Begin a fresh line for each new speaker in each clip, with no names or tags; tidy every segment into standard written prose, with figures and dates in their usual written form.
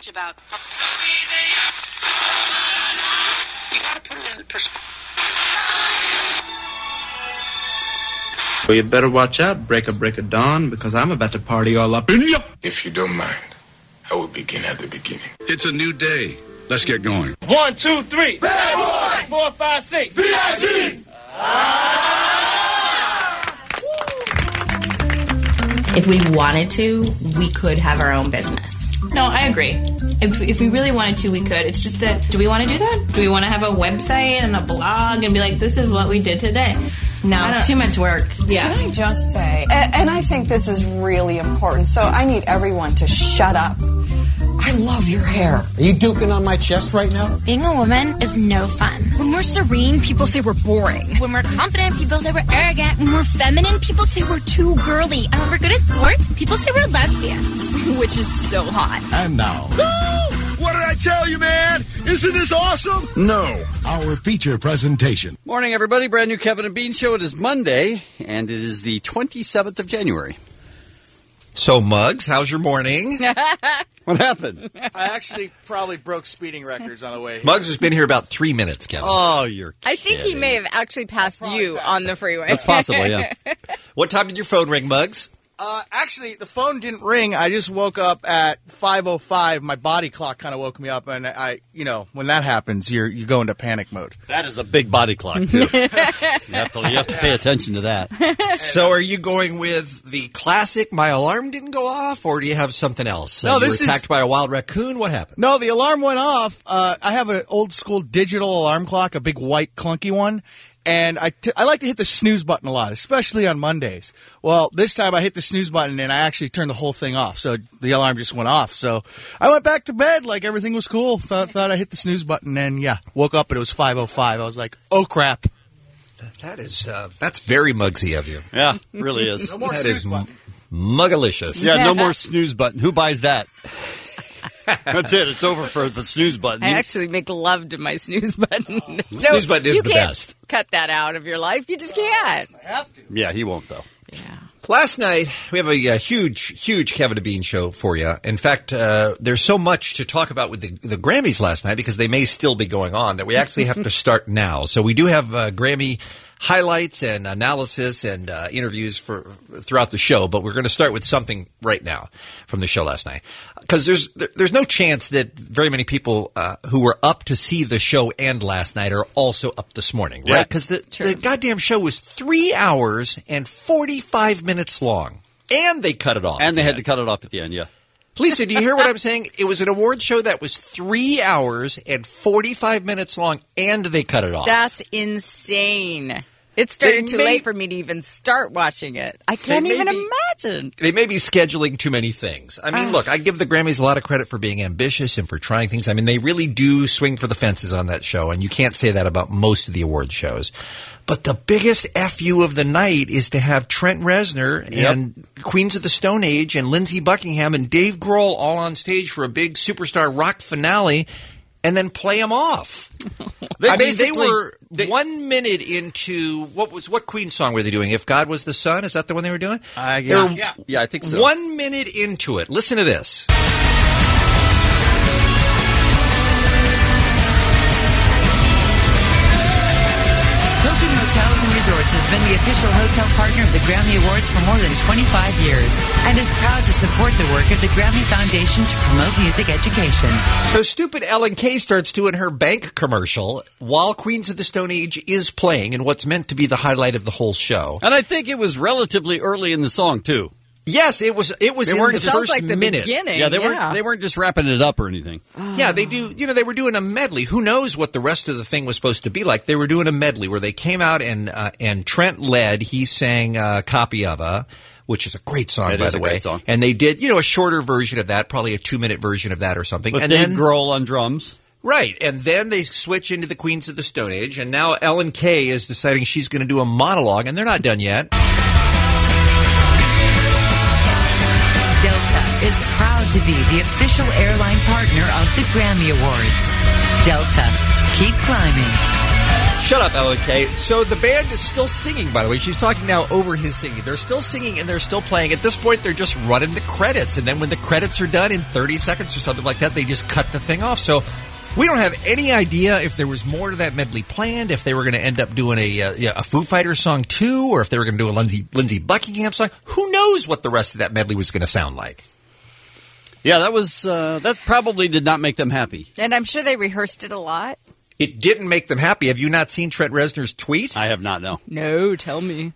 much about. You gotta put it in perspective.
Well, you better watch out, break of dawn, because I'm about to party all up in you.
If you don't mind, I will begin at the beginning.
It's a new day. Let's get going.
1, 2, 3.
Bad boy!
4, 5, 6.
VIG!
If we wanted to, we could have our own business.
No, I agree. If we really wanted to, we could. It's just that, do we want to do that? Do we want to have a website and a blog and be like, this is what we did today?
No, it's too much work.
Yeah.
Can I just say, and I think this is really important, so I need everyone to shut up. I love your hair.
Are you duking on my chest right now?
Being a woman is no fun. When we're serene, people say we're boring. When we're confident, people say we're arrogant. When we're feminine, people say we're too girly. And when we're good at sports, people say we're lesbians, which is so hot.
And now...
What did I tell you, man? Isn't this awesome?
No. Our feature presentation.
Morning, everybody. Brand new Kevin and Bean Show. It is Monday, and it is the 27th of January.
So, Muggs, how's your morning?
What happened?
I actually probably broke speeding records on the way here.
Muggs has been here about 3 minutes, Kevin.
Oh, you're
I think he may have actually passed you on the freeway.
That's possible, yeah.
What time did your phone ring, Muggs?
Actually, the phone didn't ring. I just woke up at 5:05. My body clock kind of woke me up, and when that happens, you go into panic mode.
That is a big body clock, too. you have to pay attention to that.
So are you going with the classic, my alarm didn't go off, or do you have something else?
No,
you were attacked by a wild raccoon? What happened?
No, the alarm went off. I have an old school digital alarm clock, a big white clunky one. And I like to hit the snooze button a lot, especially on Mondays. Well, this time I hit the snooze button and I actually turned the whole thing off. So the alarm just went off. So I went back to bed like everything was cool. Thought I hit the snooze button and woke up and it was 5:05. I was like, oh crap.
That's very Muggsy of you.
Yeah, really is.
No more
that
snooze
is
button.
Muggalicious.
Yeah, no more snooze button. Who buys that? That's it. It's over for the snooze button.
I actually make love to my snooze button.
Snooze button is the best.
Cut that out of your life. You just can't.
I have to.
Yeah, he won't, though.
Yeah.
Last night, we have a huge Kevin and Bean show for you. In fact, there's so much to talk about with the Grammys last night because they may still be going on that we actually have to start now. So we do have Grammy highlights and analysis and interviews throughout the show, but we're going to start with something right now from the show last night. Because there's no chance that very many people who were up to see the show end last night are also up this morning, right? Because the goddamn show was 3 hours and 45 minutes long. And they cut it off.
And they had to cut it off at the end, yeah.
Lisa, do you hear what I'm saying? It was an award show that was 3 hours and 45 minutes long, and they cut it off.
That's insane. It started too late for me to even start watching it. I can't even imagine.
They may be scheduling too many things. I mean, look, I give the Grammys a lot of credit for being ambitious and for trying things. I mean, they really do swing for the fences on that show, and you can't say that about most of the award shows. But the biggest FU of the night is to have Trent Reznor and Queens of the Stone Age and Lindsey Buckingham and Dave Grohl all on stage for a big superstar rock finale and then play them off. They were 1 minute into what Queen song were they doing? If God Was the Sun? Is that the one they were doing?
Yeah, I think so.
1 minute into it. Listen to this.
Hilton Hotels and Resorts has been the official hotel partner of the Grammy Awards for more than 25 years and is proud to support the work of the Grammy Foundation to promote music education.
So stupid Ellen Kay starts doing her bank commercial while Queens of the Stone Age is playing in what's meant to be the highlight of the whole show.
And I think it was relatively early in the song, too.
Yes, it was. It was in the first
like the
minute.
Beginning.
Yeah, they weren't just wrapping it up or anything.
Yeah, they do. You know, they were doing a medley. Who knows what the rest of the thing was supposed to be like? They were doing a medley where they came out and Trent led. He sang "Copy of a," which is a great song, by the way.
Great song.
And they did, a shorter version of that, probably a 2-minute version of that or something.
With
and
Dave
then
Grohl on drums.
Right, and then they switch into the Queens of the Stone Age, and now Ellen Kay is deciding she's going to do a monologue, and they're not done yet.
Delta is proud to be the official airline partner of the Grammy Awards. Delta, keep climbing.
Shut up, LK. So the band is still singing, by the way. She's talking now over his singing. They're still singing and they're still playing. At this point, they're just running the credits. And then when the credits are done in 30 seconds or something like that, they just cut the thing off. So we don't have any idea if there was more to that medley planned, if they were going to end up doing a Foo Fighters song too, or if they were going to do a Lindsey Buckingham song. Who knows what the rest of that medley was going to sound like?
Yeah, that probably did not make them happy.
And I'm sure they rehearsed it a lot.
It didn't make them happy. Have you not seen Trent Reznor's tweet?
I have not, no.
No, tell me.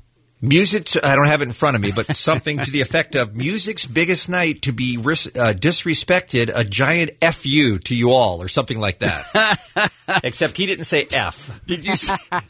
I don't have it in front of me, but something to the effect of music's biggest night to be disrespected, a giant F-U to you all, or something like that. Except he didn't say F.
Did you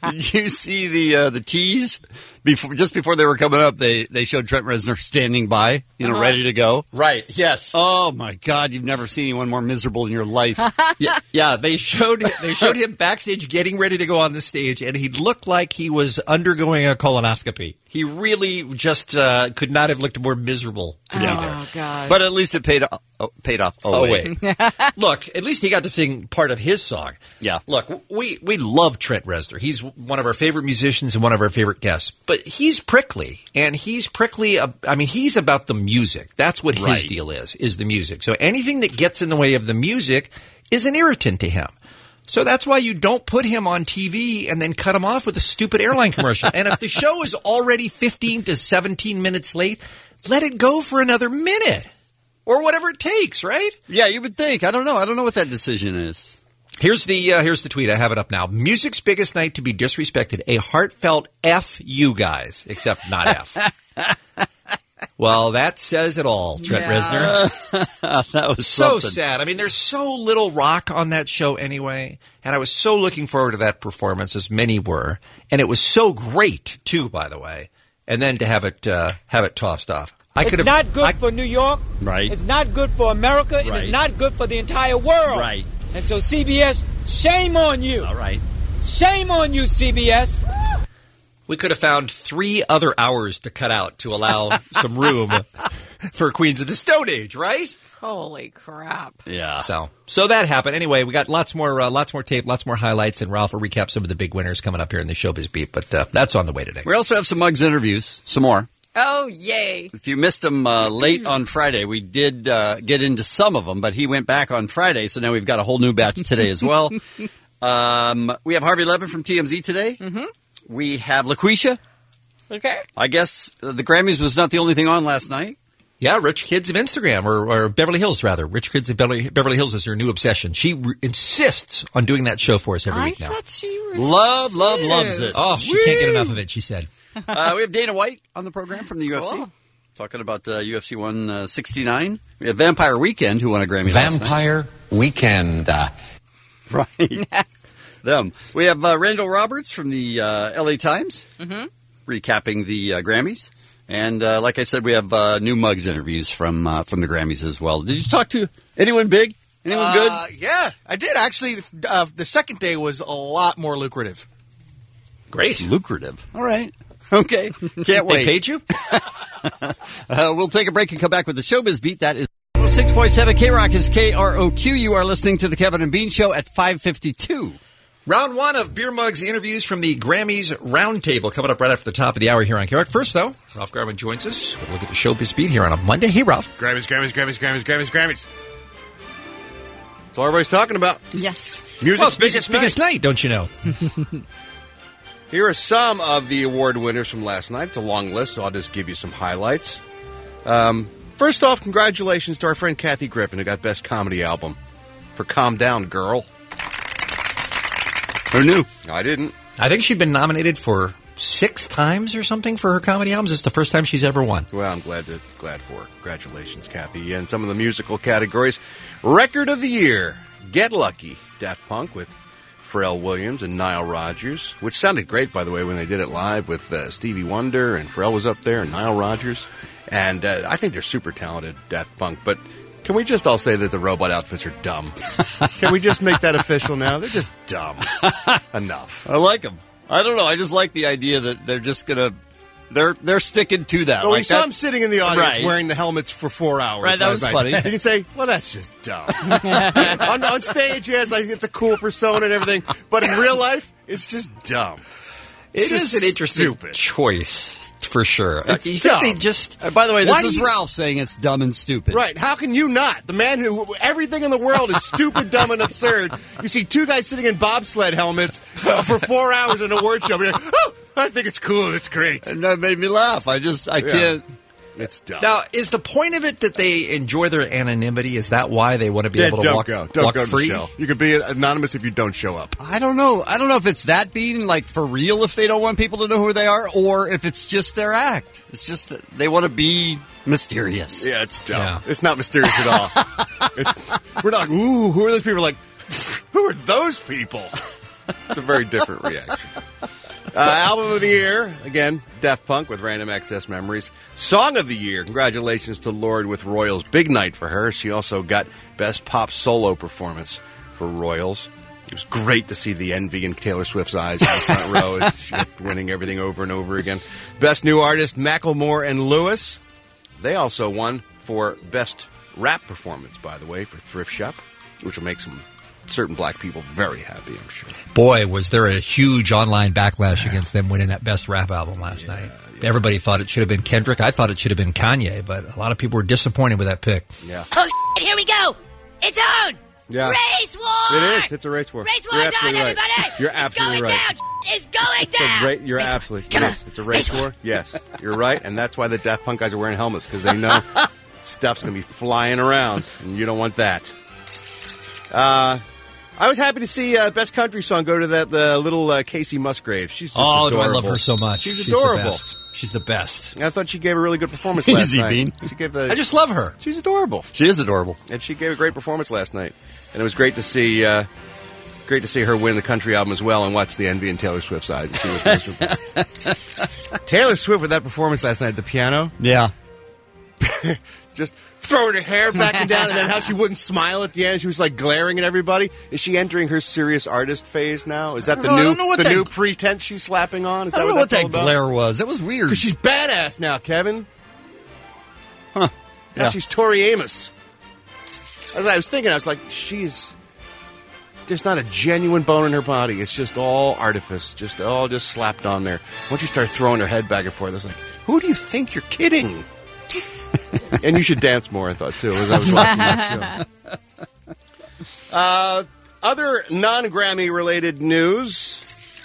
see the tease? Just before they were coming up, they showed Trent Reznor standing by, ready to go.
Right, yes.
Oh, my God, you've never seen anyone more miserable in your life.
Yeah, they showed him backstage getting ready to go on the stage, and he looked like he was undergoing a colonoscopy. He really just could not have looked more miserable to be there.
Oh, God.
But at least it paid off. Oh, wait.
Look, at least he got to sing part of his song.
Yeah.
Look, we love Trent Reznor. He's one of our favorite musicians and one of our favorite guests. But he's prickly. And he's prickly. He's about the music. That's what his deal is the music. So anything that gets in the way of the music is an irritant to him. So that's why you don't put him on TV and then cut him off with a stupid airline commercial. And if the show is already 15 to 17 minutes late, let it go for another minute. Or whatever it takes, right?
Yeah, you would think. I don't know. I don't know what that decision is.
Here's the tweet. I have it up now. Music's biggest night to be disrespected. A heartfelt F you guys, except not F. Well, that says it all, Trent Reznor.
That was
so
something.
sad. There's so little rock on that show anyway, and I was so looking forward to that performance, as many were, and it was so great too, by the way. And then to have it tossed off.
It's not good for New York.
Right.
It's not good for America. And it's not good for the entire world.
Right.
And so, CBS, shame on you.
All right.
Shame on you, CBS.
We could have found 3 other hours to cut out to allow some room for Queens of the Stone Age, right?
Holy crap.
Yeah. So that happened. Anyway, we got lots more tape, lots more highlights, and Ralph will recap some of the big winners coming up here in the Showbiz Beat, but that's on the way today.
We also have some Muggs interviews, some more.
Oh, yay.
If you missed them late on Friday, we did get into some of them, but he went back on Friday, so now we've got a whole new batch today as well. We have Harvey Levin from TMZ today. Mm-hmm. We have LaQuisha.
Okay.
I guess the Grammys was not the only thing on last night.
Yeah, Rich Kids of Instagram, or Beverly Hills, rather. Rich Kids of Beverly Hills is her new obsession. She insists on doing that show for us every week now.
I thought she
loves it.
Oh, she can't get enough of it, she said.
We have Dana White on the program from the UFC.
Cool.
Talking about UFC 169. We have Vampire Weekend, who won a Grammy last night.
Vampire Weekend.
Right. Them. We have Randall Roberts from the LA Times, recapping the Grammys. And like I said, we have new Muggs interviews from the Grammys as well. Did you talk to anyone big? Anyone good?
Yeah, I did. Actually, the second day was a lot more lucrative.
Great.
Lucrative. All right. Okay. Can't wait.
They paid you?
We'll take a break and come back with the Showbiz Beat. That is 6.7 K-Rock is KROQ. You are listening to the Kevin and Bean Show at 5:52.
Round 1 of Beer Mugs interviews from the Grammys Roundtable coming up right after the top of the hour here on KROQ. First, though, Ralph Garman joins us. We'll look at the Showbiz Beat here on a Monday. Hey, Ralph.
Grammys. That's all everybody's talking about.
Yes.
Music's
biggest night, don't you know?
Here are some of the award winners from last night. It's a long list, so I'll just give you some highlights. First off, congratulations to our friend Kathy Griffin, who got Best Comedy Album for Calm Down, Girl.
Who knew?
I didn't.
I think she'd been nominated for 6 times or something for her comedy albums. It's the first time she's ever won.
Well, I'm glad for her. Congratulations, Kathy. And some of the musical categories. Record of the Year, Get Lucky, Daft Punk with Pharrell Williams and Nile Rodgers, which sounded great, by the way, when they did it live with Stevie Wonder, and Pharrell was up there, and Nile Rodgers. And I think they're super talented, Daft Punk, but can we just all say that the robot outfits are dumb? Can we just make that official now? They're just dumb. Enough.
I like them. I don't know. I just like the idea that they're just going to... They're sticking to that.
Well,
like
we saw them sitting in the audience wearing the helmets for 4 hours.
Right, that was funny.
You can say, well, that's just dumb. on stage, yes, it's a cool persona and everything. But in real life, It's just dumb.
It is an interesting
stupid
choice, for sure.
It's
You
dumb.
think they just...
By the way,
Why
this
do
is
you-
Ralph saying it's dumb and stupid.
Right. How can you not? The man who everything in the world is stupid, dumb, and absurd. You see two guys sitting in bobsled helmets for 4 hours in a award show. You're like, oh, I think it's cool. It's great.
And that made me laugh. I can't.
It's dumb.
Now, is the point of it that they enjoy their anonymity? Is that why they want to be able to
don't
walk,
go. Don't
walk
go to
free?
the show. You can be anonymous if you don't show up.
I don't know. I don't know if it's that being like for real if they don't want people to know who they are, or if it's just their act. It's just that they want to be mysterious.
Yeah, it's dumb. It's not mysterious at all. We're not like, ooh, who are those people? Like, who are those people? It's a very different reaction. Album of the year, again, Daft Punk with Random Access Memories. Song of the year, congratulations to Lorde with Royals. Big night for her. She also got Best Pop Solo Performance for Royals. It was great to see the envy in Taylor Swift's eyes in the front row as she kept winning everything over and over again. Best New Artist, Macklemore and Lewis. They also won for Best Rap Performance, by the way, for Thrift Shop, which will make some certain black people very happy, I'm sure.
Boy, was there a huge online backlash against them winning that best rap album last night. Yeah. Everybody thought it should have been Kendrick. I thought it should have been Kanye, but a lot of people were disappointed with that pick.
Yeah.
Oh, here we go. It's on.
Yeah.
Race war.
It is. It's a race war.
Race war's on, everybody.
You're absolutely right.
It's going down.
You're absolutely yes. It's a race war. Yes, you're right, and that's why the Daft Punk guys are wearing helmets, because they know stuff's going to be flying around, and you don't want that. I was happy to see Best Country Song go to that little Casey Musgrave. She's just adorable.
Do I love her so much.
She's adorable.
She's the best.
I thought she gave a really good performance last night.
Bean.
I
just love her.
She's adorable.
She is adorable.
And she gave a great performance last night. And it was great to see her win the country album as well, and watch the envy in Taylor Swift's eyes. And see what Taylor Swift with that performance last night at the piano.
Yeah.
Just throwing her hair back and down, and then how she wouldn't smile at the end. She was like glaring at everybody. Is she entering her serious artist phase now? Is that the new pretense she's slapping on? Is
I don't know what that glare was. It was weird.
Because she's badass now, Kevin.
Huh.
Now
Yeah.
she's Tori Amos. As I was thinking, I was like, there's not a genuine bone in her body. It's just all artifice, just slapped on there. Once you start throwing her head back and forth, I was like, who do you think you're kidding? And you should dance more, I thought, too, as I was watching that show. Other non-Grammy-related news.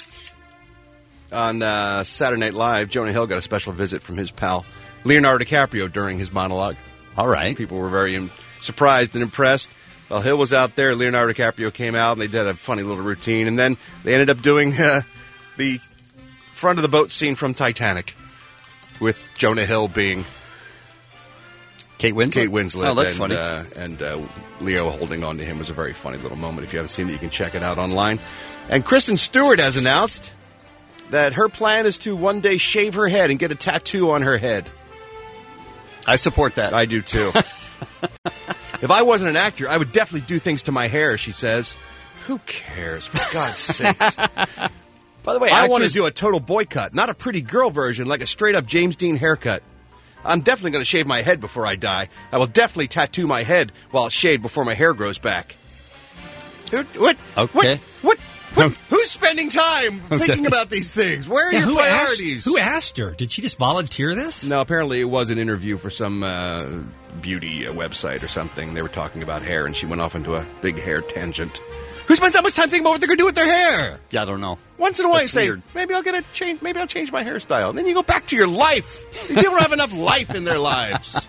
On Saturday Night Live, Jonah Hill got a special visit from his pal Leonardo DiCaprio during his monologue.
All right.
People were very surprised and impressed. Well, Hill was out there, Leonardo DiCaprio came out, and they did a funny little routine. And then they ended up doing the front of the boat scene from Titanic, with Jonah Hill being
Kate Winslet.
Oh,
that's funny.
And Leo holding on to him was a very funny little moment. If you haven't seen it, you can check it out online. And Kristen Stewart has announced that her plan is to one day shave her head and get a tattoo on her head.
I support that.
I do, too. If I wasn't an actor, I would definitely do things to my hair, she says. Who cares, for God's sake?
By the way,
I want to do a total boycott, not a pretty girl version, like a straight-up James Dean haircut. I'm definitely going to shave my head before I die. I will definitely tattoo my head while it's shaved before my hair grows back. What?
Okay.
What? Who's spending time thinking about these things? Where are your priorities?
Who asked her? Did she just volunteer this?
No, apparently it was an interview for some beauty website or something. They were talking about hair, and she went off into a big hair tangent. Who spends that much time thinking about what they're going to do with their hair?
Yeah, I don't know.
Once in a while,
That's
you say,
weird.
maybe I'll change my hairstyle. And then you go back to your life. People don't have enough life in their lives.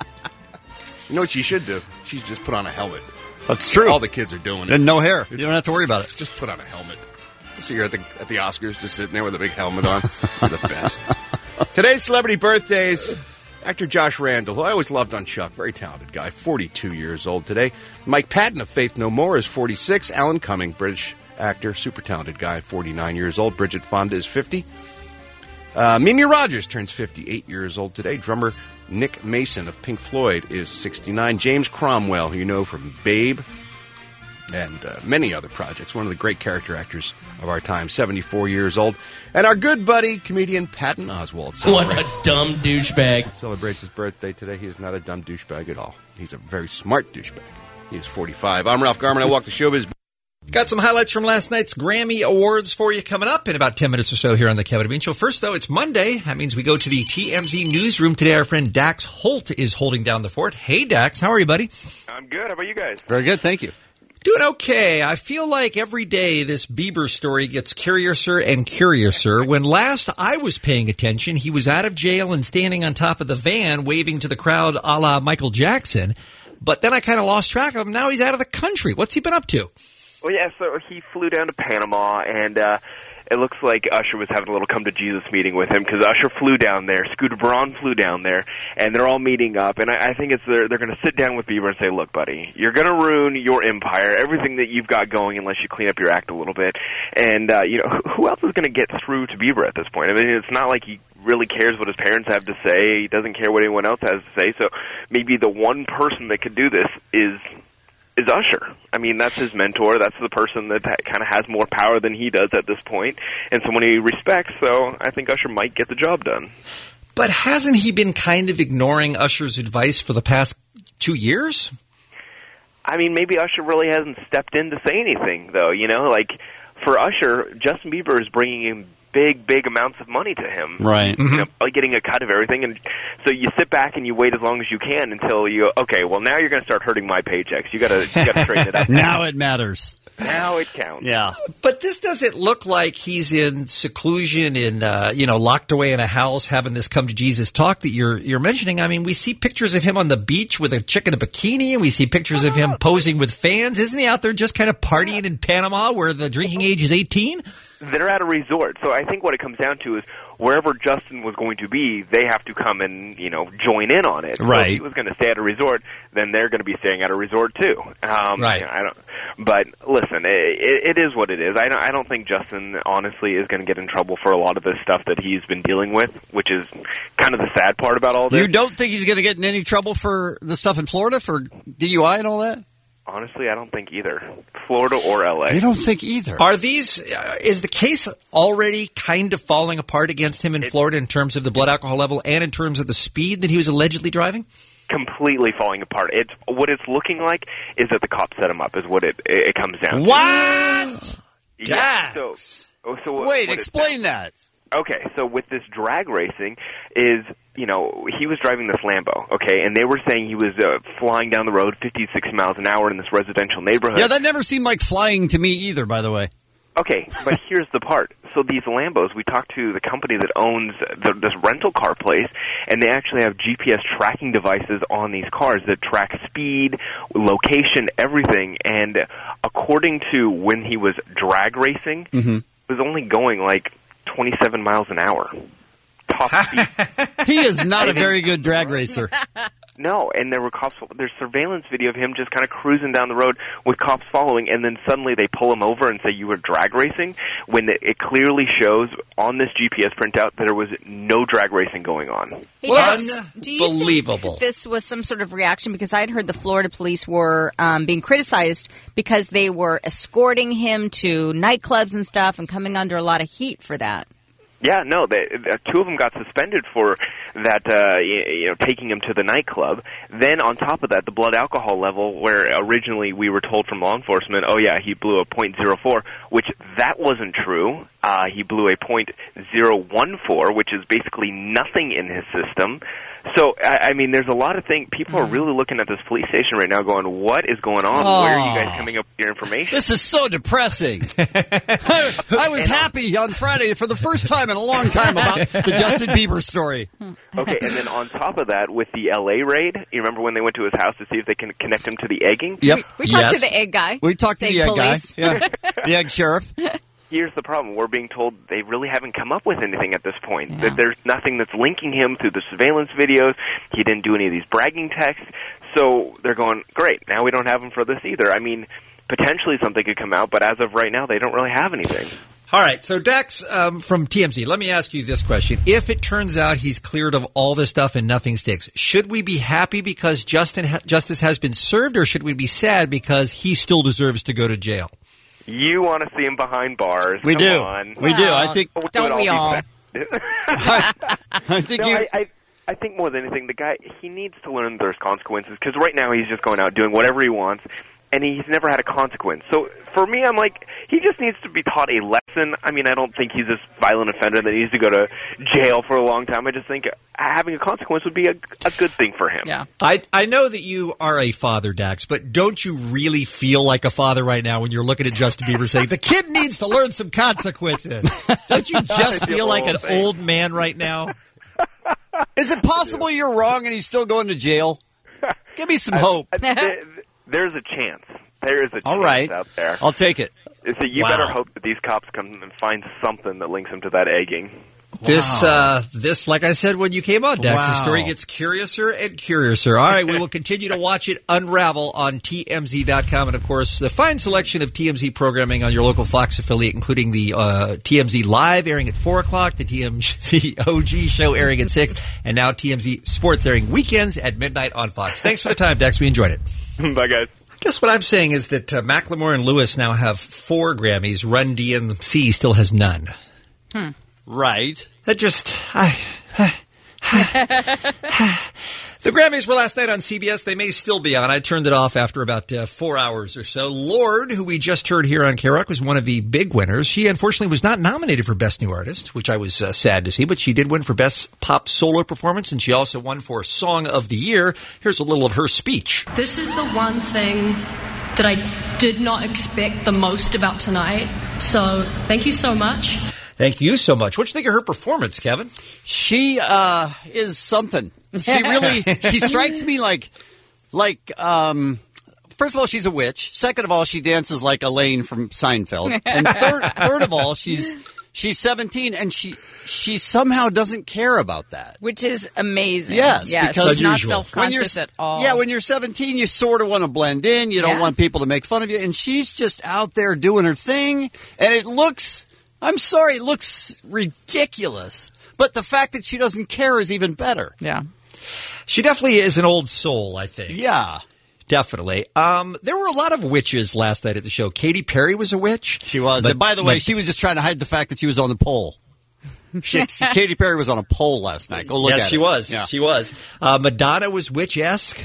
You know what she should do? She should just put on a helmet.
That's true.
All the kids are doing it.
And no hair. You don't have to worry about it.
Just put on a helmet. So you're at the Oscars, just sitting there with a big helmet on. You're the best. Today's celebrity birthdays. Actor Josh Randall, who I always loved on Chuck, very talented guy, 42 years old today. Mike Patton of Faith No More is 46. Alan Cumming, British actor, super talented guy, 49 years old. Bridget Fonda is 50. Mimi Rogers turns 58 years old today. Drummer Nick Mason of Pink Floyd is 69. James Cromwell, who you know from Babe and many other projects, one of the great character actors of our time, 74 years old. And our good buddy, comedian Patton Oswalt.
What a dumb douchebag.
Celebrates his birthday today. He is not a dumb douchebag at all. He's a very smart douchebag. He is 45. I'm Ralph Garman. I walk the showbiz.
Got some highlights from last night's Grammy Awards for you coming up in about 10 minutes or so here on the Kevin and Bean Show. First, though, it's Monday. That means we go to the TMZ newsroom. Today, our friend Dax Holt is holding down the fort. Hey, Dax. How are you, buddy?
I'm good. How about you guys?
Very good. Thank you.
Doing okay. I feel like every day this Bieber story gets curiouser and curiouser. When last I was paying attention, he was out of jail and standing on top of the van waving to the crowd a la Michael Jackson. But then I kind of lost track of him. Now he's out of the country. What's he been up to?
Well, yeah, so he flew down to Panama, and it looks like Usher was having a little come-to-Jesus meeting with him, because Usher flew down there, Scooter Braun flew down there, and they're all meeting up, and I think they're going to sit down with Bieber and say, look, buddy, you're going to ruin your empire, everything that you've got going, unless you clean up your act a little bit. And, who else is going to get through to Bieber at this point? I mean, it's not like he really cares what his parents have to say. He doesn't care what anyone else has to say, so maybe the one person that could do this is Usher. I mean, that's his mentor. That's the person that kind of has more power than he does at this point, and someone he respects, so I think Usher might get the job done.
But hasn't he been kind of ignoring Usher's advice for the past 2 years?
I mean, maybe Usher really hasn't stepped in to say anything, though. Like, for Usher, Justin Bieber is bringing in big amounts of money to him.
Right.
Like getting a cut of everything. And so you sit back and you wait as long as you can until you, okay, well, now you're going to start hurting my paychecks. You got to straighten it up.
Now it matters.
Now it counts.
Yeah.
But this doesn't look like he's in seclusion, locked away in a house, having this come to Jesus talk that you're mentioning. I mean, we see pictures of him on the beach with a chick in a bikini, and we see pictures of him posing with fans. Isn't he out there just kind of partying in Panama where the drinking age is 18?
They're at a resort. So I think what it comes down to is wherever Justin was going to be, they have to come and, join in on it.
Right.
So if he was going to stay at a resort, then they're going to be staying at a resort too.
Right.
But listen, it is what it is. I don't think Justin, honestly, is going to get in trouble for a lot of this stuff that he's been dealing with, which is kind of the sad part about all this.
You don't think he's going to get in any trouble for the stuff in Florida, for DUI and all that?
Honestly, I don't think either. Florida or L.A.
You don't think either?
Are these? Is the case already kind of falling apart against him in Florida in terms of the blood alcohol level and in terms of the speed that he was allegedly driving?
Completely falling apart. What it's looking like is that the cops set him up. Is what it comes down to.
What?
Yeah. So
wait, explain that.
Okay, so with this drag racing is, he was driving this Lambo, okay, and they were saying he was flying down the road 56 miles an hour in this residential neighborhood.
Yeah, that never seemed like flying to me either, by the way.
Okay, but here's the part. So these Lambos, we talked to the company that owns this rental car place, and they actually have GPS tracking devices on these cars that track speed, location, everything, and according to when he was drag racing, it was only going like 27 miles an hour. Top speed.
He is not a very good drag racer.
No, and there were cops. There's surveillance video of him just kind of cruising down the road with cops following, and then suddenly they pull him over and say you were drag racing, when it clearly shows on this GPS printout that there was no drag racing going on.
Hey, do you think this was some sort of reaction? Because I had heard the Florida police were being criticized because they were escorting him to nightclubs and stuff and coming under a lot of heat for that.
Yeah, no, two of them got suspended for that, taking him to the nightclub. Then on top of that, the blood alcohol level, where originally we were told from law enforcement, oh yeah, he blew a .04, which that wasn't true. He blew a .014, which is basically nothing in his system. So, I mean, there's a lot of things. People are really looking at this police station right now going, what is going on? Where are you guys coming up with your information?
This is so depressing. I was happy on Friday for the first time in a long time about the Justin Bieber story.
Okay, and then on top of that, with the L.A. raid, you remember when they went to his house to see if they can connect him to the egging?
Yep.
We talked to the egg guy.
We talked to the egg guy. Yeah. The egg sheriff.
Here's the problem. We're being told they really haven't come up with anything at this point. Yeah. That there's nothing that's linking him through the surveillance videos. He didn't do any of these bragging texts. So they're going, great, now we don't have him for this either. I mean, potentially something could come out, but as of right now, they don't really have anything.
All right, so Dax from TMZ, let me ask you this question. If it turns out he's cleared of all this stuff and nothing sticks, should we be happy because justice has been served, or should we be sad because he still deserves to go to jail?
You want to see him behind bars.
We
Come
do.
on.
We do. I think.
Don't we all?
I think
I think more than anything, the guy, he needs to learn there's consequences, because right now he's just going out doing whatever he wants. and he's never had a consequence. So for me, I'm like, he just needs to be taught a lesson. I mean, I don't think he's this violent offender that needs to go to jail for a long time. I just think having a consequence would be a good thing for him.
Yeah.
I know that you are a father, Dax, but don't you really feel like a father right now when you're looking at Justin Bieber saying, the kid needs to learn some consequences? Don't you just feel like an old man right now?
Is it possible you're wrong and he's still going to jail? Give me some hope.
There's a chance. There is a
All
chance
right.
out there.
I'll take it.
So you better hope that these cops come and find something that links him to that egging.
This, like I said when you came on, Dax, the story gets curiouser and curiouser. All right, we will continue to watch it unravel on TMZ.com. And, of course, the fine selection of TMZ programming on your local Fox affiliate, including the TMZ Live airing at 4 o'clock, the TMZ OG show airing at 6, and now TMZ Sports airing weekends at midnight on Fox. Thanks for the time, Dax. We enjoyed it.
Bye, guys.
Guess what I'm saying is that Macklemore and Lewis now have 4 Grammys. Run DMC still has none.
Right.
That just... The Grammys were last night on CBS. They may still be on. I turned it off after about 4 hours or so. Lorde, who we just heard here on K-Rock, was one of the big winners. She, unfortunately, was not nominated for Best New Artist, which I was sad to see, but she did win for Best Pop Solo Performance, and she also won for Song of the Year. Here's a little of her speech.
This is the one thing that I did not expect the most about tonight, so thank you so much.
Thank you so much. What do you think of her performance, Kevin?
She is something. She really she strikes me like first of all, she's a witch. Second of all, she dances like Elaine from Seinfeld. And third of all, she's 17 and she somehow doesn't care about that.
Which is amazing.
Yes, because
she's not self-conscious at all.
Yeah, when you're 17, you sort of want to blend in. You don't want people to make fun of you. And she's just out there doing her thing. And it looks... I'm sorry, it looks ridiculous. But the fact that she doesn't care is even better.
Yeah.
She definitely is an old soul, I think.
Yeah.
Definitely. There were a lot of witches last night at the show. Katy Perry was a witch.
She was. And by the way, she was just trying to hide the fact that she was on the pole. Katy Perry was on a pole last night. Go look at it.
Yes, she was.
Yeah.
She was. Madonna was witch-esque.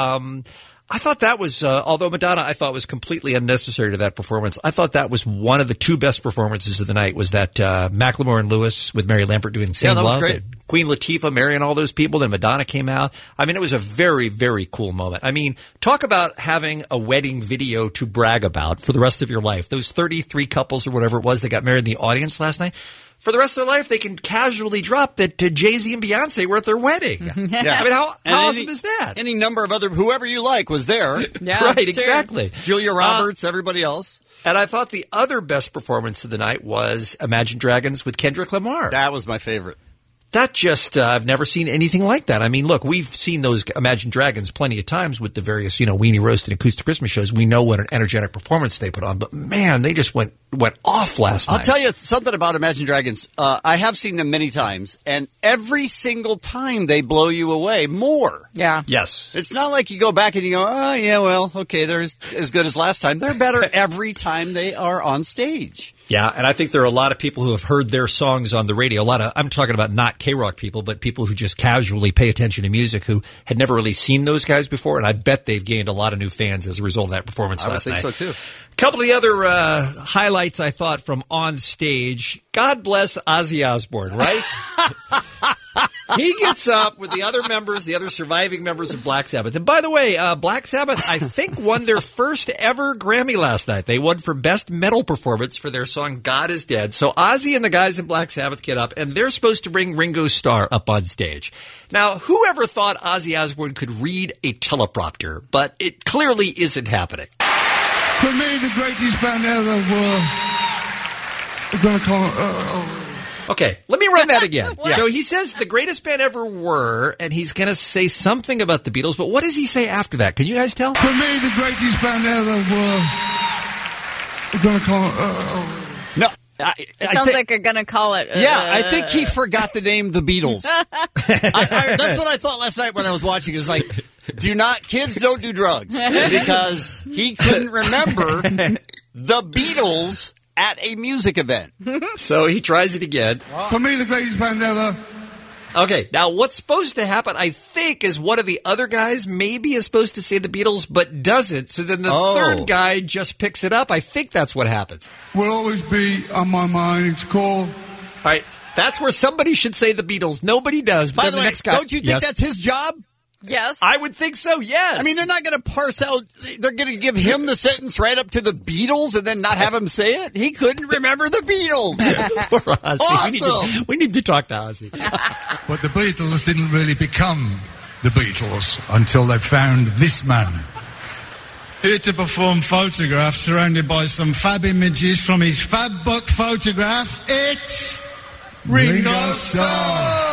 I thought that was, although Madonna I thought was completely unnecessary to that performance, I thought that was one of the 2 best performances of the night was that Macklemore and Lewis with Mary Lambert doing Same Love.
Great.
Queen Latifah marrying all those people, then Madonna came out. I mean, it was a very, very cool moment. I mean, talk about having a wedding video to brag about for the rest of your life. Those 33 couples or whatever it was that got married in the audience last night. For the rest of their life, they can casually drop that Jay-Z and Beyonce were at their wedding. Yeah. I mean, how awesome is that?
Any number of other, whoever you like was there.
Yeah,
right, exactly.
Julia Roberts, everybody else.
And I thought the other best performance of the night was Imagine Dragons with Kendrick Lamar.
That was my favorite.
That just, I've never seen anything like that. I mean, look, we've seen those Imagine Dragons plenty of times with the various, Weenie Roast and Acoustic Christmas shows. We know what an energetic performance they put on. But, man, they just went off last night.
I'll tell you something about Imagine Dragons. I have seen them many times, and every single time they blow you away more.
Yeah.
Yes.
It's not like you go back and you go, oh, yeah, well, okay, they're as good as last time. They're better every time they are on stage.
Yeah, and I think there are a lot of people who have heard their songs on the radio. I'm talking about not K-Rock people, but people who just casually pay attention to music who had never really seen those guys before, and I bet they've gained a lot of new fans as a result of that performance last night.
I would think so, too.
A couple of the other highlights I thought from on stage. God bless Ozzy Osbourne, right? He gets up with the other surviving members of Black Sabbath. And by the way, Black Sabbath, I think, won their first ever Grammy last night. They won for Best Metal Performance for their song God Is Dead. So Ozzy and the guys in Black Sabbath get up, and they're supposed to bring Ringo Starr up on stage. Now, whoever thought Ozzy Osbourne could read a teleprompter, but it clearly isn't happening.
For me, the greatest band ever were... We're going to call it...
Okay, let me run that again. So he says the greatest band ever were, and he's going to say something about the Beatles, but what does he say after that? Can you guys tell?
For me, the greatest band ever were... We're going to call it...
No.
It sounds like you're going to call it...
Yeah, I think he forgot to name the Beatles. That's what I thought last night when I was watching. Is like, kids don't do drugs. Because he couldn't remember the Beatles at a music event.
So he tries it again.
For me, the greatest band ever
Okay, now what's supposed to happen, I think, is one of the other guys maybe is supposed to say the Beatles, but doesn't. So then the third guy just picks it up. I think that's what happens.
Will always be on my mind. It's called...
All right, that's where somebody should say the Beatles. Nobody does. But
By
then
the
the
way,
next guy,
don't you think that's his job?
Yes.
I would think so, yes.
I mean, they're not going to parse out, they're going to give him the sentence right up to the Beatles and then not have him say it? He couldn't remember the Beatles.
Poor Ozzy.
Awesome.
We need to talk to Ozzy.
But the Beatles didn't really become the Beatles until they found this man. Here to perform Photograph, surrounded by some fab images from his fab book Photograph, it's Ringo Starr!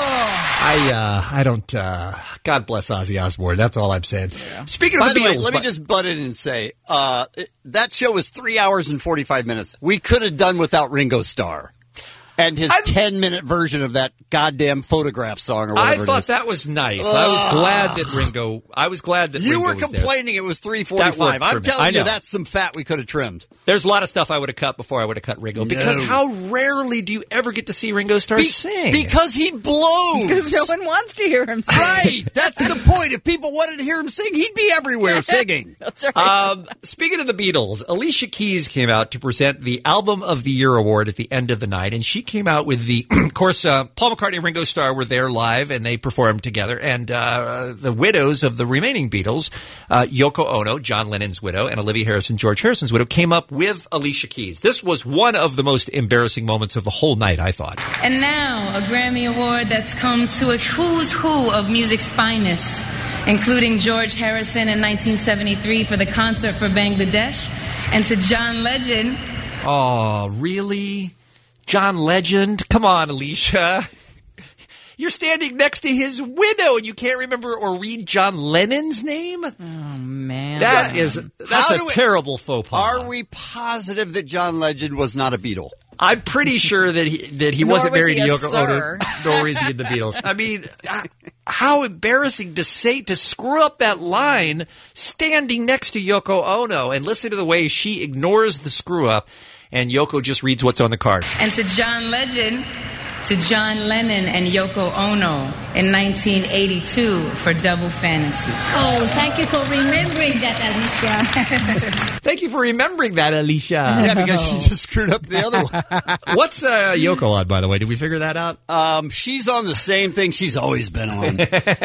I don't, God bless Ozzy Osbourne. That's all I'm saying. Yeah. Speaking of
By
the
the way,
Beatles.
let me just butt in and say, that show was 3 hours and 45 minutes. We could have done without Ringo Starr and his 10-minute version of that goddamn Photograph song or whatever
I thought
it is.
that was nice. I was glad that Ringo.
You
Ringo
were
was
complaining it was 3:45. I'm telling you, that's some fat we could have trimmed.
There's a lot of stuff I would have cut before I would have cut Ringo. Because how rarely do you ever get to see Ringo Starr sing?
Because he blows.
Because no one wants to hear him sing.
Right. That's the point. If people wanted to hear him sing, he'd be everywhere singing.
That's right.
Speaking of the Beatles, Alicia Keys came out to present the Album of the Year award at the end of the night, and she came out with the, of course, Paul McCartney and Ringo Starr were there live, and they performed together, and the widows of the remaining Beatles, Yoko Ono, John Lennon's widow, and Olivia Harrison, George Harrison's widow, came up with Alicia Keys. This was one of the most embarrassing moments of the whole night, I thought.
And now, a Grammy Award that's come to a who's who of music's finest, including George Harrison in 1973 for the concert for Bangladesh, and to John Legend.
Oh, really? John Legend? Come on, Alicia. You're standing next to his widow and you can't remember or read John Lennon's name?
Oh, man.
That's a terrible faux pas.
Are we positive that John Legend was not a Beatle?
I'm pretty sure that he wasn't married to Yoko Ono, nor is he in the Beatles. I mean, how embarrassing to screw up that line standing next to Yoko Ono, and listen to the way she ignores the screw up and Yoko just reads what's on the card.
And to John Legend, to John Lennon and Yoko Ono in 1982 for Double Fantasy.
Oh, thank you for remembering that, Alicia.
Thank you for remembering that, Alicia.
Yeah, because she just screwed up the other one.
What's Yoko on, by the way? Did we figure that out?
She's on the same thing she's always been on.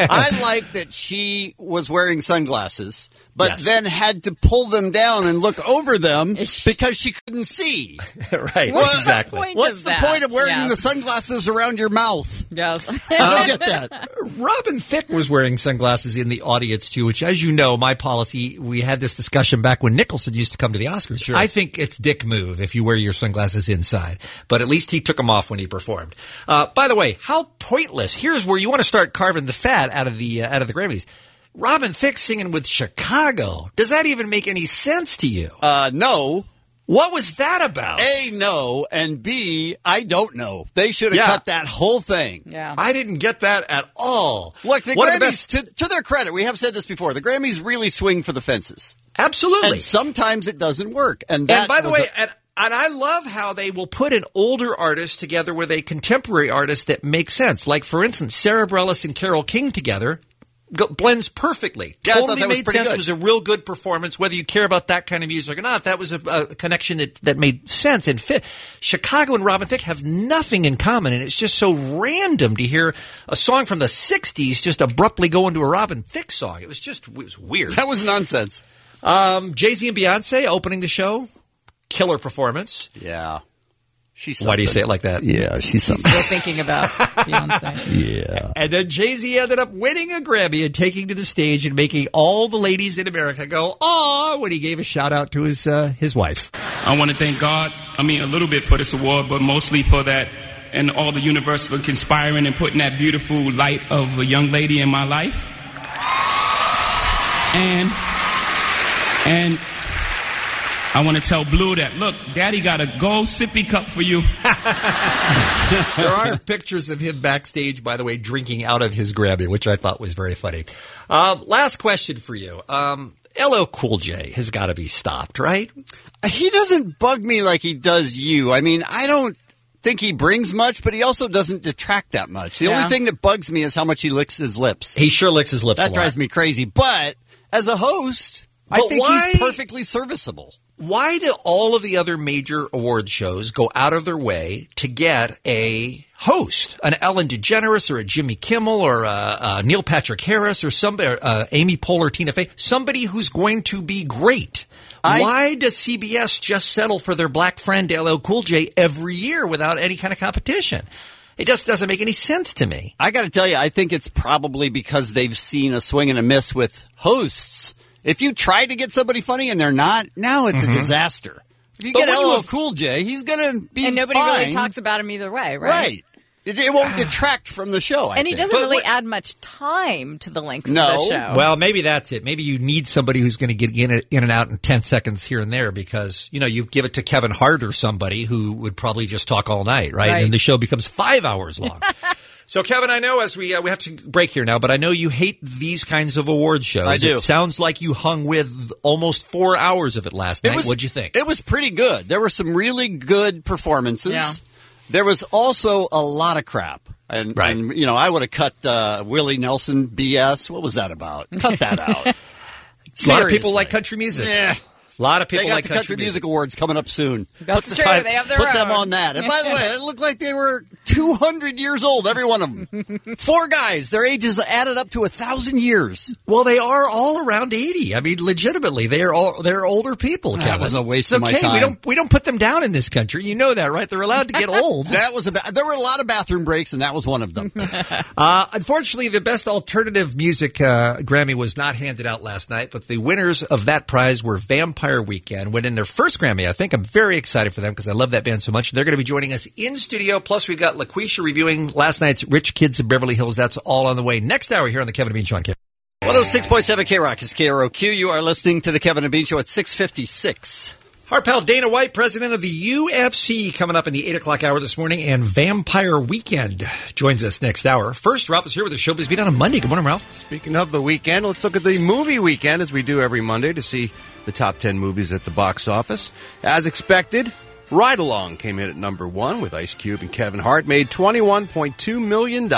I like that she was wearing sunglasses, but then had to pull them down and look over them because she couldn't see.
Right, exactly.
What's the point of wearing the sunglasses around your mouth?
Yes.
I don't get that.
Robin Thicke was wearing sunglasses in the audience, too, which, as you know, my policy, we had this discussion back when Nicholson used to come to the Oscars. Sure. I think it's dick move if you wear your sunglasses inside. But at least he took them off when he performed. By the way, how pointless. Here's where you want to start carving the fat out of the Grammys. Robin Thicke singing with Chicago. Does that even make any sense to you?
No.
What was that about?
A, no, and B, I don't know. They should have cut that whole thing.
Yeah.
I didn't get that at all.
Look, the Grammys, to their credit, we have said this before, the Grammys really swing for the fences.
Absolutely.
And sometimes it doesn't work. And
by the way, and I love how they will put an older artist together with a contemporary artist that makes sense. Like, for instance, Sarah Bareilles and Carole King together. Blends perfectly.
Yeah,
totally
made
sense.
Good.
It was a real good performance, whether you care about that kind of music or not. That was a connection that made sense and fit. Chicago and Robin Thicke have nothing in common, and it's just so random to hear a song from the 60s just abruptly go into a Robin Thicke song. It was weird.
That was nonsense.
Jay-Z and Beyonce opening the show. Killer performance.
Yeah.
Why do you say it like that?
Yeah, she's something.
Still thinking about Beyonce.
Yeah.
And then Jay-Z ended up winning a Grammy and taking to the stage and making all the ladies in America go, "Aw," when he gave a shout out to his wife.
I want to thank God, a little bit for this award, but mostly for that and all the universe for conspiring and putting that beautiful light of a young lady in my life. And I want to tell Blue that, look, Daddy got a gold sippy cup for you.
There are pictures of him backstage, by the way, drinking out of his Grammy, which I thought was very funny. Last question for you. LL Cool J has got to be stopped, right?
He doesn't bug me like he does you. I mean, I don't
think he brings much, but he also doesn't detract that much. The only thing that bugs me is how much he licks his lips.
He sure licks his lips a
That
lot.
drives me crazy. But as a host, I think he's perfectly serviceable.
Why do all of the other major award shows go out of their way to get a host, an Ellen DeGeneres or a Jimmy Kimmel or a Neil Patrick Harris or somebody, Amy Poehler, Tina Fey, somebody who's going to be great? Why does CBS just settle for their black friend LL Cool J every year without any kind of competition? It just doesn't make any sense to me.
I got to tell you, I think it's probably because they've seen a swing and a miss with hosts. If you try to get somebody funny and they're not, now it's a disaster. If you get LL Cool J, he's going to be
And nobody
fine.
really talks about him either way, right?
Right. It won't detract from the show, I
And he
think.
doesn't really add much time to the length of the show.
Well, maybe that's it. Maybe you need somebody who's going to get in and out in 10 seconds here and there because, you give it to Kevin Hart or somebody who would probably just talk all night, right? And the show becomes 5 hours long. So, Kevin, I know as we have to break here now, but I know you hate these kinds of award shows.
I do.
It sounds like you hung with almost 4 hours of it last night. What'd you think?
It was pretty good. There were some really good performances. Yeah. There was also a lot of crap. And I would have cut Willie Nelson BS. What was that about? Cut that out.
A lot of people like country music.
Yeah.
A lot of people
they got
like
the country music awards coming up soon.
That's true. They have their own.
Put them on that. And by the way, it looked like they were 200 years old, every one of them. 4 guys. Their ages added up to 1,000 years.
Well, they are all around 80. I mean, legitimately, they're older people, Kevin.
That was a waste of my
okay.
time.
We don't put them down in this country. You know that, right? They're allowed to get old.
There were a lot of bathroom breaks, and that was one of them.
Unfortunately, the best alternative music Grammy was not handed out last night, but the winners of that prize were Vampire Weekend. Winning their first Grammy, I think. I'm very excited for them because I love that band so much. They're going to be joining us in studio. Plus, we've got LaQuisha reviewing last night's Rich Kids of Beverly Hills. That's all on the way. Next hour here on the Kevin and Bean Show on KROQ.
106.7 KROQ is KROQ. You are listening to the Kevin and Bean Show at 6:56.
Our pal Dana White, president of the UFC, coming up in the 8 o'clock hour this morning, and Vampire Weekend joins us next hour. First, Ralph is here with the Showbiz Beat on a Monday. Good morning, Ralph.
Speaking of the weekend, let's look at the movie weekend as we do every Monday to see the top 10 movies at the box office. As expected, Ride Along came in at number 1 with Ice Cube and Kevin Hart, made $21.2 million.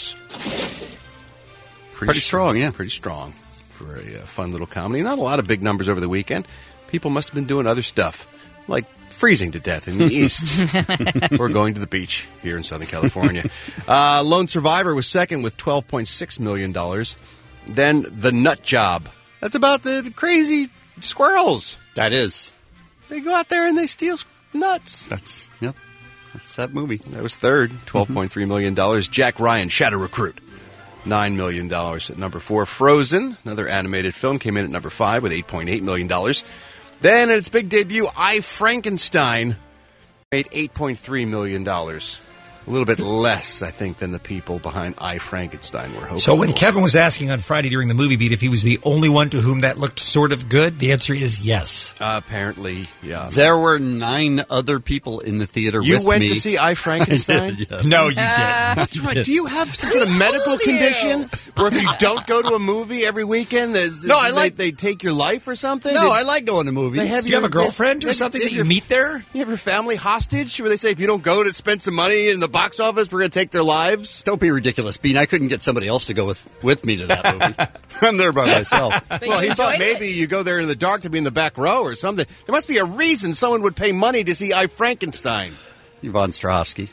Pretty strong, yeah. Pretty strong for a fun little comedy. Not a lot of big numbers over the weekend. People must have been doing other stuff, like freezing to death in the East or going to the beach here in Southern California. Lone Survivor was second with $12.6 million. Then The Nut Job. That's about the crazy squirrels.
That is.
They go out there and they steal nuts.
That's that movie.
That was third, $12.3 million. Jack Ryan, Shadow Recruit. $9 million at number 4. Frozen, another animated film, came in at number 5 with $8.8 million. Then, at its big debut, I, Frankenstein, made $8.3 million. A little bit less, I think, than the people behind I, Frankenstein were hoping.
So when Kevin was asking on Friday during the movie beat if he was the only one to whom that looked sort of good, the answer is yes.
Apparently, yeah.
There were 9 other people in the theater with me.
You went to see I, Frankenstein?
Did, yes.
No, you didn't.
That's right. Do you have some kind of medical condition where if you don't go to a movie every weekend, they take your life or something?
No, I like going to movies.
Do you have a girlfriend or something that you meet there?
You have your family hostage where they say if you don't go to spend some money in the box office, we're going to take their lives?
Don't be ridiculous, Bean. I couldn't get somebody else to go with me to that movie. I'm there by myself.
Well, he thought maybe you go there in the dark to be in the back row or something. There must be a reason someone would pay money to see I, Frankenstein.
Yvonne Strahovski.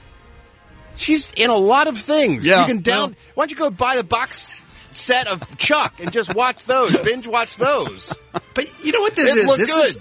She's in a lot of things.
Yeah.
You can why don't you go buy the box set of Chuck and just watch those, binge watch those.
But you know what this is?
Look
This
good.
is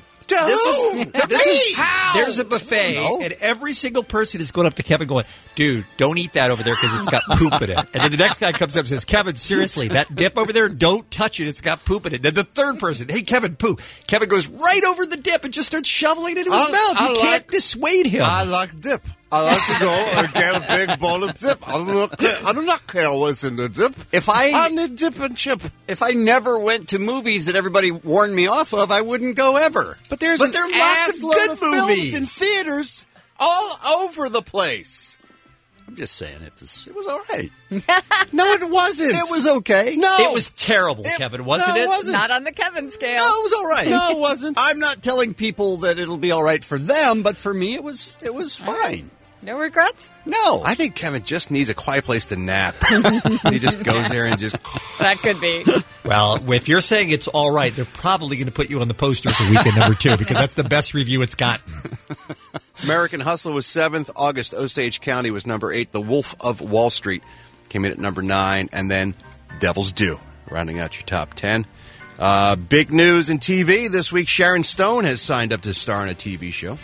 there's a buffet, and every single person is going up to Kevin going, dude, don't eat that over there because it's got poop in it. And then the next guy comes up and says, Kevin, seriously, that dip over there, don't touch it. It's got poop in it. Then the third person, hey, Kevin, poop. Kevin goes right over the dip and just starts shoveling it into his mouth. You can't dissuade him.
I like dip. I like to go and get a big bowl of dip. I do not care what's in the dip. I need dip and chip.
If I never went to movies that everybody warned me off of, I wouldn't go ever.
But there are lots of good movies in theaters all over the place.
I'm just saying it was all right.
No, it wasn't.
It was okay.
No.
It was terrible, Kevin, wasn't it?
It wasn't.
Not on the Kevin scale.
No, it was all right.
No, it wasn't.
I'm not telling people that it'll be all right for them, but for me, it was fine.
No regrets?
No.
I think Kevin just needs a quiet place to nap. He just goes there and just...
That could be.
Well, if you're saying it's all right, they're probably going to put you on the poster for weekend number 2 because that's the best review it's gotten.
American Hustle was 7th. August Osage County was number 8. The Wolf of Wall Street came in at number 9. And then Devil's Due, rounding out your top 10. Big news in TV this week. Sharon Stone has signed up to star in a TV show.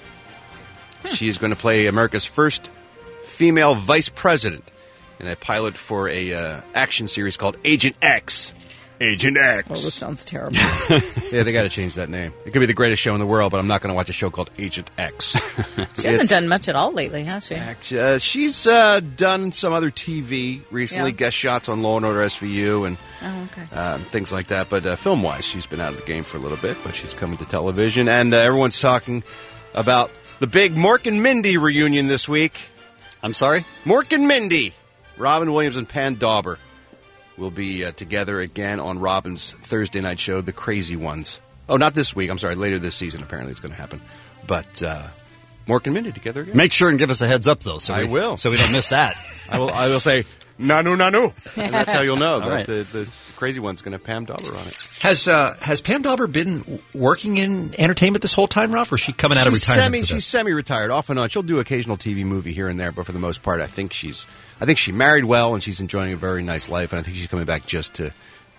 She is going to play America's first female vice president in a pilot for a action series called Agent X. Agent X.
Oh, this sounds terrible.
Yeah, they got to change that name. It could be the greatest show in the world, but I'm not going to watch a show called Agent X.
She hasn't done much at all lately, has she?
She's done some other TV recently, guest shots on Law & Order SVU and things like that. But film-wise, she's been out of the game for a little bit, but she's coming to television. And everyone's talking about the big Mork and Mindy reunion this week.
I'm sorry?
Mork and Mindy. Robin Williams and Pam Dawber will be together again on Robin's Thursday night show, The Crazy Ones. Oh, not this week. I'm sorry. Later this season, apparently, it's going to happen. But Mork and Mindy together again.
Make sure and give us a heads up, though.
I will.
So we don't miss that.
I will say, nanu, nanu. And that's how you'll know that
right.
the Crazy One's going to have Pam Dawber on it.
Has Pam Dawber been working in entertainment this whole time, Ralph, or is she coming out of retirement?
She's semi-retired, off and on. She'll do occasional TV movie here and there, but for the most part, I think she married well and she's enjoying a very nice life. And I think she's coming back just to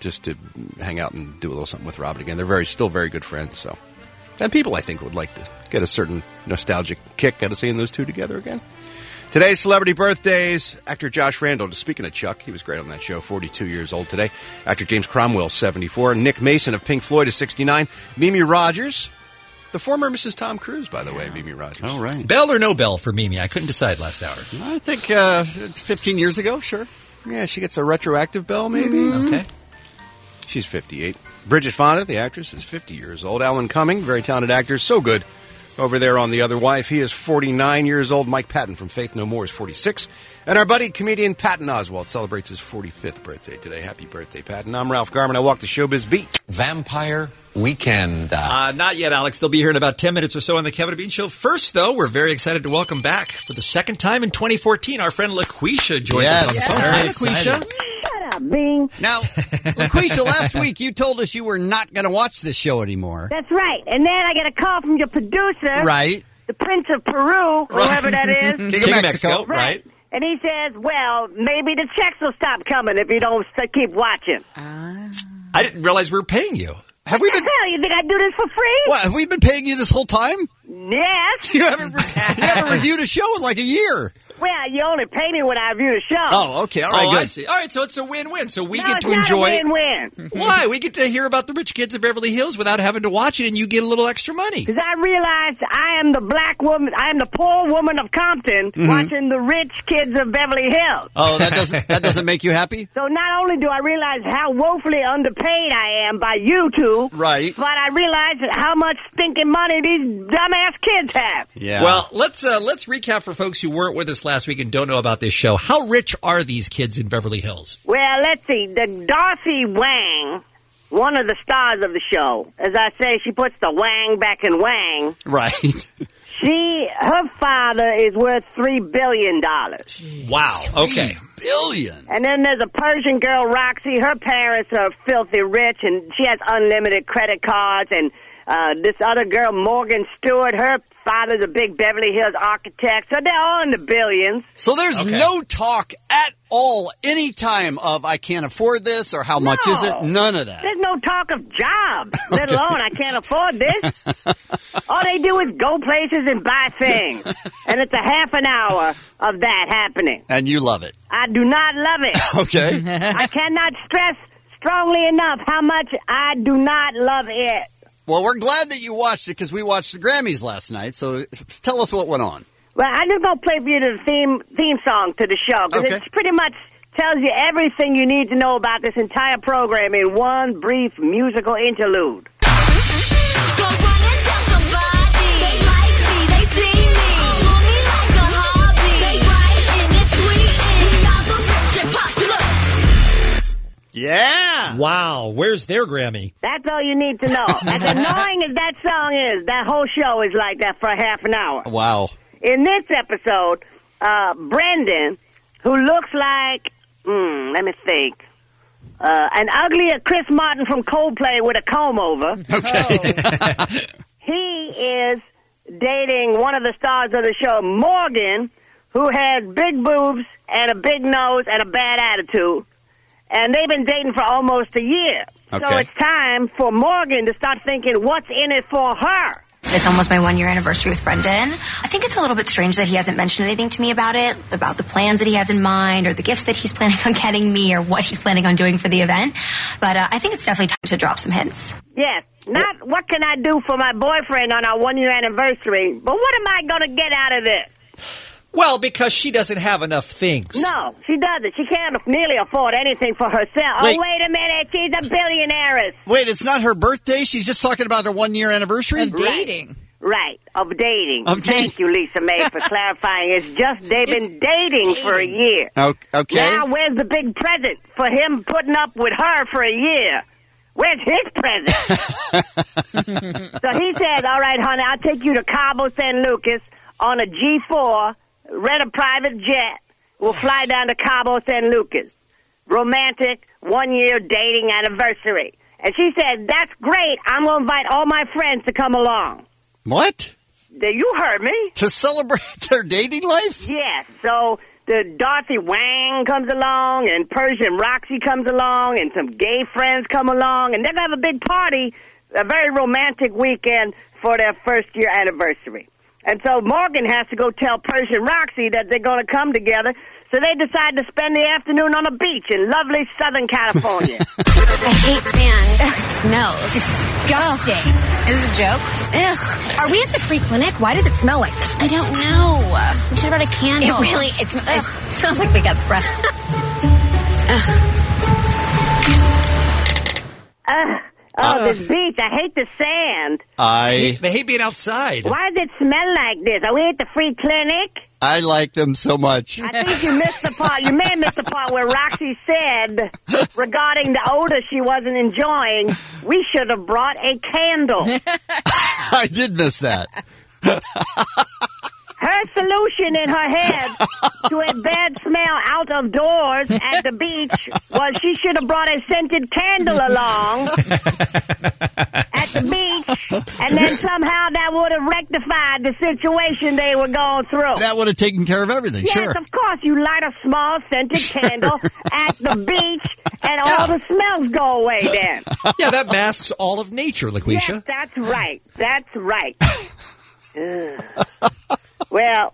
hang out and do a little something with Robin again. They're still very good friends. So, and people I think would like to get a certain nostalgic kick out of seeing those two together again. Today's celebrity birthdays. Actor Josh Randall, speaking of Chuck, he was great on that show, 42 years old today. Actor James Cromwell, 74. Nick Mason of Pink Floyd is 69. Mimi Rogers, the former Mrs. Tom Cruise, by the way, Mimi Rogers.
All right.
Bell or no bell for Mimi? I couldn't decide last hour.
I think 15 years ago, sure.
Yeah, she gets a retroactive bell, maybe.
Okay.
She's 58. Bridget Fonda, the actress, is 50 years old. Alan Cumming, very talented actor, so good. Over there on The Other Wife, he is 49 years old. Mike Patton from Faith No More is 46. And our buddy, comedian Patton Oswalt, celebrates his 45th birthday today. Happy birthday, Patton. I'm Ralph Garman. I walk the showbiz beat.
Vampire Weekend.
Not yet, Alex. They'll be here in about 10 minutes or so on the Kevin and Bean Show. First, though, we're very excited to welcome back for the second time in 2014. Our friend LaQuisha joins us on the phone. Hi, LaQuisha.
Bing.
Now, LaQuisha, last week you told us you were not going to watch this show anymore.
That's right. And then I get a call from your producer.
Right.
The Prince of Peru, whoever that is.
King of Mexico. Right.
And he says, well, maybe the checks will stop coming if you don't keep watching.
I didn't realize we were paying you.
Have we been? Hell, you think I do this for free?
What, have we been paying you this whole time?
Yes.
You haven't reviewed a show in like a year.
Well, you only pay me when I review the show.
Oh, okay. All right, good.
I see. All right, so it's a win-win. So we
No,
get
it's
to
not
enjoy
a win-win.
Why? We get to hear about the rich kids of Beverly Hills without having to watch it, and you get a little extra money.
Because I realized I am the black woman, I am the poor woman of Compton watching the rich kids of Beverly Hills.
Oh, that doesn't make you happy?
So not only do I realize how woefully underpaid I am by you two,
right,
but I realize how much stinking money these dumbass kids have.
Yeah. Well, let's recap for folks who weren't with us last week and don't know about this show. How rich are these kids in Beverly Hills?
Well, let's see. The Darcy Wang, one of the stars of the show, as I say, she puts the Wang back in Wang.
Right.
Her father is worth $3 billion.
Wow. Okay.
$3 billion.
And then there's a Persian girl, Roxy. Her parents are filthy rich, and she has unlimited credit cards. And this other girl, Morgan Stewart, her father's a big Beverly Hills architect. So they're all in the billions.
So there's no talk at all any time of I can't afford this or how much is it? None of that.
There's no talk of jobs, let alone I can't afford this. All they do is go places and buy things. And it's a half an hour of that happening.
And you love it.
I do not love it.
Okay.
I cannot stress strongly enough how much I do not love it.
Well, we're glad that you watched it because we watched the Grammys last night. So tell us what went on.
Well, I'm just going to play for you the theme song to the show because it pretty much tells you everything you need to know about this entire program in one brief musical interlude.
Yeah.
Wow. Where's their Grammy?
That's all you need to know. As annoying as that song is, that whole show is like that for a half an hour.
Wow.
in this episode, Brendan, who looks like, let me think, an uglier Chris Martin from Coldplay with a comb over.
Okay.
He is dating one of the stars of the show, Morgan, who has big boobs and a big nose and a bad attitude. And they've been dating for almost a year.
Okay.
So it's time for Morgan to start thinking what's in it for her.
It's almost my 1-year anniversary with Brendan. I think it's a little bit strange that he hasn't mentioned anything to me about it, about the plans that he has in mind or the gifts that he's planning on getting me or what he's planning on doing for the event. But I think it's definitely time to drop some hints.
Yes. Not what can I do for my boyfriend on our 1-year anniversary, but what am I going to get out of this?
Well, because she doesn't have enough things.
No, she doesn't. She can't nearly afford anything for herself.
Wait.
Oh, wait a minute. She's a billionaire.
Wait, it's not her birthday? She's just talking about her 1-year anniversary?
Of dating.
Right, of dating.
Of dating.
Thank you, Lisa May, for clarifying. It's just they've been dating for a year.
Okay.
Now, where's the big present for him putting up with her for a year? Where's his present? So he says, all right, honey, I'll take you to Cabo San Lucas on a G4, rent a private jet. We'll fly down to Cabo San Lucas. Romantic 1-year dating anniversary. And she said, that's great. I'm going to invite all my friends to come along.
What?
You heard me.
To celebrate their dating life?
Yes. So the Dorothy Wang comes along, and Persian Roxy comes along, and some gay friends come along, and they're going to have a big party, a very romantic weekend for their first-year anniversary. And so Morgan has to go tell Persian Roxy that they're going to come together. So they decide to spend the afternoon on a beach in lovely Southern California.
I hate sand. Ugh, it smells. Disgusting.
Is this a joke?
Ugh. Are we at the free clinic? Why does it smell like this? I don't know. We should have brought a candle.
It smells like baguette's breath.
This beach. I hate the sand.
They hate being outside.
Why does it smell like this? Are we at the free clinic?
I like them so much.
I think you missed the part. You may have missed the part where Roxy said regarding the odor she wasn't enjoying, we should have brought a candle.
I did miss that.
Her solution in her head to a bad smell out of doors at the beach was she should have brought a scented candle along at the beach, and then somehow that would have rectified the situation they were going through.
That would have taken care of everything,
yes,
sure.
Of course. You light a small scented candle at the beach, and all the smells go away then.
Yeah, that masks all of nature, LaQuisha.
Yes, that's right. That's right. Well,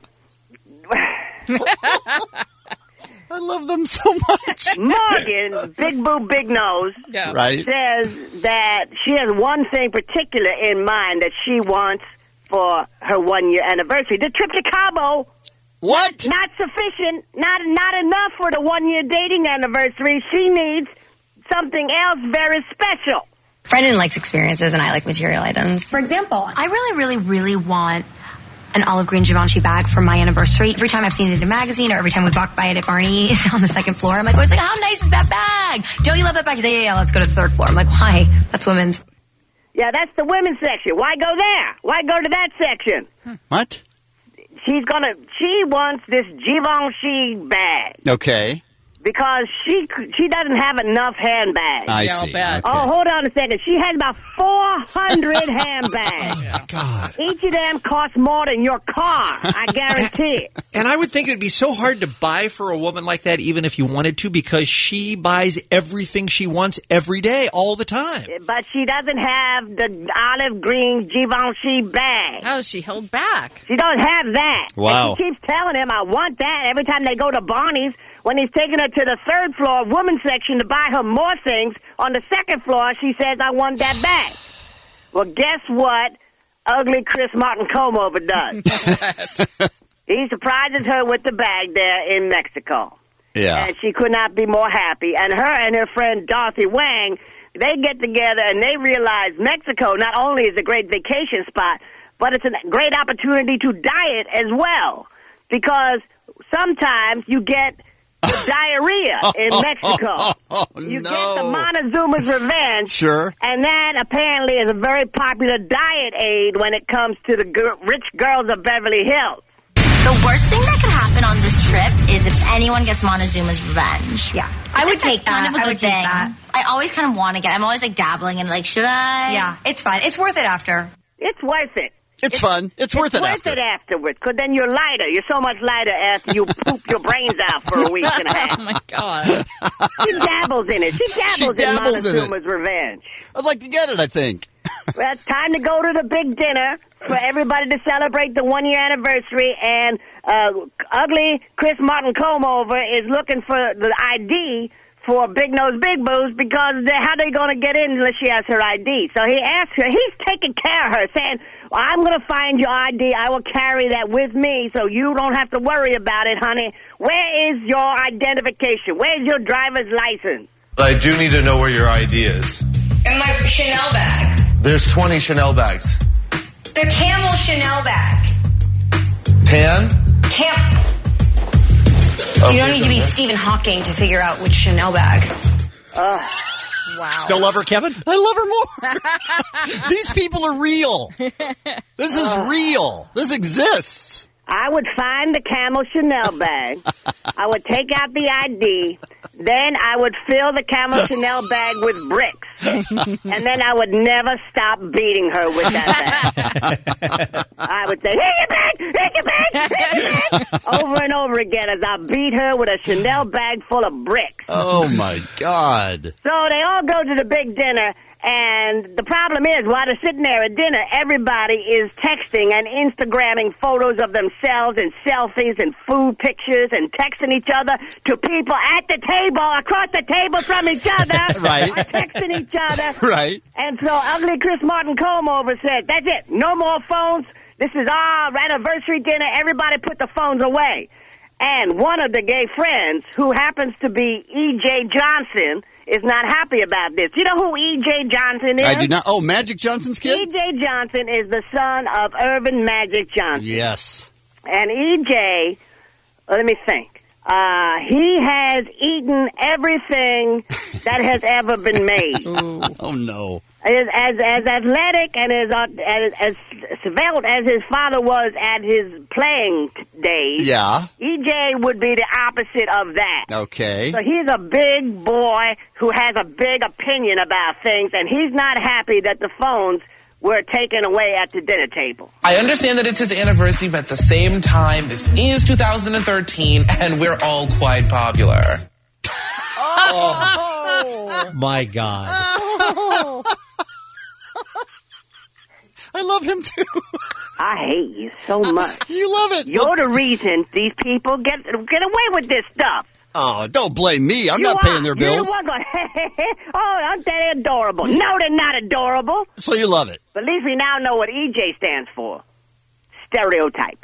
I love them so much.
Morgan, big boob, big nose,
right,
says that she has one thing particular in mind that she wants for her 1-year anniversary. The trip to Cabo.
What?
Not sufficient. Not enough for the 1-year dating anniversary. She needs something else very special.
Brendan likes experiences and I like material items. For example, I really, really, really want an olive green Givenchy bag for my anniversary. Every time I've seen it in a magazine or every time we walk by it at Barney's on the second floor, I'm like, always like, how nice is that bag? Don't you love that bag? He's like, yeah, let's go to the third floor. I'm like, why? That's women's.
Yeah, that's the women's section. Why go there? Why go to that section?
What?
She wants this Givenchy bag.
Okay.
Because she doesn't have enough handbags.
I see. Okay.
Oh, hold on a second. She has about 400 handbags.
Oh, my God.
Each of them costs more than your car, I guarantee it.
And I would think it would be so hard to buy for a woman like that, even if you wanted to, because she buys everything she wants every day, all the time.
But she doesn't have the olive green Givenchy bag.
Oh, she held back.
She don't have that.
Wow.
And she keeps telling him, I want that. Every time they go to Barney's, when he's taking her to the third floor women's section to buy her more things, on the second floor, she says, I want that bag. Well, guess what ugly Chris Martin Comb-Over does? He surprises her with the bag there in Mexico.
Yeah.
And she could not be more happy. And her and her friend Dorothy Wang, they get together and they realize Mexico not only is a great vacation spot, but it's a great opportunity to diet as well. Because sometimes you get the diarrhea in Mexico. You get the Montezuma's Revenge.
Sure.
And that apparently is a very popular diet aid when it comes to the rich girls of Beverly Hills.
The worst thing that could happen on this trip is if anyone gets Montezuma's revenge. Yeah. I would take that.
Kind of a good thing.
I always kind of want to get. I'm always like dabbling in like, should I?
Yeah, it's fine. It's worth it after.
It's worth it.
It's fun. It's worth it
after. It's worth it afterwards, because then you're lighter. You're so much lighter after you poop your brains out for a week and a half.
Oh, my God.
She dabbles in it. She dabbles in Montezuma's revenge.
I'd like to get it, I think.
Well, it's time to go to the big dinner for everybody to celebrate the 1-year anniversary, and ugly Chris Martin Comeover is looking for the ID for Big Nose Big Boobs, because how are they going to get in unless she has her ID? So he asked her, he's taking care of her, saying, well, I'm going to find your ID. I will carry that with me, so you don't have to worry about it, honey. Where is your identification? Where's your driver's license?
I do need to know where your ID is.
In my Chanel bag.
There's 20 Chanel bags.
The camel Chanel bag.
Pan?
You don't need to be Stephen Hawking to figure out which Chanel bag.
Wow.
Still love her, Kevin? I love her more. These people are real. This is real. This exists.
I would find the camel Chanel bag. I would take out the ID. Then I would fill the camel Chanel bag with bricks. And then I would never stop beating her with that bag. I would say, "Here your bag! Here your bag! Here your bag!" over and over again as I beat her with a Chanel bag full of bricks.
Oh, my God.
So they all go to the big dinner. And the problem is, while they're sitting there at dinner, everybody is texting and Instagramming photos of themselves and selfies and food pictures and texting each other to people at the table, across the table from each other.
Right.
Are texting each other.
Right.
And so ugly Chris Martin Comeover said, that's it. No more phones. This is our anniversary dinner. Everybody put the phones away. And one of the gay friends, who happens to be E.J. Johnson, is not happy about this. You know who E.J. Johnson is?
I do not. Oh, Magic Johnson's kid?
E.J. Johnson is the son of Irvin Magic Johnson.
Yes.
And E.J., let me think. He has eaten everything that has ever been made.
Oh, no.
As athletic and as svelte as his father was at his playing days,
yeah,
EJ would be the opposite of that.
Okay.
So he's a big boy who has a big opinion about things, and he's not happy that the phones were taken away at the dinner table.
I understand that it's his anniversary, but at the same time, this is 2013, and we're all quite popular.
Oh, my God.
Oh.
I love him, too.
I hate you so much.
You love it.
You're the reason these people get away with this stuff.
Oh, don't blame me. I'm not paying their bills.
You're the one going, oh, aren't they adorable? No, they're not adorable.
So you love it.
But at least we now know what EJ stands for. Stereotype.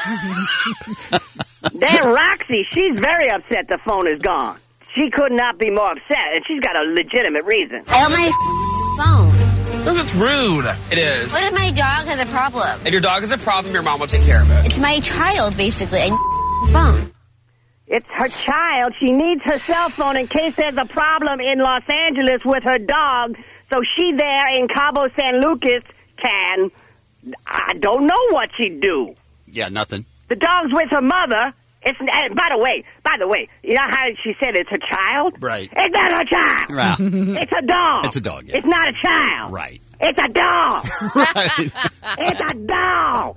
Then Roxy, she's very upset the phone is gone. She could not be more upset, and she's got a legitimate reason.
I want my phone.
That's rude. It is.
What if my dog has a problem?
If your dog has a problem, your mom will take care of it.
It's my child, basically. I phone.
It's her child. She needs her cell phone in case there's a problem in Los Angeles with her dog. So she there in Cabo San Lucas can, I don't know what she'd do.
Yeah, nothing.
The dog's with her mother. It's, by the way, you know how she said it's her child?
Right.
It's not her child.
Wow.
It's a dog.
It's a dog, yeah.
It's not a child.
Right.
It's a dog.
Right.
It's a dog.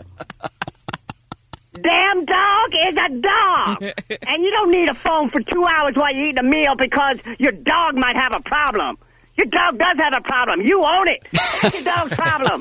Damn dog is a dog. And you don't need a phone for 2 hours while you're eating a meal because your dog might have a problem. Your dog does have a problem. You own it. That's your dog's problem.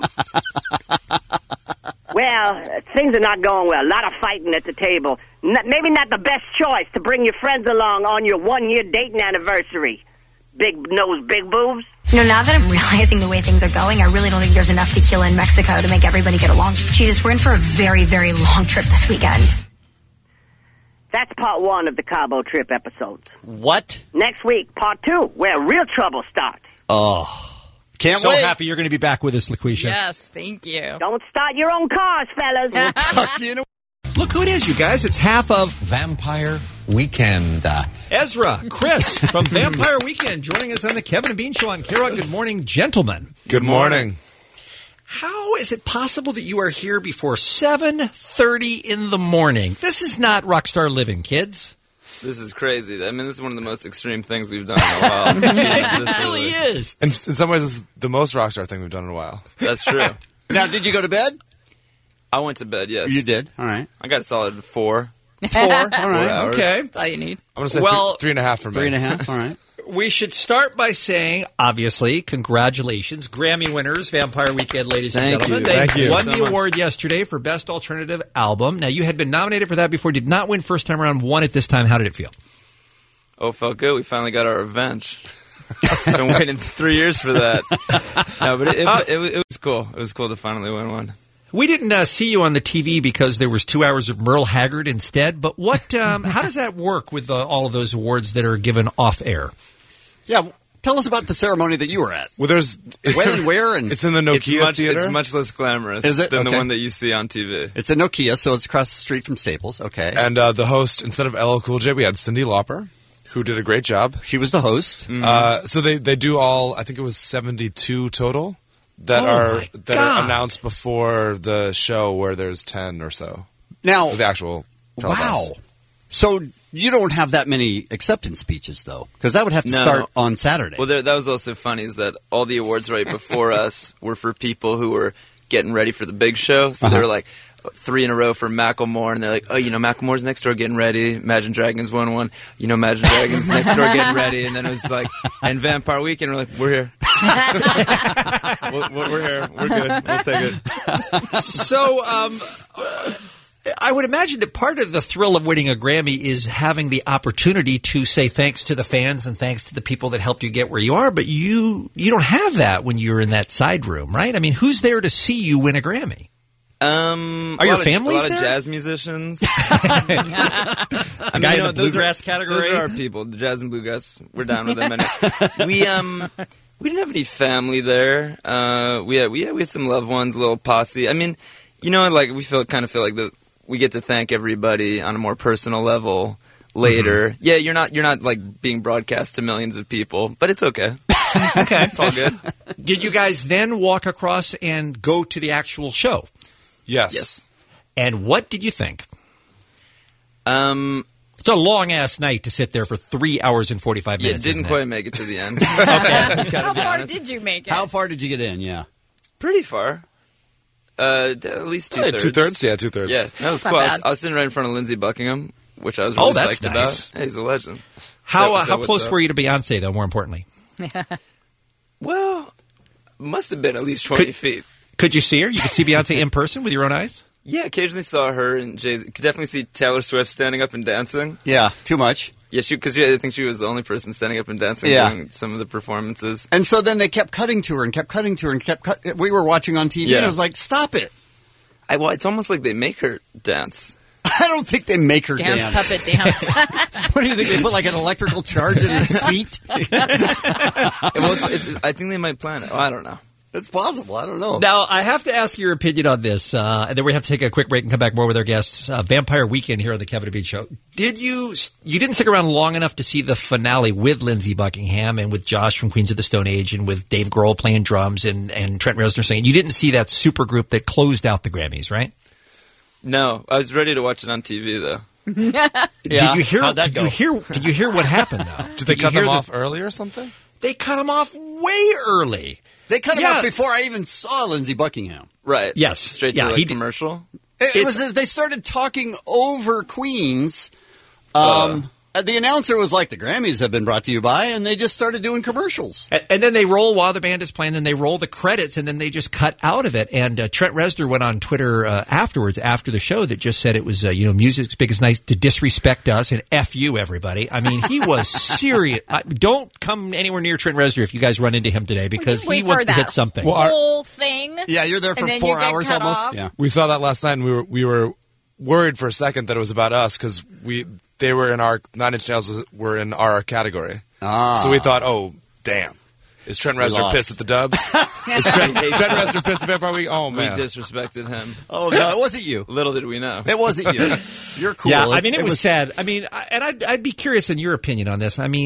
Well, things are not going well. A lot of fighting at the table. Maybe not the best choice to bring your friends along on your 1-year dating anniversary. Big nose, big boobs.
You know, now that I'm realizing the way things are going, I really don't think there's enough tequila in Mexico to make everybody get along. Jesus, we're in for a very, very long trip this weekend.
That's part 1 of the Cabo trip episodes.
What?
Next week, part 2, where real trouble starts.
Oh, can't
so
wait.
So happy you're going to be back with us, LaQuisha.
Yes, thank you.
Don't start your own cars, fellas.
We'll talk to you in a
Look who it is, you guys. It's half of
Vampire Weekend.
Ezra, Chris from Vampire Weekend joining us on the Kevin and Bean Show on K-Rock. Good morning, gentlemen.
Good morning.
How is it possible that you are here before 7:30 in the morning? This is not rock star living, kids.
This is crazy. I mean, this is one of the most extreme things we've done in a while.
It really is.
And in some ways, this is the most rock star thing we've done in a while.
That's true.
Now, did you go to bed?
I went to bed, yes.
You did? All right.
I got a solid 4.
4? All right.
hours.
Okay.
That's all you need.
I'm going to say 3.5 for me.
3.5? All right.
We should start by saying, obviously, congratulations, Grammy winners, Vampire Weekend, ladies and gentlemen.
Thank you.
They won
so
the
much.
award yesterday for Best Alternative Album. Now, you had been nominated for that before, did not win first time around, won it this time. How did it feel?
Oh, it felt good. We finally got our revenge. Been waiting 3 years for that. No, but it was cool. It was cool to finally win one.
We didn't see you on the TV because there was 2 hours of Merle Haggard instead, but what? How does that work with all of those awards that are given off air?
Yeah, tell us about the ceremony that you were at.
Well, there's
when and where, and
it's in the Nokia Theater.
It's much less glamorous than the one that you see on TV.
It's a Nokia, so it's across the street from Staples. Okay.
And the host, instead of LL Cool J, we had Cyndi Lauper, who did a great job.
She was the host.
Mm-hmm. So they do all. I think it was 72 total that are announced before the show, where there's 10 or so.
Now
the actual telecast.
Wow. So you don't have that many acceptance speeches, though, because that would have to start on Saturday.
Well, that was also funny, is that all the awards right before us were for people who were getting ready for the big show. So they were like 3 in a row for Macklemore, and they're like, oh, Macklemore's next door getting ready. Imagine Dragons won one. Imagine Dragons next door getting ready. And then it was like, and Vampire Weekend, we're like, we're here. we're here. We're good. We'll take it.
So, I would imagine that part of the thrill of winning a Grammy is having the opportunity to say thanks to the fans and thanks to the people that helped you get where you are, but you don't have that when you're in that side room, right? I mean, who's there to see you win a Grammy?
Are
your families
a lot
there?
of jazz musicians.
Guy in the bluegrass category?
Those are our people. The jazz and bluegrass. We're down with them. We didn't have any family there. We had some loved ones, a little posse. I mean, we feel like we get to thank everybody on a more personal level later. Mm-hmm. Yeah, you're not like being broadcast to millions of people, but it's okay.
Okay,
it's all good.
Did you guys then walk across and go to the actual show?
Yes.
And what did you think? It's a long-ass night to sit there for 3 hours and 45 minutes.
Yeah, didn't quite make it to the end.
How far did you make it?
How far did you get in? Yeah.
Pretty far. At least 2/3.
2/3? Yeah, 2/3.
Yeah, that was cool. I was sitting right in front of Lindsey Buckingham, which I was really psyched about. Hey, he's a legend.
How close were you to Beyonce, though, more importantly?
Well, must have been at least 20 feet.
Could you see her? You could see Beyonce in person with your own eyes?
Yeah, occasionally saw her and Jay-Z. Could definitely see Taylor Swift standing up and dancing.
Yeah, too much.
Yeah, because I think she was the only person standing up and dancing during some of the performances.
And so then they kept cutting to her and kept cutting to her and we were watching on TV and it was like, stop it.
It's almost like they make her dance.
I don't think they make her dance.
Puppet dance.
What do you think? They put like an electrical charge in her seat?
I think they might plan it. Oh, I don't know.
It's possible. I don't know.
Now, I have to ask your opinion on this, and then we have to take a quick break and come back more with our guests. Vampire Weekend here on the Kevin and Bean Show. You didn't stick around long enough to see the finale with Lindsey Buckingham and with Josh from Queens of the Stone Age and with Dave Grohl playing drums and Trent Reznor singing. You didn't see that super group that closed out the Grammys, right?
No, I was ready to watch it on TV though.
Did you hear what happened though?
Did they cut them off early or something?
They cut them off way early.
They cut him off before I even saw Lindsey Buckingham.
Right.
Yes.
Straight to the commercial.
It was as they started talking over Queens. The announcer was like, the Grammys have been brought to you by, and they just started doing commercials.
And then they roll while the band is playing, then they roll the credits, and then they just cut out of it. And Trent Reznor went on Twitter afterwards, after the show, that just said it was, music's biggest night to disrespect us and F you, everybody. I mean, he was serious. Don't come anywhere near Trent Reznor if you guys run into him today, because he wants to hit something.
Well, whole thing.
Yeah, you're there for 4 hours almost.
Off. Yeah, we saw that last night, and we were worried for a second that it was about us because they were in our 9 Inch Nails were in our category. So we thought, oh damn, is Trent Reznor pissed at the Dubs? Is Trent Reznor pissed at Vampire Week? Oh man,
we disrespected him.
Oh no, it wasn't you.
Little did we know,
it wasn't you. You're cool.
Yeah, I mean it was sad. I mean, and I'd be curious in your opinion on this. I mean,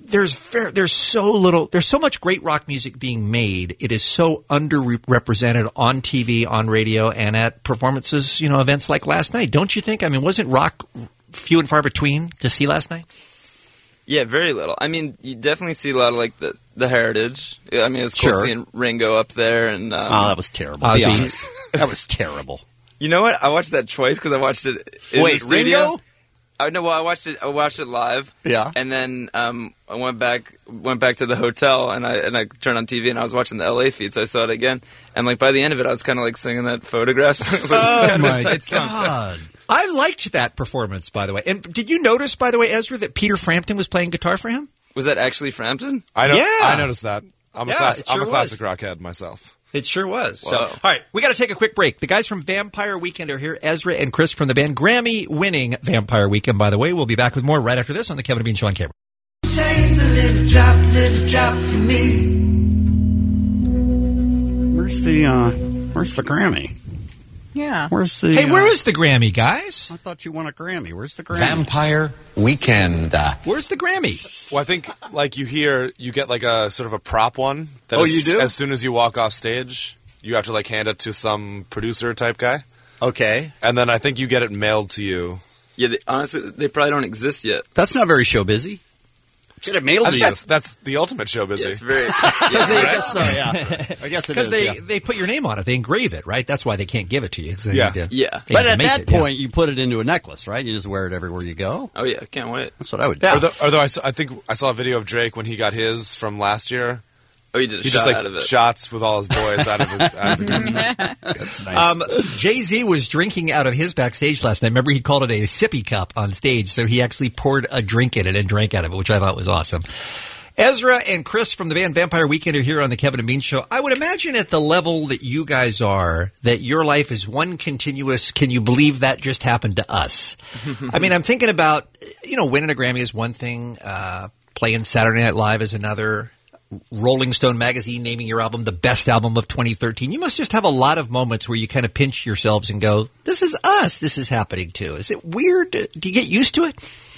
there's so much great rock music being made. It is so underrepresented on TV, on radio, and at performances, events like last night. Don't you think? I mean, wasn't rock few and far between to see last night?
Yeah, very little. I mean, you definitely see a lot of like the heritage. I mean, it was cool seeing Ringo up there, and
that was terrible.
Ozzy.
Be honest. That was terrible.
You know what? I watched that twice because I watched it.
Wait, Ringo?
I watched it live.
Yeah,
and then I went back to the hotel, and I turned on TV, and I was watching the LA feed, so I saw it again, and like by the end of it, I was kind of like singing that Photograph song.
Oh my God!
I liked that performance, by the way. And did you notice, by the way, Ezra, that Peter Frampton was playing guitar for him?
Was that actually Frampton?
I noticed that. I'm a classic rock head myself.
It sure was.
Whoa.
So, all right, we got to take a quick break. The guys from Vampire Weekend are here. Ezra and Chris from the band Grammy-winning Vampire Weekend, by the way. We'll be back with more right after this on the Kevin and Bean Show on Camera.
Chains a little drop for me.
Where's the Grammy?
Yeah.
Where's the?
Hey, where is the Grammy, guys?
I thought you won a Grammy. Where's the Grammy?
Vampire Weekend.
Where's the Grammy?
Well, I think like you get like a sort of a prop one. That
you do?
As soon as you walk off stage, you have to like hand it to some producer type guy.
Okay.
And then I think you get it mailed to you.
Yeah, honestly, they probably don't exist yet.
That's not very show busy. Get it mailed to you.
That's the ultimate show busy.
Yeah, it's very.
I guess so. Yeah. I guess it is.
Because they put your name on it. They engrave it, right? That's why they can't give it to you.
Yeah.
But at that point, you put it into a necklace, right? You just wear it everywhere you go.
Oh yeah, can't wait.
That's what I would do.
Although I think I saw a video of Drake when he got his from last year.
Oh, he did a shot
just like
out of it.
Shots with all his boys out of the
That's nice.
Jay-Z was drinking out of his backstage last night. Remember, he called it a sippy cup on stage, so he actually poured a drink in it and drank out of it, which I thought was awesome. Ezra and Chris from the band Vampire Weekend are here on the Kevin and Bean Show. I would imagine at the level that you guys are, that your life is one continuous, can you believe that just happened to us? I mean, I'm thinking about, winning a Grammy is one thing, playing Saturday Night Live is another, Rolling Stone magazine naming your album the best album of 2013. You must just have a lot of moments where you kind of pinch yourselves and go, this is us. This is happening too. Is it weird? Do you get used to it?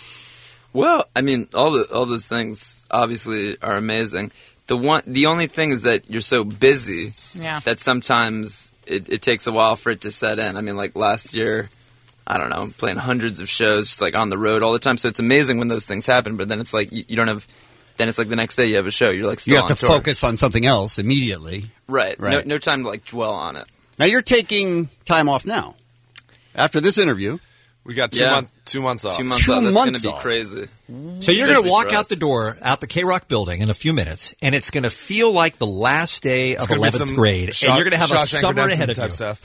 Well, I mean, all those things obviously are amazing. The only thing is that you're so busy that sometimes it takes a while for it to set in. I mean, like last year, I don't know, playing hundreds of shows, just like on the road all the time. So it's amazing when those things happen, but then it's like you don't have. Then it's like the next day you have a show. You're like still
you have
on
to
tour.
focus on something else immediately.
Right. No time to like dwell on it.
Now you're taking time off now. After this interview,
we got 2 months off.
2 months off. That's going to be crazy.
So you're going to walk out the door out the K-Rock building in a few minutes, and it's going to feel like the last day of 11th grade, and you're going to have a summer ahead of you.
Stuff.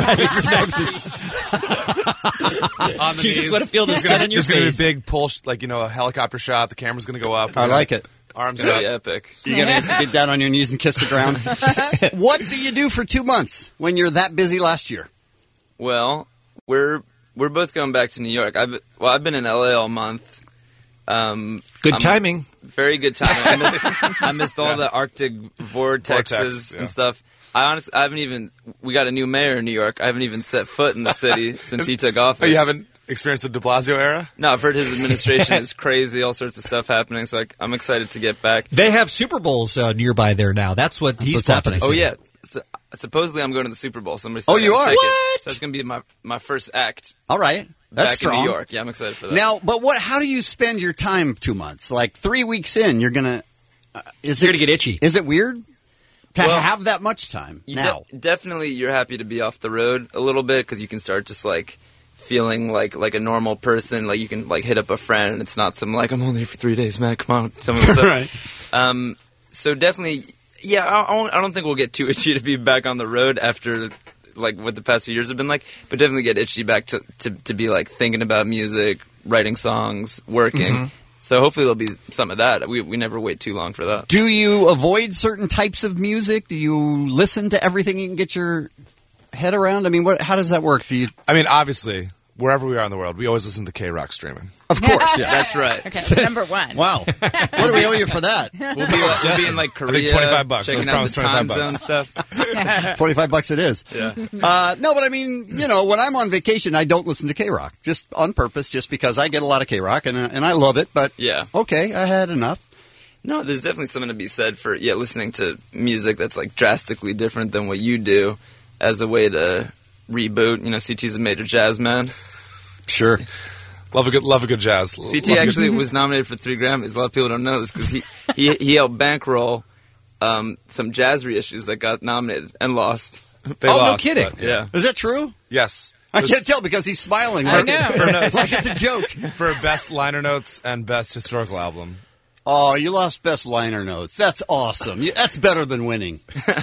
On the you just want to feel the sun in your face.
There's going to be a big pull, a helicopter shot. The camera's going to go up.
I like it.
Arms up. Epic.
You're going to get down on your knees and kiss the ground. What do you do for 2 months when you're that busy last year?
Well, we're both going back to New York. I've been in LA all month.
Good timing.
Very good timing. I missed all the Arctic vortexes and stuff. I haven't even. We got a new mayor in New York. I haven't even set foot in the city since he took office.
Oh, you haven't experienced the De Blasio era?
No, I've heard his administration is crazy. All sorts of stuff happening. So I'm excited to get back.
They have Super Bowls nearby there now. That's what's happening.
Oh yeah. So, supposedly I'm going to the Super Bowl. Somebody said
you are?
What? So it's going to be my first act.
All right. That's
back
strong.
in New York. Yeah, I'm excited for that.
Now, but how do you spend your time 2 months? Like 3 weeks in, you're going to...
you're going to get itchy.
Is it weird to have that much time now?
Definitely you're happy to be off the road a little bit because you can start just like feeling like a normal person. Like you can like hit up a friend and it's not some like, I'm only here for 3 days, man. Come on. Some of the stuff.
Right.
So definitely... Yeah, I don't think we'll get too itchy to be back on the road after like what the past few years have been like, but definitely get itchy back to be like thinking about music, writing songs, working. Mm-hmm. So hopefully there'll be some of that. We never wait too long for that.
Do you avoid certain types of music? Do you listen to everything you can get your head around? I mean, how does that work?
I mean, obviously, wherever we are in the world, we always listen to K-Rock streaming.
Of course, yeah.
That's right.
Okay, number one.
Wow. What do we owe you for that?
We'll be in like Korea.
I think $25.
Checking out the time zone stuff.
$25 it is.
Yeah.
No, but I mean, when I'm on vacation, I don't listen to K-Rock. Just on purpose, just because I get a lot of K-Rock and I love it. But
yeah.
Okay, I had enough.
No, there's definitely something to be said for listening to music that's like drastically different than what you do as a way to reboot. CT's a major jazz man.
Sure.
Love a good jazz.
CT actually was nominated for 3 Grammys. A lot of people don't know this because he helped bankroll some jazz reissues that got nominated and lost.
They lost,
no kidding.
Yeah.
Is that true?
Yes.
I can't tell because he's smiling.
I know.
Like it's a joke.
For best liner notes and best historical album.
Oh, you lost best liner notes. That's awesome. That's better than winning.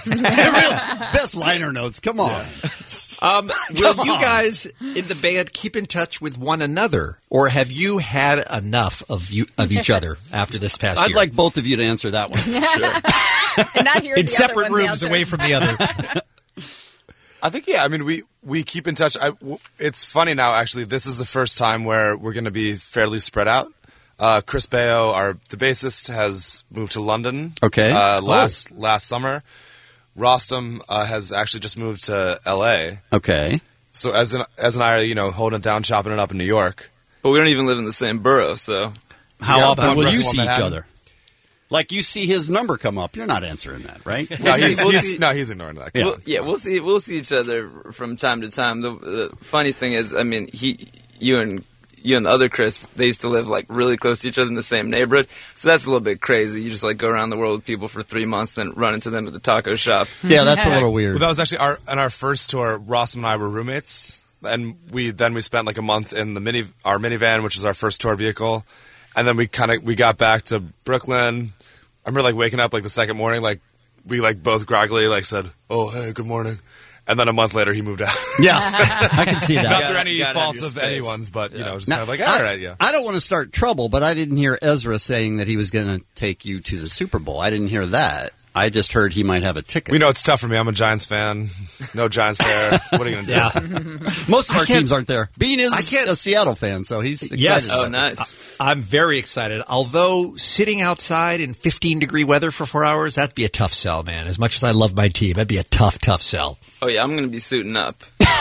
Best liner notes. Come on.
Will you guys in the band keep in touch with one another, or have you had enough of each other after this past year?
I'd like both of you to answer that one. Sure.
And not hear
in
the
separate
other one's
rooms
answer.
away from the other.
I think, I mean, we keep in touch. It's funny now, actually. This is the first time where we're going to be fairly spread out. Chris Baio, the bassist, has moved to London.
Okay.
Last summer. Rostam has actually just moved to L.A.
Okay.
So as and I are, holding it down, chopping it up in New York.
But we don't even live in the same borough, so...
How often will you see each
Manhattan.
other? Like you see his number come up, you're not answering that, right?
No, he's ignoring that.
Yeah. We'll see each other from time to time. The funny thing is, I mean, you and the other Chris, they used to live like really close to each other in the same neighborhood. So that's a little bit crazy. You just like go around the world with people for 3 months, then run into them at the taco shop.
Yeah, that's a little weird.
Well, that was actually on our first tour. Remember and I were roommates, and we spent like a month in our minivan, which is our first tour vehicle, and then we got back to Brooklyn. I remember like waking up like the second morning, like we like both groggily like said, "Oh, hey, good morning." And then a month later, he moved out.
Yeah, I can see that.
Not through any faults of anyone's, but, just kind of like, all right, yeah.
I don't want to start trouble, but I didn't hear Ezra saying that he was going to take you to the Super Bowl. I didn't hear that. I just heard he might have a ticket.
We know it's tough for me. I'm a Giants fan. No Giants there. What are you going to do?
Yeah. Most of our teams aren't there. Bean is a Seattle fan, so he's excited.
Yes.
Oh, nice.
I'm very excited. Although sitting outside in 15-degree weather for 4 hours, that'd be a tough sell, man. As much as I love my team, that'd be a tough sell.
Oh, yeah, I'm going to be suiting up.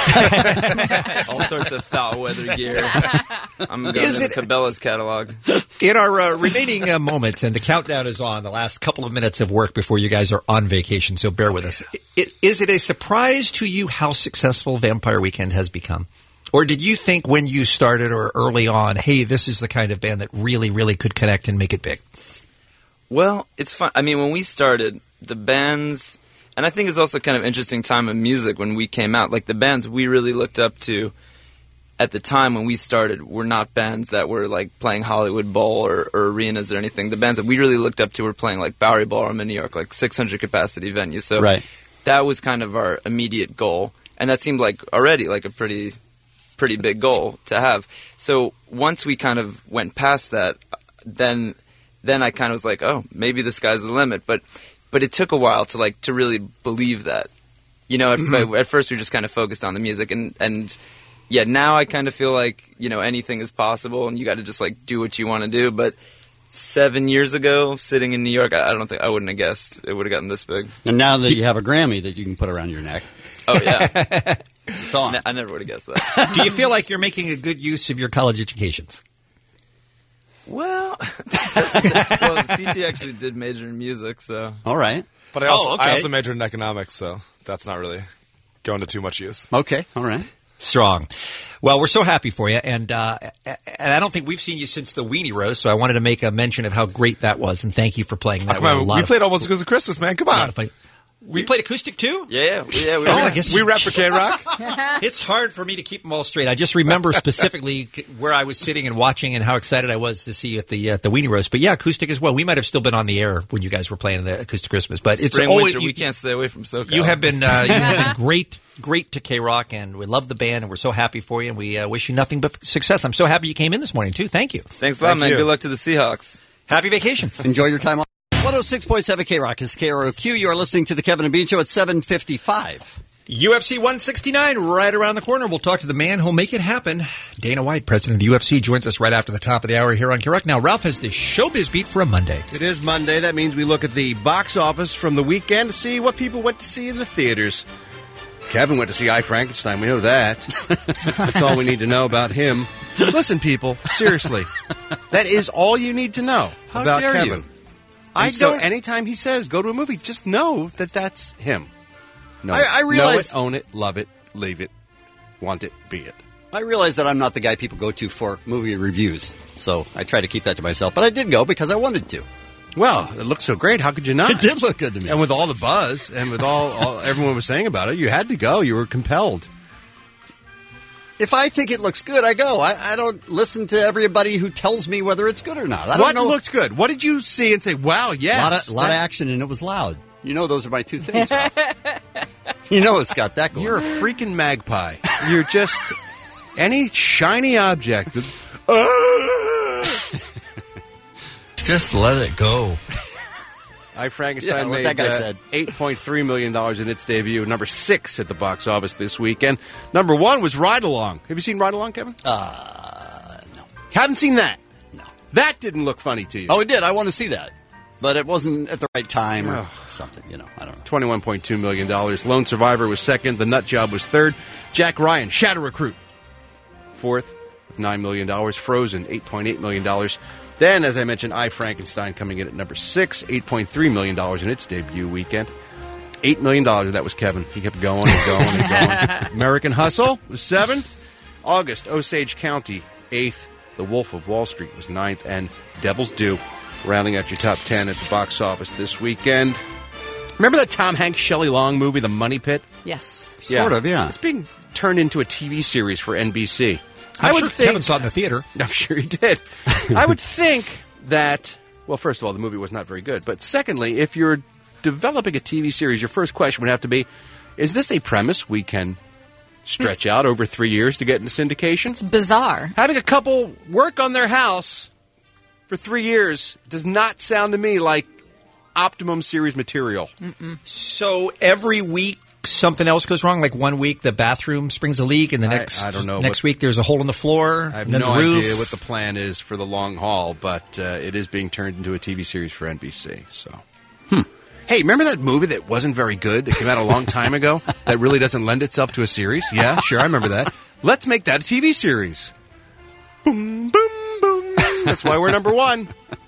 All sorts of foul weather gear. I'm going to Cabela's catalog.
In our remaining moments, and the countdown is on, the last couple of minutes of work before you guys are on vacation, so bear with us. Is it a surprise to you how successful Vampire Weekend has become? Or did you think when you started or early on, hey, this is the kind of band that really, really could connect and make it big?
Well, it's fun. I mean, when we started, the bands... And I think it's also kind of interesting time of music when we came out. Like the bands we really looked up to at the time when we started were not bands that were like playing Hollywood Bowl or arenas or anything. The bands that we really looked up to were playing like Bowery Ballroom in New York, like 600 capacity venues. So that was kind of our immediate goal. And that seemed like already like a pretty big goal to have. So once we kind of went past that, then I kind of was like, oh, maybe the sky's the limit. But it took a while to really believe that. At first we were just kind of focused on the music, and now I kind of feel like, anything is possible, and you got to just like do what you want to do. But 7 years ago, sitting in New York, I wouldn't have guessed it would have gotten this big.
And now that you have a Grammy that you can put around your neck.
Oh yeah,
it's on.
I never would have guessed that.
Do you feel like you're making a good use of your college educations?
Well, CT actually did major in music, so.
All right.
But I also majored in economics, so that's not really going to too much use.
Okay, all right.
Strong. Well, we're so happy for you, and I don't think we've seen you since the Weenie Roast, so I wanted to make a mention of how great that was, and thank you for playing that.
We played Almost Because of Christmas, man. Come on.
We played acoustic too?
Yeah.
I guess
we rep for K-Rock.
It's hard for me to keep them all straight. I just remember specifically where I was sitting and watching and how excited I was to see you at the Weenie Roast. But yeah, acoustic as well. We might have still been on the air when you guys were playing the Acoustic Christmas. But it's always
winter. We can't stay away from SoCal.
You have been great to K-Rock, and we love the band, and we're so happy for you, and we wish you nothing but success. I'm so happy you came in this morning too. Thank you.
Thanks a lot, man. Good luck to the Seahawks.
Happy vacation.
Enjoy your time off. 106.7 K-Rock is KROQ. You are listening to the Kevin and Bean Show at 7:55.
UFC 169 right around the corner. We'll talk to the man who'll make it happen. Dana White, president of the UFC, joins us right after the top of the hour here on K-Rock. Now, Ralph has the showbiz beat for a Monday.
It is Monday. That means we look at the box office from the weekend to see what people went to see in the theaters. Kevin went to see I, Frankenstein. We know that. That's all we need to know about him. Listen, people, seriously. That is all you need to know about Kevin. So anytime he says go to a movie, just know that that's him. No,
I realize,
know it, own it, love it, leave it, want it, be it.
I realize that I'm not the guy people go to for movie reviews, so I try to keep that to myself. But I did go because I wanted to.
Well, it looked so great. How could you not?
It did look good to me.
And with all the buzz and with all everyone was saying about it, you had to go. You were compelled.
If I think it looks good, I go. I don't listen to everybody who tells me whether it's good or not. I don't know.
What looked good? What did you see and say, wow, yes?
A lot of action, and it was loud. You know those are my two things, Ralph. You know it's got that going.
You're a freaking magpie. You're just any shiny object.
Just let it go.
I, Frankenstein,
what
made
that guy said.
$8.3 million in its debut, number 6 at the box office this weekend. Number 1 was Ride Along. Have you seen Ride Along, Kevin?
No.
Haven't seen that?
No.
That didn't look funny to you.
Oh, it did. I want to see that. But it wasn't at the right time or something, I don't know.
$21.2 million. Lone Survivor was second. The Nut Job was third. Jack Ryan, Shadow Recruit, fourth, with $9 million. Frozen, $8.8 million. Then, as I mentioned, I, Frankenstein, coming in at number 6, $8.3 million in its debut weekend. $8 million, that was Kevin. He kept going and going and going. American Hustle was 7th. August, Osage County, 8th. The Wolf of Wall Street was 9th. And Devil's Due, rounding out your top 10 at the box office this weekend. Remember that Tom Hanks, Shelley Long movie, The Money Pit?
Yes.
Sort of, yeah.
It's being turned into a TV series for NBC.
I would think Kevin saw it in the theater.
I'm sure he did. I would think that, well, first of all, the movie was not very good. But secondly, if you're developing a TV series, your first question would have to be, is this a premise we can stretch out over 3 years to get into syndication?
It's bizarre.
Having a couple work on their house for 3 years does not sound to me like optimum series material.
Mm-mm.
So every week something else goes wrong? Like 1 week the bathroom springs a leak, and the
I don't know.
Next week there's a hole in the floor.
I have
and then
no
the roof.
idea what the plan is for the long haul, but it is being turned into a TV series for NBC. So, Hey, remember that movie that wasn't very good that came out a long time ago that really doesn't lend itself to a series? Yeah, sure, I remember that. Let's make that a TV series. Boom, boom, boom. That's why we're number 1.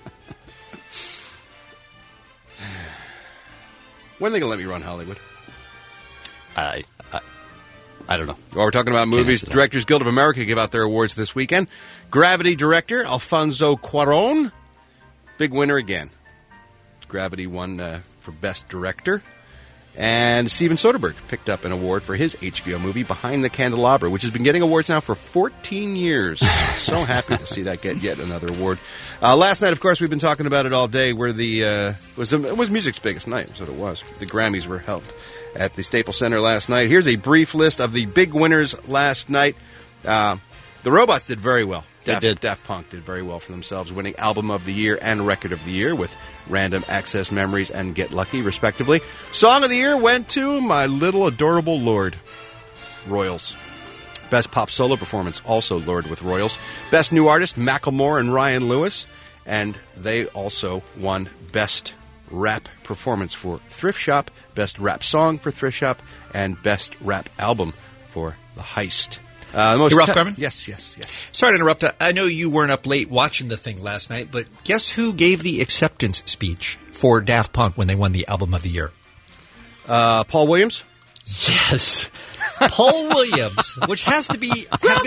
When are they going to let me run Hollywood?
I don't know.
While we're talking about movies, the Directors Guild of America gave out their awards this weekend. Gravity director Alfonso Cuarón, big winner again. Gravity won for Best Director. And Steven Soderbergh picked up an award for his HBO movie, Behind the Candelabra, which has been getting awards now for 14 years. So happy to see that get yet another award. Last night, of course, we've been talking about it all day, where it was music's biggest night, was what it was. The Grammys were held at the Staples Center last night. Here's a brief list of the big winners last night. The Robots did very well. Daft Punk did very well for themselves, winning Album of the Year and Record of the Year with Random Access Memories and Get Lucky, respectively. Song of the Year went to My Little Adorable Lord, Royals. Best Pop Solo Performance, also Lord with Royals. Best New Artist, Macklemore and Ryan Lewis. And they also won Best Rap Performance for Thrift Shop, Best Rap Song for Thrift Shop, and Best Rap Album for The Heist.
Hey, Ralph Garman?
Yes.
Sorry to interrupt. I know you weren't up late watching the thing last night, but guess who gave the acceptance speech for Daft Punk when they won the Album of the Year?
Paul Williams?
Yes. Paul Williams, which has to have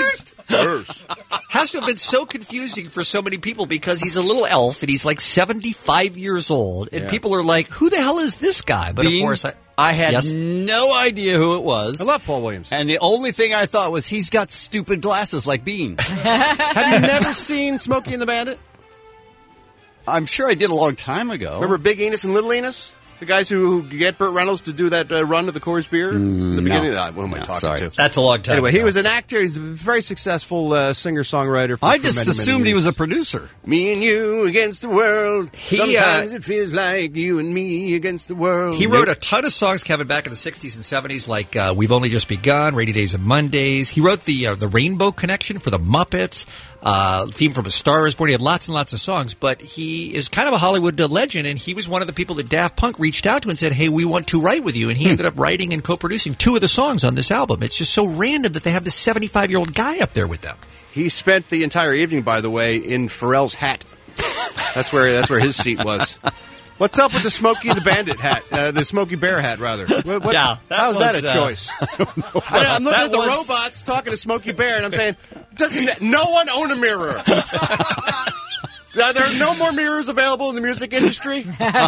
been so confusing for so many people because he's a little elf and he's like 75 years old, and people are like, who the hell is this guy? But
Bean,
of course
I had no idea who it was.
I love Paul Williams.
And the only thing I thought was he's got stupid glasses like Bean.
Have you never seen Smokey and the Bandit?
I'm sure I did a long time ago.
Remember Big Enos and Little Enos? The guys who get Burt Reynolds to do that run to the Coors Beer? In the beginning of that. What am I talking to?
That's a long time
Anyway,
ago.
he was an actor. He's a very successful singer-songwriter.
I just assumed he was a producer.
Me and you against the world. Sometimes it feels like you and me against the world.
He wrote a ton of songs, Kevin, back in the 60s and 70s, like We've Only Just Begun, Rainy Days and Mondays. He wrote the Rainbow Connection for the Muppets, theme from A Star Is Born. He had lots and lots of songs, but he is kind of a Hollywood legend, and he was one of the people that Daft Punk reached out to and said, hey, we want to write with you. And he ended up writing and co-producing 2 of the songs on this album. It's just so random that they have this 75-year-old guy up there with them.
He spent the entire evening, by the way, in Pharrell's hat. That's where his seat was. What's up with the Smokey and the Bandit hat? The Smokey Bear hat, rather.
Yeah,
how's that a choice? I'm looking at the
was-
robots talking to Smokey Bear, and I'm saying, doesn't no one own a mirror? Are there no more mirrors available in the music industry?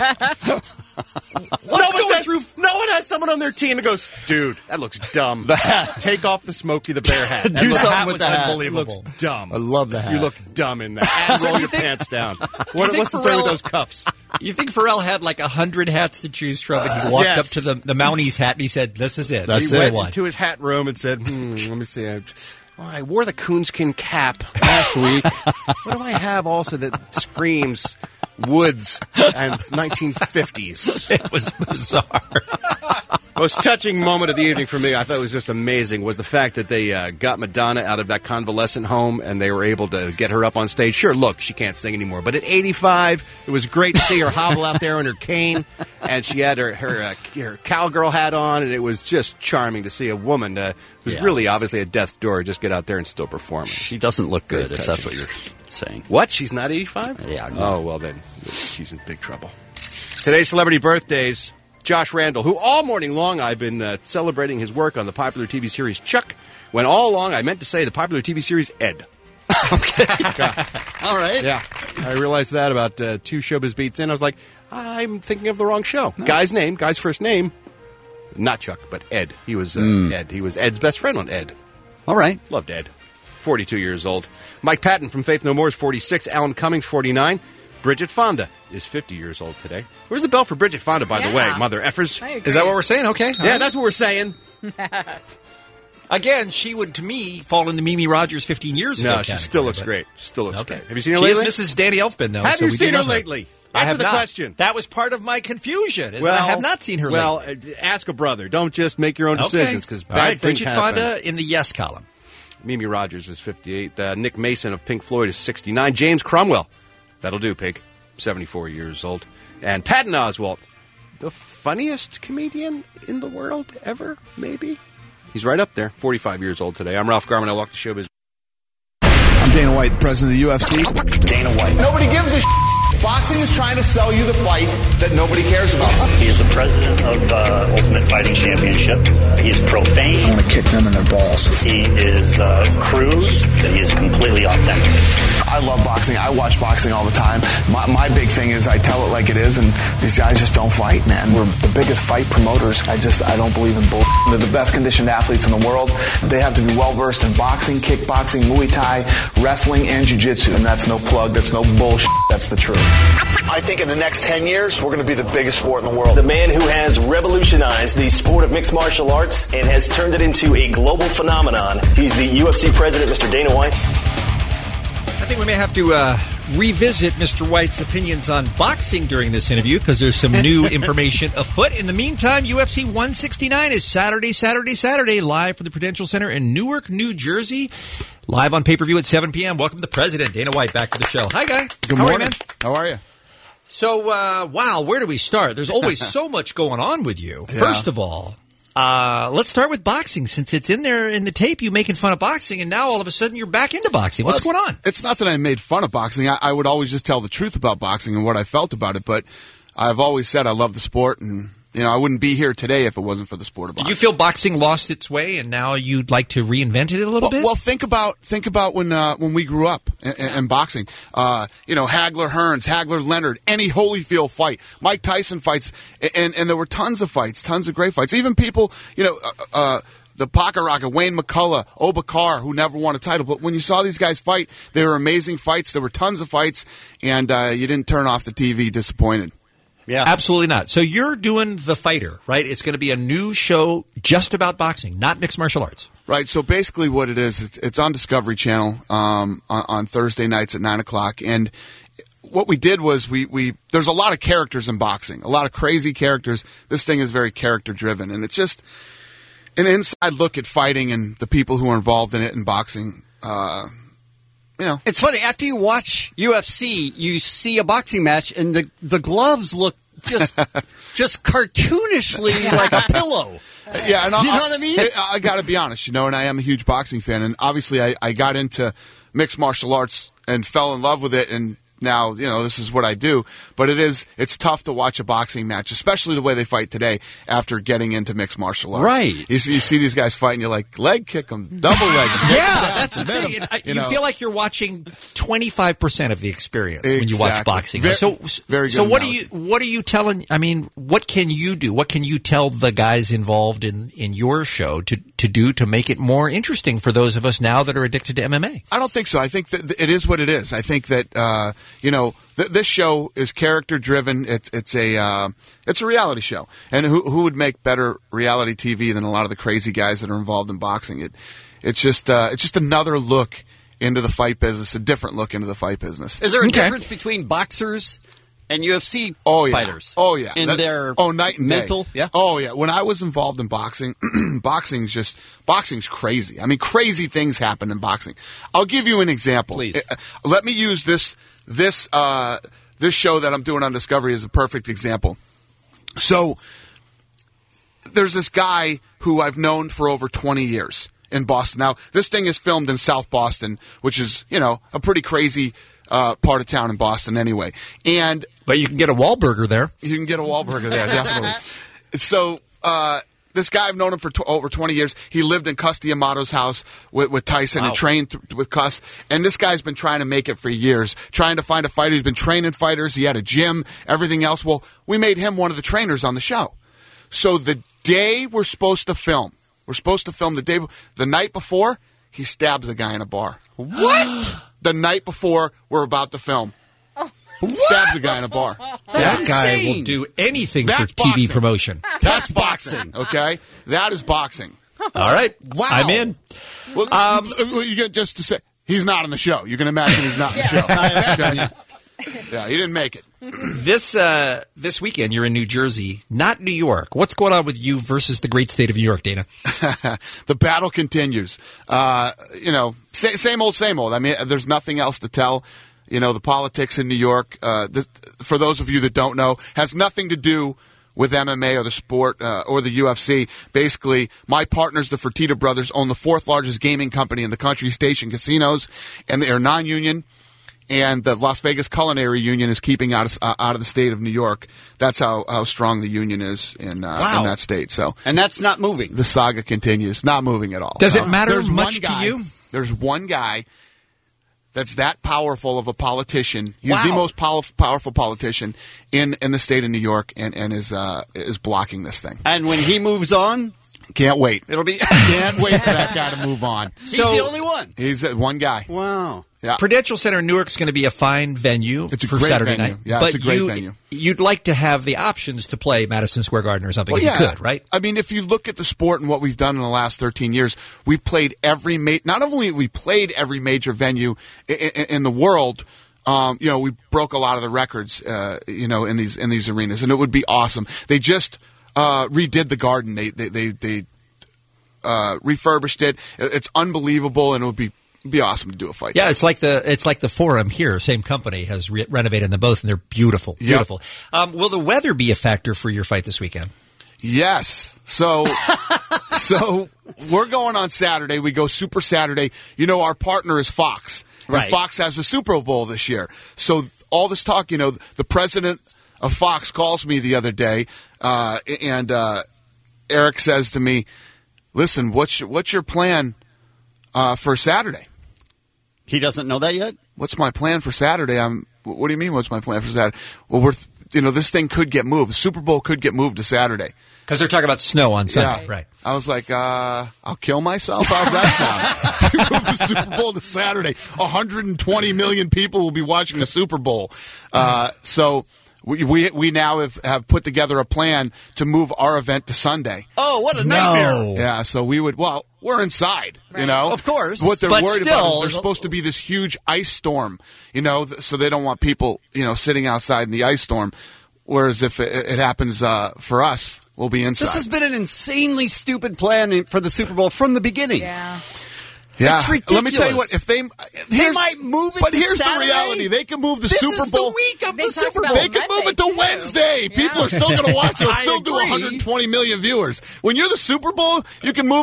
No one has someone on their team that goes, dude, that looks dumb. Take off the Smokey the Bear hat.
Do something with the hat.
Unbelievable. It looks dumb.
I love the hat.
You look dumb in that. And roll your pants down. What's the story with those cuffs?
You think Pharrell had like 100 hats to choose from, and he walked up to the Mounties hat and he said, "This is it."
He went into his hat room and said, "Let me see. I wore the coonskin cap last week. What do I have also that screams woods and 1950s?"
It was bizarre.
Most touching moment of the evening for me, I thought it was just amazing, was the fact that they got Madonna out of that convalescent home and they were able to get her up on stage. Sure, look, she can't sing anymore, but at 85, it was great to see her hobble out there on her cane, and she had her cowgirl hat on, and it was just charming to see a woman who's really obviously at death's door just get out there and still perform.
She doesn't look good, if that's what you're saying.
What? She's not 85?
Yeah. No.
Oh, well then, she's in big trouble. Today's celebrity birthdays. Josh Randall, who all morning long I've been celebrating his work on the popular TV series Chuck, when all along I meant to say the popular TV series Ed.
Okay. All right.
Yeah. I realized that about 2 Showbiz Beats in. I was like, I'm thinking of the wrong show. No. Guy's first name, not Chuck, but Ed. He was Ed. He was Ed's best friend on Ed.
All right.
Loved Ed. 42 years old. Mike Patton from Faith No More is 46. Alan Cummings, 49. Bridget Fonda is 50 years old today. Where's the bell for Bridget Fonda, by the way, mother effers?
Is that what we're saying? Okay.
Yeah, that's what we're saying.
Again, she would, to me, fall in the Mimi Rogers 15 years ago.
No, she still looks great. She still looks great. Have you seen her
she
lately?
She is Mrs. Danny Elfman, though.
Have you seen her lately? Answer the question.
That was part of my confusion. I have not seen her lately.
Well, ask a brother. Don't just make your own decisions, because bad things
Bridget
happen.
Fonda in the yes column.
Mimi Rogers is 58. Nick Mason of Pink Floyd is 69. James Cromwell. That'll do, pig. 74 years old. And Patton Oswalt, the funniest comedian in the world ever, maybe? He's right up there, 45 years old today. I'm Ralph Garman. I walk the showbiz.
I'm Dana White, the president of the UFC.
Dana White.
Nobody gives a Boxing is trying to sell you the fight that nobody cares about.
He is the president of Ultimate Fighting Championship. He is profane.
I want to kick them in their balls.
He is crude. He is completely authentic.
I love boxing. I watch boxing all the time. My big thing is I tell it like it is, and these guys just don't fight, man. We're the biggest fight promoters. I don't believe in bull. They're the best conditioned athletes in the world. They have to be well versed in boxing, kickboxing, Muay Thai, wrestling, and jiu-jitsu. And that's no plug. That's no bullshit. That's the truth. I think in the next 10 years, we're going to be the biggest sport in the world.
The man who has revolutionized the sport of mixed martial arts and has turned it into a global phenomenon. He's the UFC president, Mr. Dana White.
I think we may have to revisit Mr. White's opinions on boxing during this interview because there's some new information afoot. In the meantime, UFC 169 is Saturday, live from the Prudential Center in Newark, New Jersey. Live on pay-per-view at 7 p.m. Welcome to the president, Dana White, back to the show. Hi, Guy.
Good morning. Man? How are you?
So, wow, where do we start? There's always so much going on with you.
Yeah.
First of all, let's start with boxing, since it's in there in the tape, you making fun of boxing, and now all of a sudden you're back into boxing. What's going on?
It's not that I made fun of boxing. I would always just tell the truth about boxing and what I felt about it, but I've always said I love the sport, and I wouldn't be here today if it wasn't for the sport of boxing.
Did you feel boxing lost its way, and now you'd like to reinvent it a little bit?
Well, think about when we grew up in boxing. Hagler Hearns, Hagler Leonard, any Holyfield fight, Mike Tyson fights, and there were tons of fights, tons of great fights. Even people, the Pocket Rocket, Wayne McCullough, Obakar, who never won a title. But when you saw these guys fight, they were amazing fights. There were tons of fights, and you didn't turn off the TV disappointed.
Yeah, absolutely not. So you're doing The Fighter, right? It's going to be a new show just about boxing, not mixed martial arts.
Right. So basically what it is, it's on Discovery Channel on Thursday nights at 9 o'clock. And what we did was we there's a lot of characters in boxing, a lot of crazy characters. This thing is very character-driven. And it's just an inside look at fighting and the people who are involved in it in boxing.
It's funny. After you watch UFC, you see a boxing match, and the gloves look just cartoonishly like a pillow.
Yeah, and
you know what I mean?
I got to be honest, and I am a huge boxing fan, and obviously I got into mixed martial arts and fell in love with it, and now, this is what I do. But it's tough to watch a boxing match, especially the way they fight today after getting into mixed martial arts.
Right.
You see these guys fighting, you're like, leg kick them, double leg 'em,
That's the thing. You feel like you're watching 25% of the experience when you watch boxing.
Very
So
good
what
analogy.
are you telling? I mean, what can you do? What can you tell the guys involved in your show to do to make it more interesting for those of us now that are addicted to MMA?
I don't think so. I think that it is what it is. I think that this show is character driven. It's a reality show, and who would make better reality TV than a lot of the crazy guys that are involved in boxing? It's just another look into the fight business, a different look into the fight business.
Is there a difference between boxers and UFC fighters?
Oh yeah,
in their
night and
mental,
day.
yeah.
Oh yeah. When I was involved in boxing, boxing's crazy. I mean, crazy things happen in boxing. I'll give you an example.
Please.
Let me use this show that I'm doing on Discovery as a perfect example. So there's this guy who I've known for over 20 years in Boston. Now, this thing is filmed in South Boston, which is, a pretty crazy part of town in Boston anyway.
But you can get a Wahlburger there.
You can get a Wahlburger there, definitely. So this guy, I've known him for over 20 years. He lived in Cus D'Amato's house with Tyson and trained with Cus. And this guy's been trying to make it for years, trying to find a fighter. He's been training fighters. He had a gym, everything else. Well, we made him one of the trainers on the show. So the day we're supposed to film the night before, he stabs the guy in a bar.
What?
The night before we're about to film. Stabs a guy in a bar.
That guy will do anything for TV promotion.
That's boxing, okay? That is boxing.
All right.
Wow.
I'm in.
Well, you get just to say, he's not on the show. You can imagine he's not in the show. Okay? Yeah, he didn't make it.
This weekend, you're in New Jersey, not New York. What's going on with you versus the great state of New York, Dana?
The battle continues. Same old. I mean, there's nothing else to tell. The politics in New York, for those of you that don't know, has nothing to do with MMA or the sport or the UFC. Basically, my partners, the Fertitta brothers, own the fourth largest gaming company in the country, Station Casinos, and they are non-union. And the Las Vegas Culinary Union is keeping out of the state of New York. That's how strong the union is in that state. So,
and that's not moving.
The saga continues, not moving at all.
Does it matter much to you?
There's one guy that's that powerful of a politician. He's the most powerful politician in the state of New York, and is blocking this thing.
And when he moves on,
can't wait.
It'll be
can't wait for that guy to move on.
He's the only one.
He's one guy.
Wow.
Yeah.
Prudential Center in Newark is going to be a fine venue for
great
Saturday
venue.
night.
Yeah,
but
it's a great venue.
You'd like to have the options to play Madison Square Garden or something if you could, right?
I mean, if you look at the sport and what we've done in the last 13 years, we've played not only have we played every major venue in the world, we broke a lot of the records, in these arenas, and it would be awesome. They just redid the Garden. They refurbished it. It's unbelievable, and it would be awesome to do a fight.
Yeah, it's like the Forum here. Same company has renovated them both, and they're beautiful. Beautiful. Yep. Will the weather be a factor for your fight this weekend?
Yes. So we're going on Saturday. We go Super Saturday. Our partner is Fox.
Right.
And Fox has the Super Bowl this year. So all this talk, the president of Fox calls me the other day, and Eric says to me, "Listen, what's your plan for Saturday?"
He doesn't know that yet?
What's my plan for Saturday? What do you mean, what's my plan for Saturday? Well, this thing could get moved. The Super Bowl could get moved to Saturday.
Because they're talking about snow on Sunday.
Yeah.
Right.
I was like, I'll kill myself. How's that sound? Move the Super Bowl to Saturday. 120 million people will be watching the Super Bowl. So we now have put together a plan to move our event to Sunday.
Oh, what a nightmare.
Yeah, so we're inside,
right. Of course.
What they're worried about is there's supposed to be this huge ice storm, so they don't want people, sitting outside in the ice storm. Whereas if it happens for us, we'll be inside.
This has been an insanely stupid plan for the Super Bowl from the beginning.
Yeah.
It's ridiculous.
Let me tell you what. If they
might move it,
but
to
here's
Saturday?
The reality: they can move the
this
Super Bowl.
This is the week of
they
the Super Bowl.
They can move it to Wednesday. Yeah. People are still going to watch it. It'll still do 120 million viewers. When you're the Super Bowl, you can move it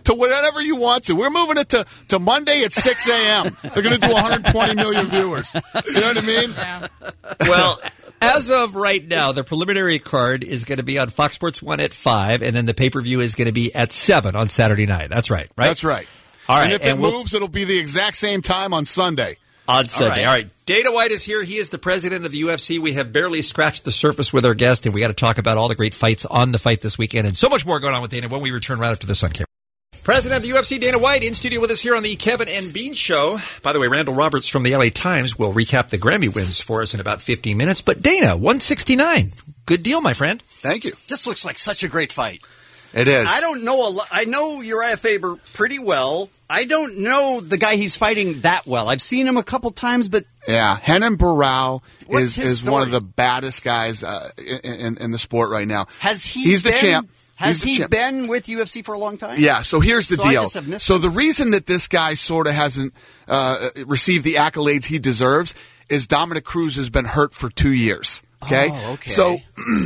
to whatever you want to. We're moving it to Monday at 6 a.m. They're going to do 120 million viewers. You know what I mean?
Yeah.
Well, as of right now, the preliminary card is going to be on Fox Sports 1 at 5, and then the pay-per-view is going to be at 7 on Saturday night. That's right, right?
That's right.
All right.
And if it moves, it'll be the exact same time on Sunday.
On Sunday. All right. Dana White is here. He is the president of the UFC. We have barely scratched the surface with our guest, and we got to talk about all the great fights on the fight this weekend and so much more going on with Dana when we return right after this on camera. President of the UFC, Dana White, in studio with us here on the Kevin and Bean Show. By the way, Randall Roberts from the LA Times will recap the Grammy wins for us in about 15 minutes. But Dana, 169. Good deal, my friend.
Thank you.
This looks like such a great fight.
It is.
I don't know a lot. I know Uriah Faber pretty well. I don't know the guy he's fighting that well. I've seen him a couple times, but...
Yeah, Renan Barão
What's
is one of the baddest guys in the sport right now. He's the champ.
Has he been with UFC for a long time?
Yeah, so here's the deal.
I just have missed
the reason that this guy sort of hasn't received the accolades he deserves is Dominic Cruz has been hurt for 2 years. Okay?
Oh, okay.
So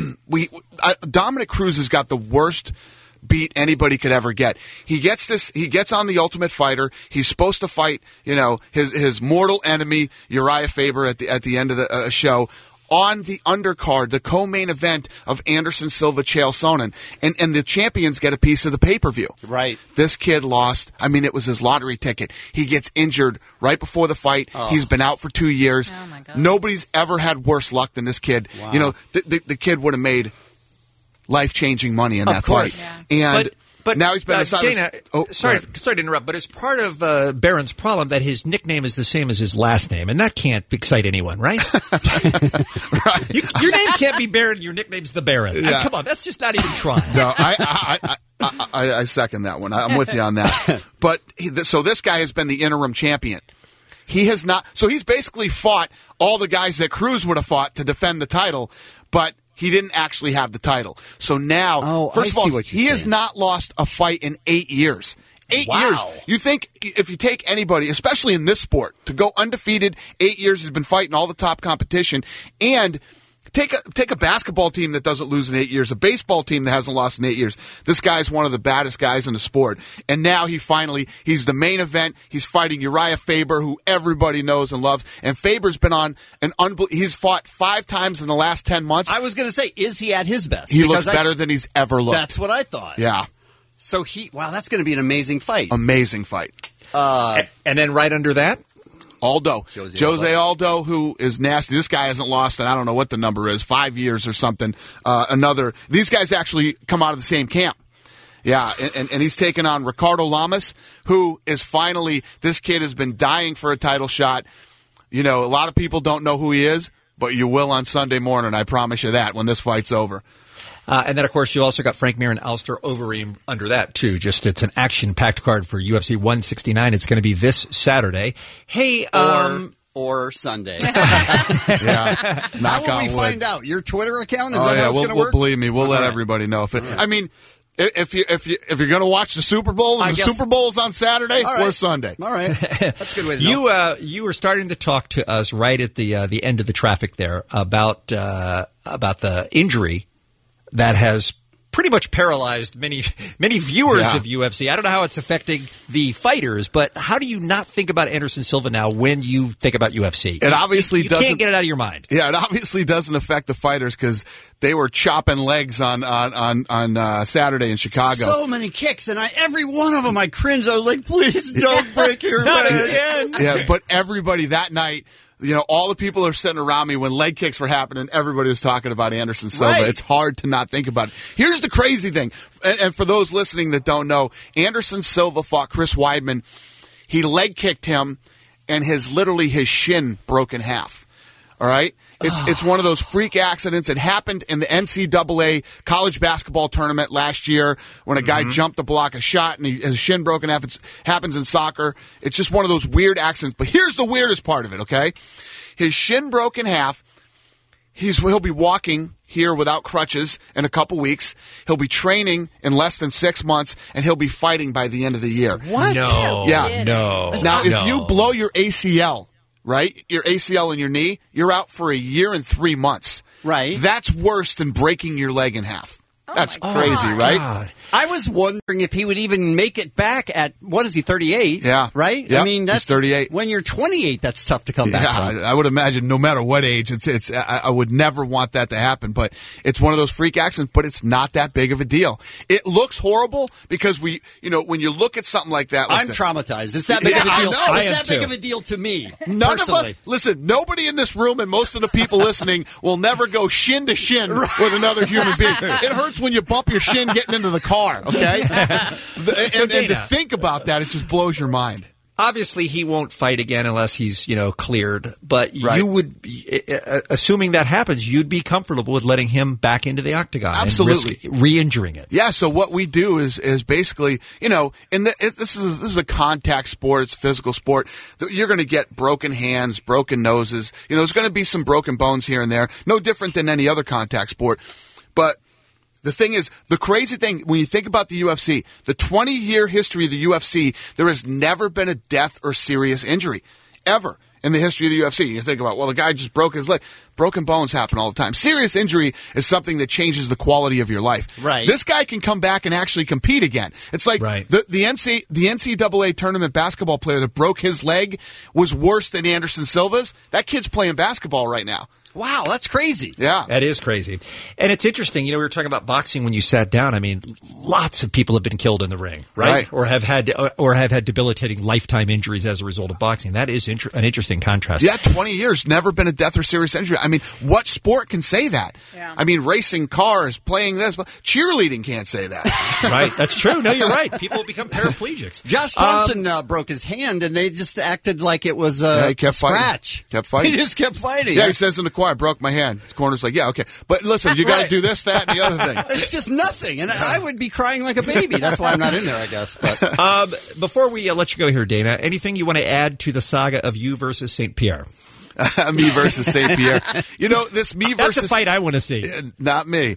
Dominic Cruz has got the worst beat anybody could ever get. He gets on the Ultimate Fighter. He's supposed to fight, his mortal enemy, Uriah Faber at the end of the show. On the undercard, the co-main event of Anderson Silva, Chael Sonnen. And the champions get a piece of the pay-per-view.
Right.
This kid lost. I mean, it was his lottery ticket. He gets injured right before the fight.
Oh.
He's been out for 2 years.
Oh, my God.
Nobody's ever had worse luck than this kid.
Wow.
The kid would have made life-changing money in that fight.
Yeah.
And
But
now he's been assigned.
Dana,
Oh,
sorry
go ahead.
to interrupt, but it's part of Barron's problem that his nickname is the same as his last name, and that can't excite anyone, right?
Right.
Your name can't be Barron. Your nickname's the Baron.
Yeah.
Come on, that's just not even trying.
No, I second that one. I'm with you on that. But so this guy has been the interim champion. He has not. So he's basically fought all the guys that Cruz would have fought to defend the title, but he didn't actually have the title. So now, first of all, he has not lost a fight in 8 years. 8 years. You think if you take anybody, especially in this sport, to go undefeated 8 years, has been fighting all the top competition, and take a basketball team that doesn't lose in 8 years, a baseball team that hasn't lost in 8 years. This guy's one of the baddest guys in the sport. And now he's the main event. He's fighting Uriah Faber, who everybody knows and loves. And Faber's been on he's fought 5 times in the last 10 months.
I was going to say, is he at his best?
He looks better than he's ever looked.
That's what I thought.
Yeah.
So that's going to be an amazing fight.
Amazing fight.
And then right under that?
Aldo. Jose Aldo, who is nasty. This guy hasn't lost, and I don't know what the number is, 5 years or something. These guys actually come out of the same camp. Yeah, and he's taken on Ricardo Lamas, who is finally, this kid has been dying for a title shot. A lot of people don't know who he is, but you will on Sunday morning, I promise you that, when this fight's over.
And then, of course, you also got Frank Mir and Alistair Overeem under that, too. It's an action-packed card for UFC 169. It's going to be this Saturday. Hey,
or Sunday.
Yeah.
How will we find out? Your Twitter account? Is that how it's going to work?
Believe me, we'll let everybody know. I mean, if you're going to watch the Super Bowl, and the Super Bowl's on Saturday or Sunday.
All right. That's a good way to know.
You were starting to talk to us right at the end of the traffic there about the injury that has pretty much paralyzed many viewers of UFC. I don't know how it's affecting the fighters, but how do you not think about Anderson Silva now when you think about UFC?
It obviously doesn't.
You can't get it out of your mind.
Yeah, it obviously doesn't affect the fighters because they were chopping legs on Saturday in Chicago.
So many kicks, and every one of them I cringed. I was like, please don't break your
Not
leg.
again. Yeah, but everybody that night, all the people are sitting around me when leg kicks were happening. Everybody was talking about Anderson Silva.
Right.
It's hard to not think about it. Here's the crazy thing, and for those listening that don't know, Anderson Silva fought Chris Weidman. He leg kicked him, and his shin broke in half. All right? It's one of those freak accidents. It happened in the NCAA college basketball tournament last year when a guy jumped to block a shot and his shin broke in half. It happens in soccer. It's just one of those weird accidents. But here's the weirdest part of it, okay? His shin broke in half. He'll be walking here without crutches in a couple weeks. He'll be training in less than 6 months, and he'll be fighting by the end of the year.
What?
No.
Yeah.
No.
Now, if you blow your ACL, right, your ACL in your knee, you're out for a year and 3 months.
Right.
That's worse than breaking your leg in half. That's crazy, right?
God.
I was wondering if he would even make it back at, what is he, 38?
Yeah.
Right?
Yep,
I mean, that's
he's 38.
When you're 28, that's tough to come back from.
I would imagine no matter what age, I would never want that to happen, but it's one of those freak accidents, but it's not that big of a deal. It looks horrible because when you look at something like that.
I'm traumatized. It's that big of a deal.
I know.
It's that big of a deal to me.
None
personally.
of us, listen, nobody in this room and most of the people listening will never go shin to shin with another human being. It hurts when you bump your shin getting into the car, okay? And to think about that, it just blows your mind.
Obviously, he won't fight again unless he's, cleared. But you would, assuming that happens, you'd be comfortable with letting him back into the octagon.
Absolutely.
And risk re-injuring it.
Yeah, so what we do is basically, this is a contact sport, it's a physical sport. You're going to get broken hands, broken noses. There's going to be some broken bones here and there. No different than any other contact sport. But the thing is, the crazy thing, when you think about the UFC, the 20-year history of the UFC, there has never been a death or serious injury, ever, in the history of the UFC. You think about, the guy just broke his leg. Broken bones happen all the time. Serious injury is something that changes the quality of your life.
Right.
This guy can come back and actually compete again. It's like the NCAA tournament basketball player that broke his leg was worse than Anderson Silva's. That kid's playing basketball right now.
Wow, that's crazy.
Yeah.
That is crazy. And it's interesting, we were talking about boxing when you sat down. I mean, lots of people have been killed in the ring, right? Or have had debilitating lifetime injuries as a result of boxing. That is an interesting contrast.
Yeah, 20 years, never been a death or serious injury. I mean, what sport can say that? Yeah. I mean, racing cars, playing this, cheerleading can't say that.
Right, that's true. No, you're right. People become paraplegics.
Josh Thompson broke his hand, and they just acted like it was a scratch.
Kept fighting.
He just kept fighting.
Yeah, he says in the I broke my hand. His corner's like, yeah, okay. But listen, you got to do this, that, and the other thing.
It's just nothing. And I would be crying like a baby. That's why I'm not in there, I guess. But
before we let you go here, Dana, anything you want to add to the saga of you versus St. Pierre?
Me versus St. Pierre. This me versus...
That's a fight I want to see.
Not me.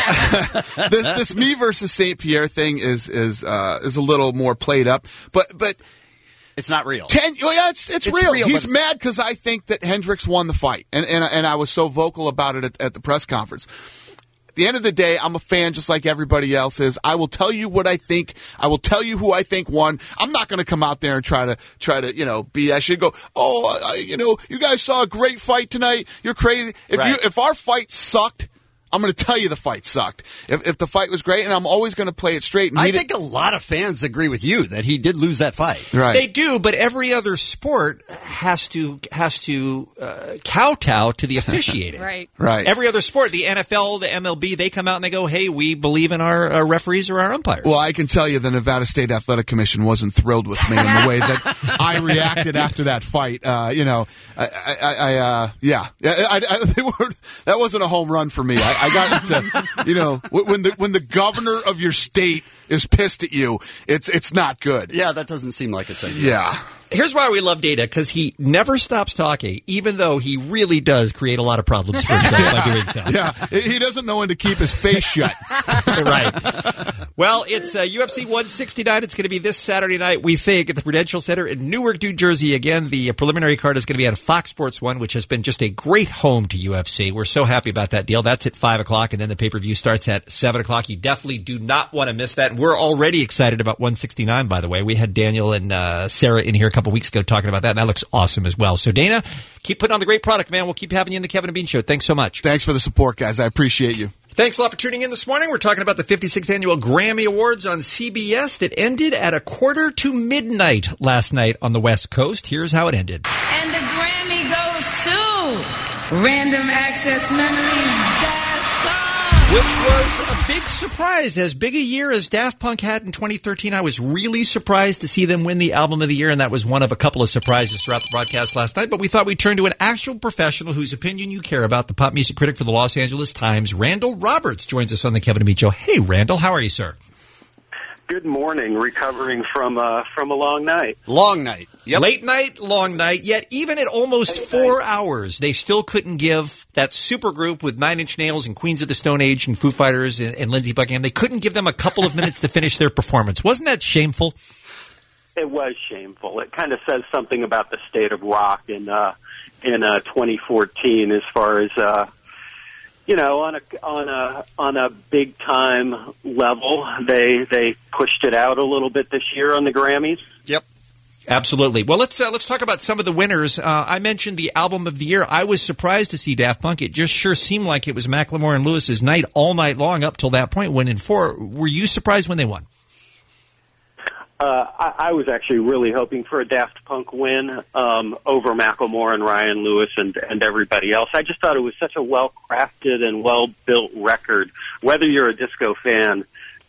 this me versus St. Pierre thing is a little more played up. But
it's not real.
It's real. He's mad because I think that Hendricks won the fight, and I was so vocal about it at the press conference. At the end of the day, I'm a fan just like everybody else is. I will tell you what I think. I will tell you who I think won. I'm not going to come out there and try to BS you. Go, you guys saw a great fight tonight. You're crazy. If our fight sucked, I'm going to tell you the fight sucked. If the fight was great, and I'm always going to play it straight. And
I think a lot of fans agree with you that he did lose that fight.
Right.
They do, but every other sport has to kowtow to the officiating.
Right.
Every other sport, the NFL, the MLB, they come out and they go, "Hey, we believe in our referees or our umpires."
Well, I can tell you the Nevada State Athletic Commission wasn't thrilled with me in the way that I reacted after that fight. That wasn't a home run for me. I got into, when the governor of your state is pissed at you, it's not good.
Yeah, that doesn't seem like it's ideal.
Yeah.
Here's why we love Dana, because he never stops talking, even though he really does create a lot of problems for himself by doing so.
Yeah, he doesn't know when to keep his face shut.
Right. Well, it's UFC 169. It's going to be this Saturday night, we think, at the Prudential Center in Newark, New Jersey. Again, the preliminary card is going to be on Fox Sports 1, which has been just a great home to UFC. We're so happy about that deal. That's at 5 o'clock, and then the pay-per-view starts at 7 o'clock. You definitely do not want to miss that. And we're already excited about 169, by the way. We had Daniel and Sarah in here a couple weeks ago talking about that, and that looks awesome as well. So, Dana, keep putting on the great product, man. We'll keep having you in the Kevin and Bean Show. Thanks so much.
Thanks for the support, guys. I appreciate you.
Thanks a lot for tuning in this morning. We're talking about the 56th Annual Grammy Awards on CBS that ended at 1:45 last night on the West Coast. Here's how it ended.
And the Grammy goes to Random Access Memories,
which was a big surprise. As big a year as Daft Punk had in 2013, I was really surprised to see them win the Album of the Year, and that was one of a couple of surprises throughout the broadcast last night. But we thought we'd turn to an actual professional whose opinion you care about, the pop music critic for the Los Angeles Times, Randall Roberts, joins us on the Kevin and Bean Show. Hey, Randall, how are you, sir?
Good morning. Recovering from a long night.
Long night.
Yep. Late night, long night. Yet even at almost 4 hours, they still couldn't give that supergroup with Nine Inch Nails and Queens of the Stone Age and Foo Fighters and Lindsey Buckingham, they couldn't give them a couple of minutes to finish their performance. Wasn't that shameful?
It was shameful. It kind of says something about the state of rock in 2014 as far as you know, on a big time level, they pushed it out a little bit this year on the Grammys.
Yep. Absolutely. Well, let's talk about some of the winners. I mentioned the album of the year. I was surprised to see Daft Punk. It just sure seemed like it was Macklemore and Lewis's night all night long up till that point, winning 4. Were you surprised when they won?
I was actually really hoping for a Daft Punk win over Macklemore and Ryan Lewis and everybody else. I just thought it was such a well-crafted and well-built record, whether you're a disco fan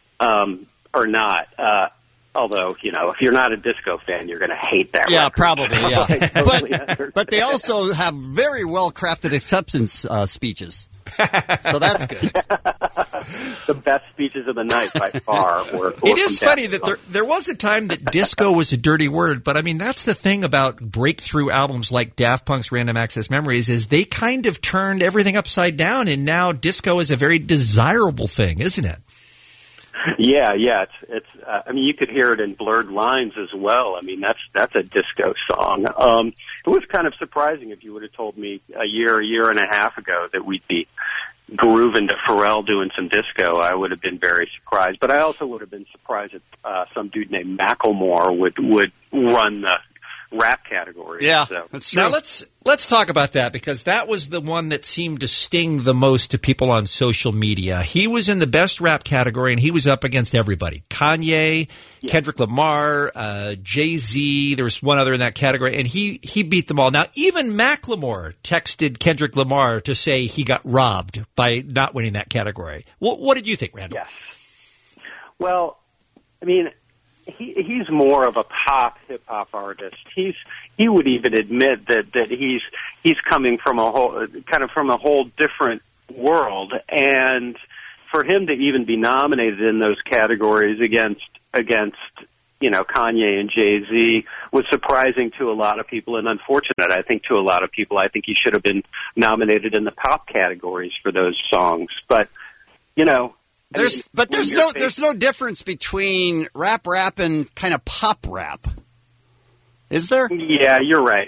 or not. Although, you know, if you're not a disco fan, you're going to hate that record.
Yeah, probably, yeah.
Totally
but they also have very well-crafted acceptance speeches. So that's good.
The best speeches of the night by far were
It is funny that there was a time that disco was a dirty word, but I mean, that's the thing about breakthrough albums like Daft Punk's Random Access Memories is they kind of turned everything upside down, and now disco is a very desirable thing, isn't it?
Yeah. It's. I mean, you could hear it in Blurred Lines as well. I mean, that's a disco song. It was kind of surprising if you would have told me a year and a half ago that we'd be grooving to Pharrell doing some disco. I would have been very surprised. But I also would have been surprised if some dude named Macklemore would run the rap category.
Yeah,
so.
that's true.
Now let's talk about that, because that was the one that seemed to sting the most to people on social media. He was in the best rap category, and he was up against everybody. Kanye, Kendrick Lamar, Jay-Z, there was one other in that category, and he beat them all. Now, even Macklemore texted Kendrick Lamar to say he got robbed by not winning that category. What did you think, Randall?
Yes. Well, I mean, he's more of a pop hip hop artist. He would even admit that he's coming from a whole different world, and for him to even be nominated in those categories against you know, Kanye and Jay-Z was surprising to a lot of people and unfortunate, I think, to a lot of people. I think he should have been nominated in the pop categories for those songs, but you know.
There's no difference between rap and kind of pop rap, is there?
Yeah, you're right.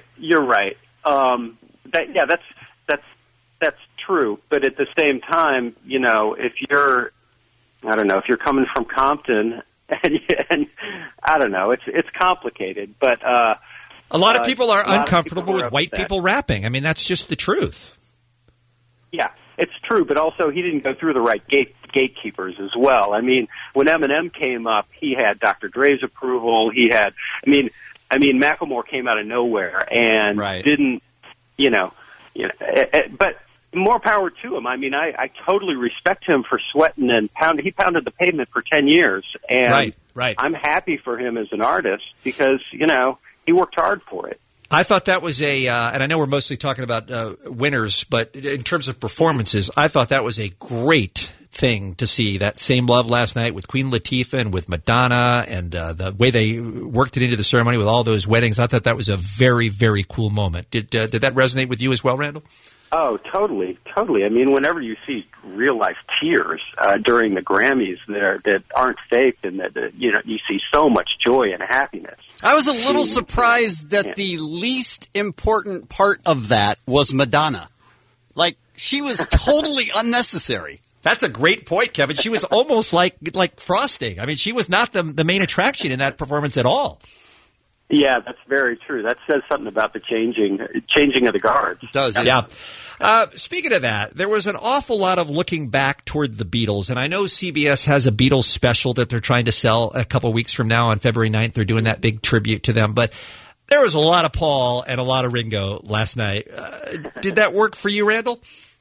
That's true. But at the same time, you know, if you're coming from Compton, and I don't know, it's complicated. But
a lot of people are uncomfortable with white people rapping. I mean, that's just the truth.
Yeah. It's true, but also he didn't go through the right gatekeepers as well. I mean, when Eminem came up, he had Dr. Dre's approval. He had, I mean, Macklemore came out of nowhere and didn't, you know, but more power to him. I mean, I totally respect him for sweating and he pounded the pavement for 10 years. And I'm happy for him as an artist because, you know, he worked hard for it.
I thought that was and I know we're mostly talking about winners, but in terms of performances, I thought that was a great thing to see. That Same Love last night with Queen Latifah and with Madonna, and the way they worked it into the ceremony with all those weddings. I thought that was a very, very cool moment. Did that resonate with you as well, Randall?
Oh, totally. I mean, whenever you see real life tears during the Grammys that aren't faked, and that you know, you see so much joy and happiness.
I was a little surprised that the least important part of that was Madonna. Like, she was totally unnecessary.
That's a great point, Kevin. She was almost like frosting. I mean, she was not the main attraction in that performance at all.
Yeah, that's very true. That says something about the changing of the guards.
It does, yeah. Speaking of that, there was an awful lot of looking back toward the Beatles, and I know CBS has a Beatles special that they're trying to sell a couple weeks from now on February 9th. They're doing that big tribute to them, but there was a lot of Paul and a lot of Ringo last night. Did that work for you, Randall?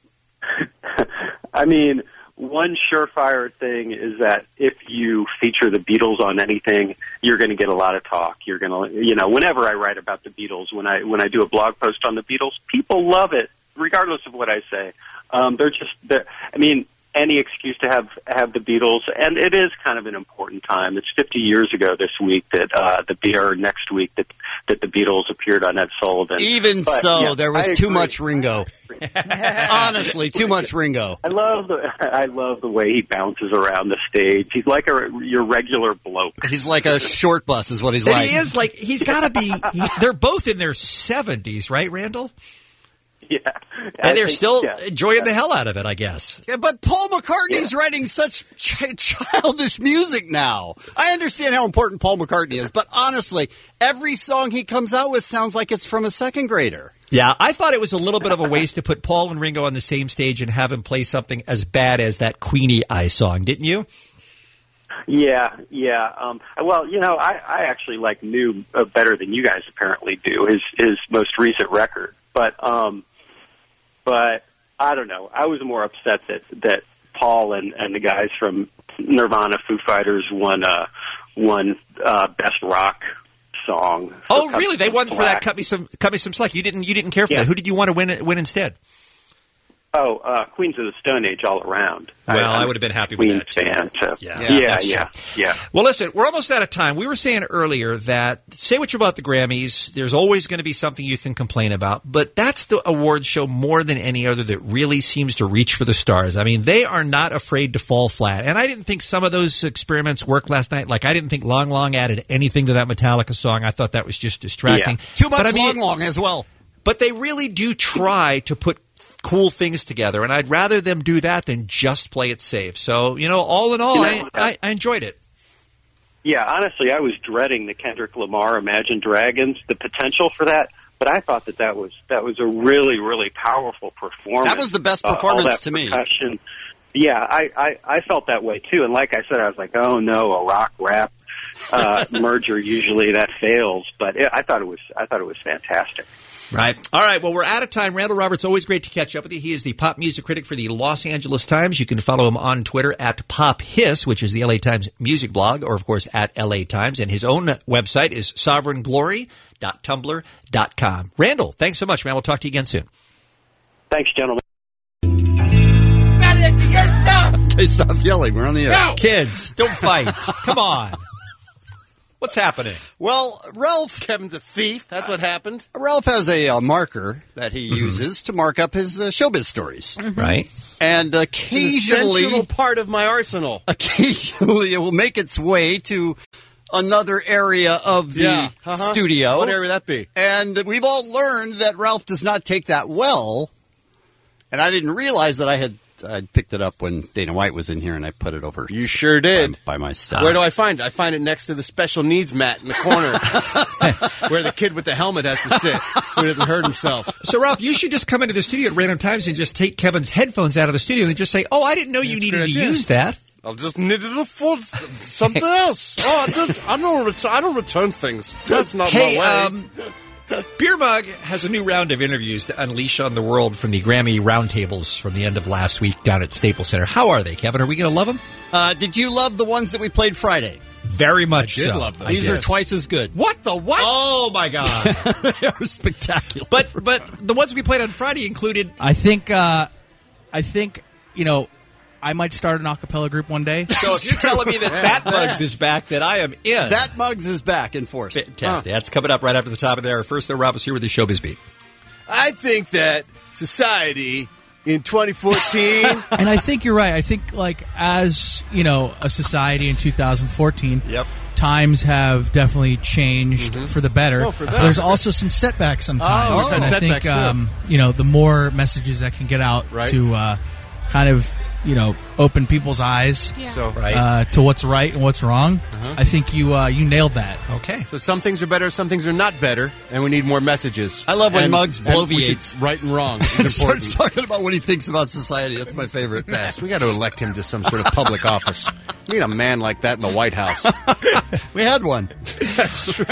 I mean, one surefire thing is that if you feature the Beatles on anything, you're going to get a lot of talk. You're going to, you know, whenever I write about the Beatles, when I do a blog post on the Beatles, people love it, regardless of what I say. I mean, any excuse to have the Beatles, and it is kind of an important time. It's 50 years ago this week that next week that the Beatles appeared on Ed Sullivan.
There was too much Ringo. Honestly, too much Ringo.
I love the way he bounces around the stage. He's like your regular bloke.
He's like a short bus, is what he's like.
He is like, he's got to be. They're both in their 70s, right, Randall? Yeah. And they're still enjoying the hell out of it, I guess.
Yeah, but Paul McCartney's writing such childish music now. I understand how important Paul McCartney is, but honestly, every song he comes out with sounds like it's from a second grader.
Yeah, I thought it was a little bit of a waste to put Paul and Ringo on the same stage and have him play something as bad as that Queenie Eye song, didn't you?
Yeah. Well, I actually like New better than you guys apparently do, his most recent record. But I don't know. I was more upset that Paul and the guys from Nirvana, Foo Fighters won Best Rock Song.
Oh, really? They won for that. Cut me some slack. You didn't care for that. Who did you want to win instead?
Oh, Queens of the Stone Age all around.
Well, I would have been happy with that, too.
Fan, so. Yeah.
Well, listen, we're almost out of time. We were saying earlier that, say what you about the Grammys, there's always going to be something you can complain about, but that's the award show more than any other that really seems to reach for the stars. I mean, they are not afraid to fall flat, and I didn't think some of those experiments worked last night. Like, I didn't think Long Long added anything to that Metallica song. I thought that was just distracting.
Yeah. Too much Long Long as well.
But they really do try to put cool things together, and I'd rather them do that than just play it safe. So, all in all, I enjoyed it.
Yeah, honestly, I was dreading the Kendrick Lamar Imagine Dragons, the potential for that, but I thought that was a really, really powerful performance.
That was the best performance to me.
Yeah, I felt that way too, and like I said, I was like, oh no, a rock rap merger, usually that fails, but I thought it was fantastic.
Right. All right. Well, we're out of time. Randall Roberts, always great to catch up with you. He is the pop music critic for the Los Angeles Times. You can follow him on Twitter at PopHiss, which is the LA Times music blog, or, of course, at LA Times. And his own website is sovereignglory.tumblr.com. Randall, thanks so much, man. We'll talk to you again soon.
Thanks, gentlemen.
Okay, stop yelling. We're on the air.
No! Kids, don't fight. Come on. What's happening?
Well, Ralph...
Kevin's a thief. That's what happened.
Ralph has a marker that he uses to mark up his showbiz stories.
Mm-hmm. Right.
And occasionally...
An essential part of my arsenal.
Occasionally it will make its way to another area of the studio.
What area would that be?
And we've all learned that Ralph does not take that well. And I didn't realize that I picked it up when Dana White was in here, and I put it over.
You sure did.
By my stuff.
Where do I find it? I find it next to the special needs mat in the corner where the kid with the helmet has to sit so he doesn't hurt himself.
So, Ralph, you should just come into the studio at random times and just take Kevin's headphones out of the studio and just say, oh, I didn't know you needed to use that.
I'll just knit it for something else. Oh, I don't return things. That's not my way.
Beer Mug has a new round of interviews to unleash on the world from the Grammy roundtables from the end of last week down at Staples Center. How are they, Kevin? Are we going to love them?
Did you love the ones that we played Friday?
Very much
I did
so.
Love them. These are twice as good.
What the what? Oh, my God.
They are spectacular.
But the ones we played on Friday included...
I think, I might start an a cappella group one day.
So if you're telling me that Mugs is back, that I am in.
That Mugs is back in force.
Fantastic. That's coming up right after the top of the hour. First, though, Rob is here with the Showbiz Beat.
I think that society in 2014...
And I think you're right. I think, as, a society in 2014...
Yep.
Times have definitely changed for the better.
Oh, for that.
There's also some setbacks sometimes. And I think, the more messages that can get out to kind of, open people's eyes to what's right and what's wrong. I think you nailed that.
Okay.
So some things are better, some things are not better, and we need more messages.
I love when Muggs bloviates.
Right and wrong. It's important.
Starts talking about what he thinks about society. That's my favorite.
Yes, we got to elect him to some sort of public office. We need a man like that in the White House.
We had one.
That's true.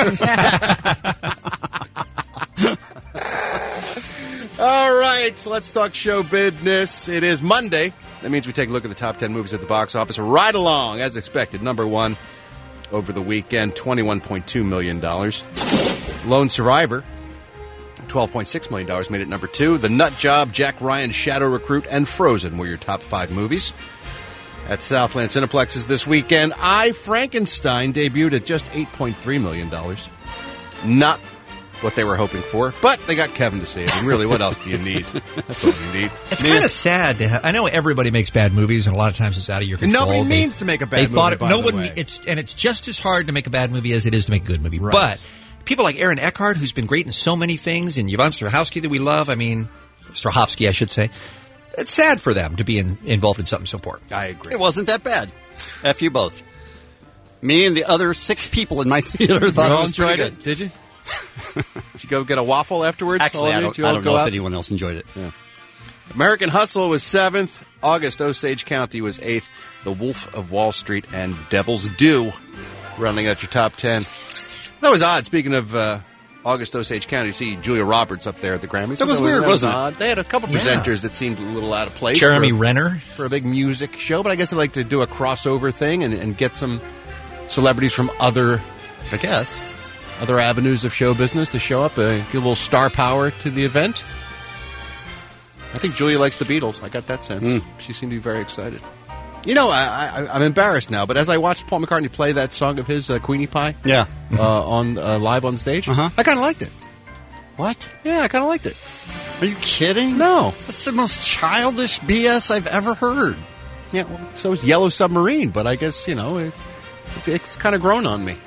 All right, so let's talk show business. It is Monday. That means we take a look at the top 10 movies at the box office. Right along, as expected, number one over the weekend, $21.2 million. Lone Survivor, $12.6 million, made it number two. The Nut Job, Jack Ryan, Shadow Recruit, and Frozen were your top five movies. At Southland Cineplexes this weekend, I, Frankenstein, debuted at just $8.3 million. Not what they were hoping for, but they got Kevin to see it. And really, what else do you need? That's all you need.
It's kind of sad to have. I know everybody makes bad movies, and a lot of times it's out of your control.
Nobody means to make a bad movie.
It's just as hard to make a bad movie as it is to make a good movie.
Right.
But people like Aaron Eckhart, who's been great in so many things, and Yvonne Strahovski that we love. I mean, Strahovski, I should say. It's sad for them to be involved in something so poor.
I agree.
It wasn't that bad. F you both. Me and the other 6 people in my theater thought it was pretty good.
Did you? Did you go get a waffle afterwards?
Actually, I don't know if anyone else enjoyed it.
Yeah. American Hustle was 7th. August Osage County was 8th. The Wolf of Wall Street and Devil's Due rounding out your top 10. That was odd. Speaking of August Osage County, to see Julia Roberts up there at the Grammys.
That was weird, wasn't it?
They had a couple presenters that seemed a little out of place.
Jeremy Renner.
For a big music show, but I guess they like to do a crossover thing and get some celebrities from other avenues of show business to show up, give a little star power to the event. I think Julia likes the Beatles. I got that sense. She seemed to be very excited. You know, I'm embarrassed now, but as I watched Paul McCartney play that song of his, Queenie Pie, on live on stage, I kind of liked it.
What?
Yeah, I kind of liked it.
Are you kidding?
No.
That's the most childish BS I've ever heard.
Yeah, well, so is Yellow Submarine, but I guess, it's kind of grown on me.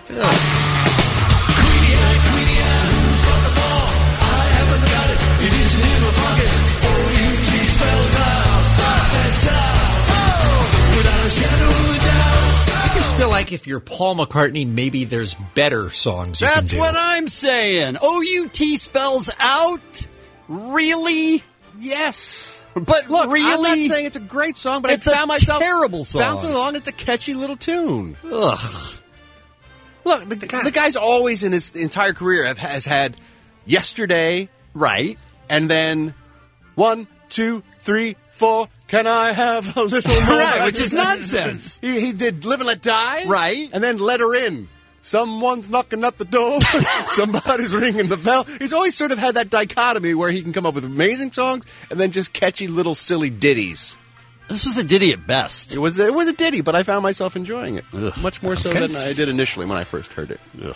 I just feel like if you're Paul McCartney, maybe there's better songs you can do.
That's what I'm saying. O-U-T spells out? Really?
Yes.
But
look,
really?
I'm not saying it's a great song, but
it's
I found myself
terrible song.
Bouncing along. It's a catchy little tune.
Ugh.
Look, the guy's always in his entire career has had Yesterday,
right,
and then 1, 2, 3, 4. Can I have a little more?
Right, which is nonsense.
He did Live and Let Die,
right,
and then Let Her In. Someone's knocking at the door. Somebody's ringing the bell. He's always sort of had that dichotomy where he can come up with amazing songs and then just catchy little silly ditties.
This was a ditty at best.
It was a ditty, but I found myself enjoying it. Ugh. Much more so than I did initially when I first heard it.
Ugh.